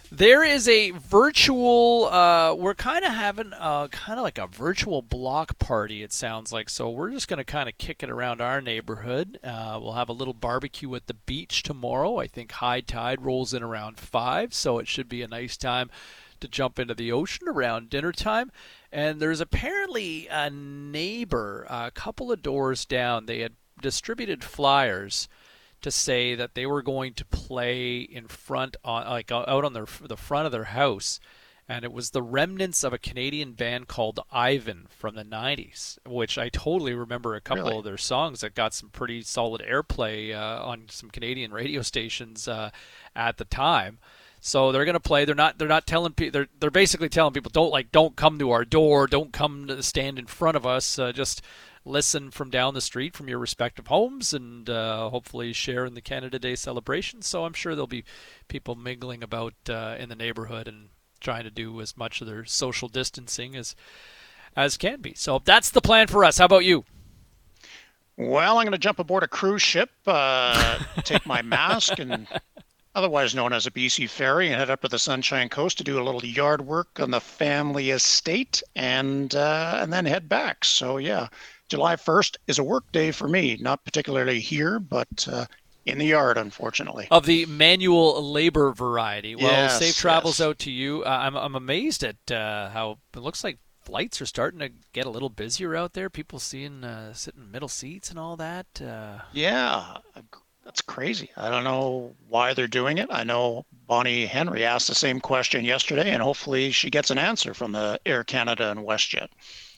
There is a virtual, we're kind of having kind of like a virtual block party, it sounds like. So we're just going to kind of kick it around our neighborhood. We'll have a little barbecue at the beach tomorrow. I think high tide rolls in around 5, so it should be a nice time to jump into the ocean around dinner time. And there's apparently a neighbor, a couple of doors down, they had distributed flyers to say that they were going to play in front on out on the front of their house, and it was the remnants of a Canadian band called Ivan from the 90s, which I totally remember a couple of their songs that got some pretty solid airplay on some Canadian radio stations at the time. So they're going to play. They're not telling people. They're basically telling people don't come to our door, don't come to stand in front of us. Just listen from down the street from your respective homes, and hopefully share in the Canada Day celebration. So I'm sure there'll be people mingling about in the neighborhood and trying to do as much of their social distancing as can be. So that's the plan for us. How about you? Well, I'm going to jump aboard a cruise ship, take my mask, and otherwise known as a BC ferry, and head up to the Sunshine Coast to do a little yard work on the family estate, and then head back. So yeah, July 1st is a work day for me, not particularly here, but in the yard, unfortunately. Of the manual labor variety. Well, yes, safe travels out to you. I'm amazed at how it looks like flights are starting to get a little busier out there. People sitting in middle seats and all that. Yeah, that's crazy. I don't know why they're doing it. I know Bonnie Henry asked the same question yesterday, and hopefully she gets an answer from the Air Canada and WestJet.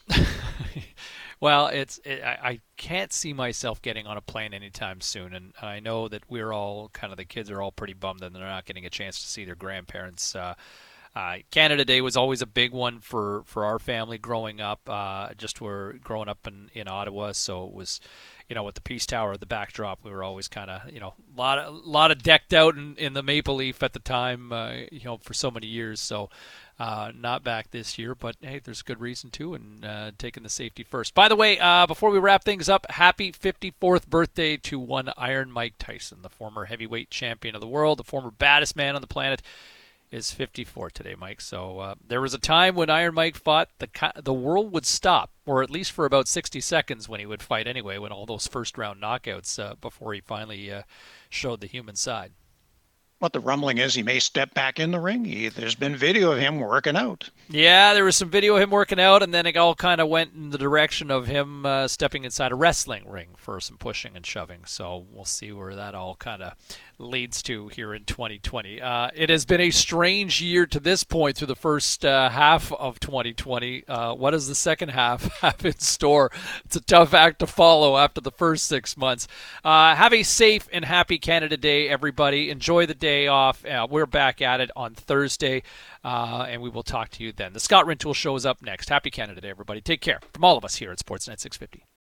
Well, I can't see myself getting on a plane anytime soon, and I know that we're all the kids are all pretty bummed that they're not getting a chance to see their grandparents. Canada Day was always a big one for our family growing up. We're growing up in Ottawa, so it was, with the Peace Tower at the backdrop, we were always a lot of decked out in the maple leaf at the time, for so many years. So not back this year, but hey, there's a good reason to, and taking the safety first. By the way, before we wrap things up, happy 54th birthday to one Iron Mike Tyson, the former heavyweight champion of the world, the former baddest man on the planet. Is 54 today, Mike. So there was a time when Iron Mike fought, the world would stop, or at least for about 60 seconds when he would fight anyway, when all those first-round knockouts before he finally showed the human side. What the rumbling is, he may step back in the ring. There's been video of him working out. Yeah, there was some video of him working out, and then it all kind of went in the direction of him stepping inside a wrestling ring for some pushing and shoving. So we'll see where that all kind of leads to here in 2020. It has been a strange year to this point through the first half of 2020. What does the second half have in store? It's a tough act to follow after the first 6 months. Have a safe and happy Canada Day, everybody. Enjoy the day off. We're back at it on Thursday, and we will talk to you then. The Scott Rintoul Show is up next. Happy Canada Day, everybody. Take care. From all of us here at Sportsnet 650.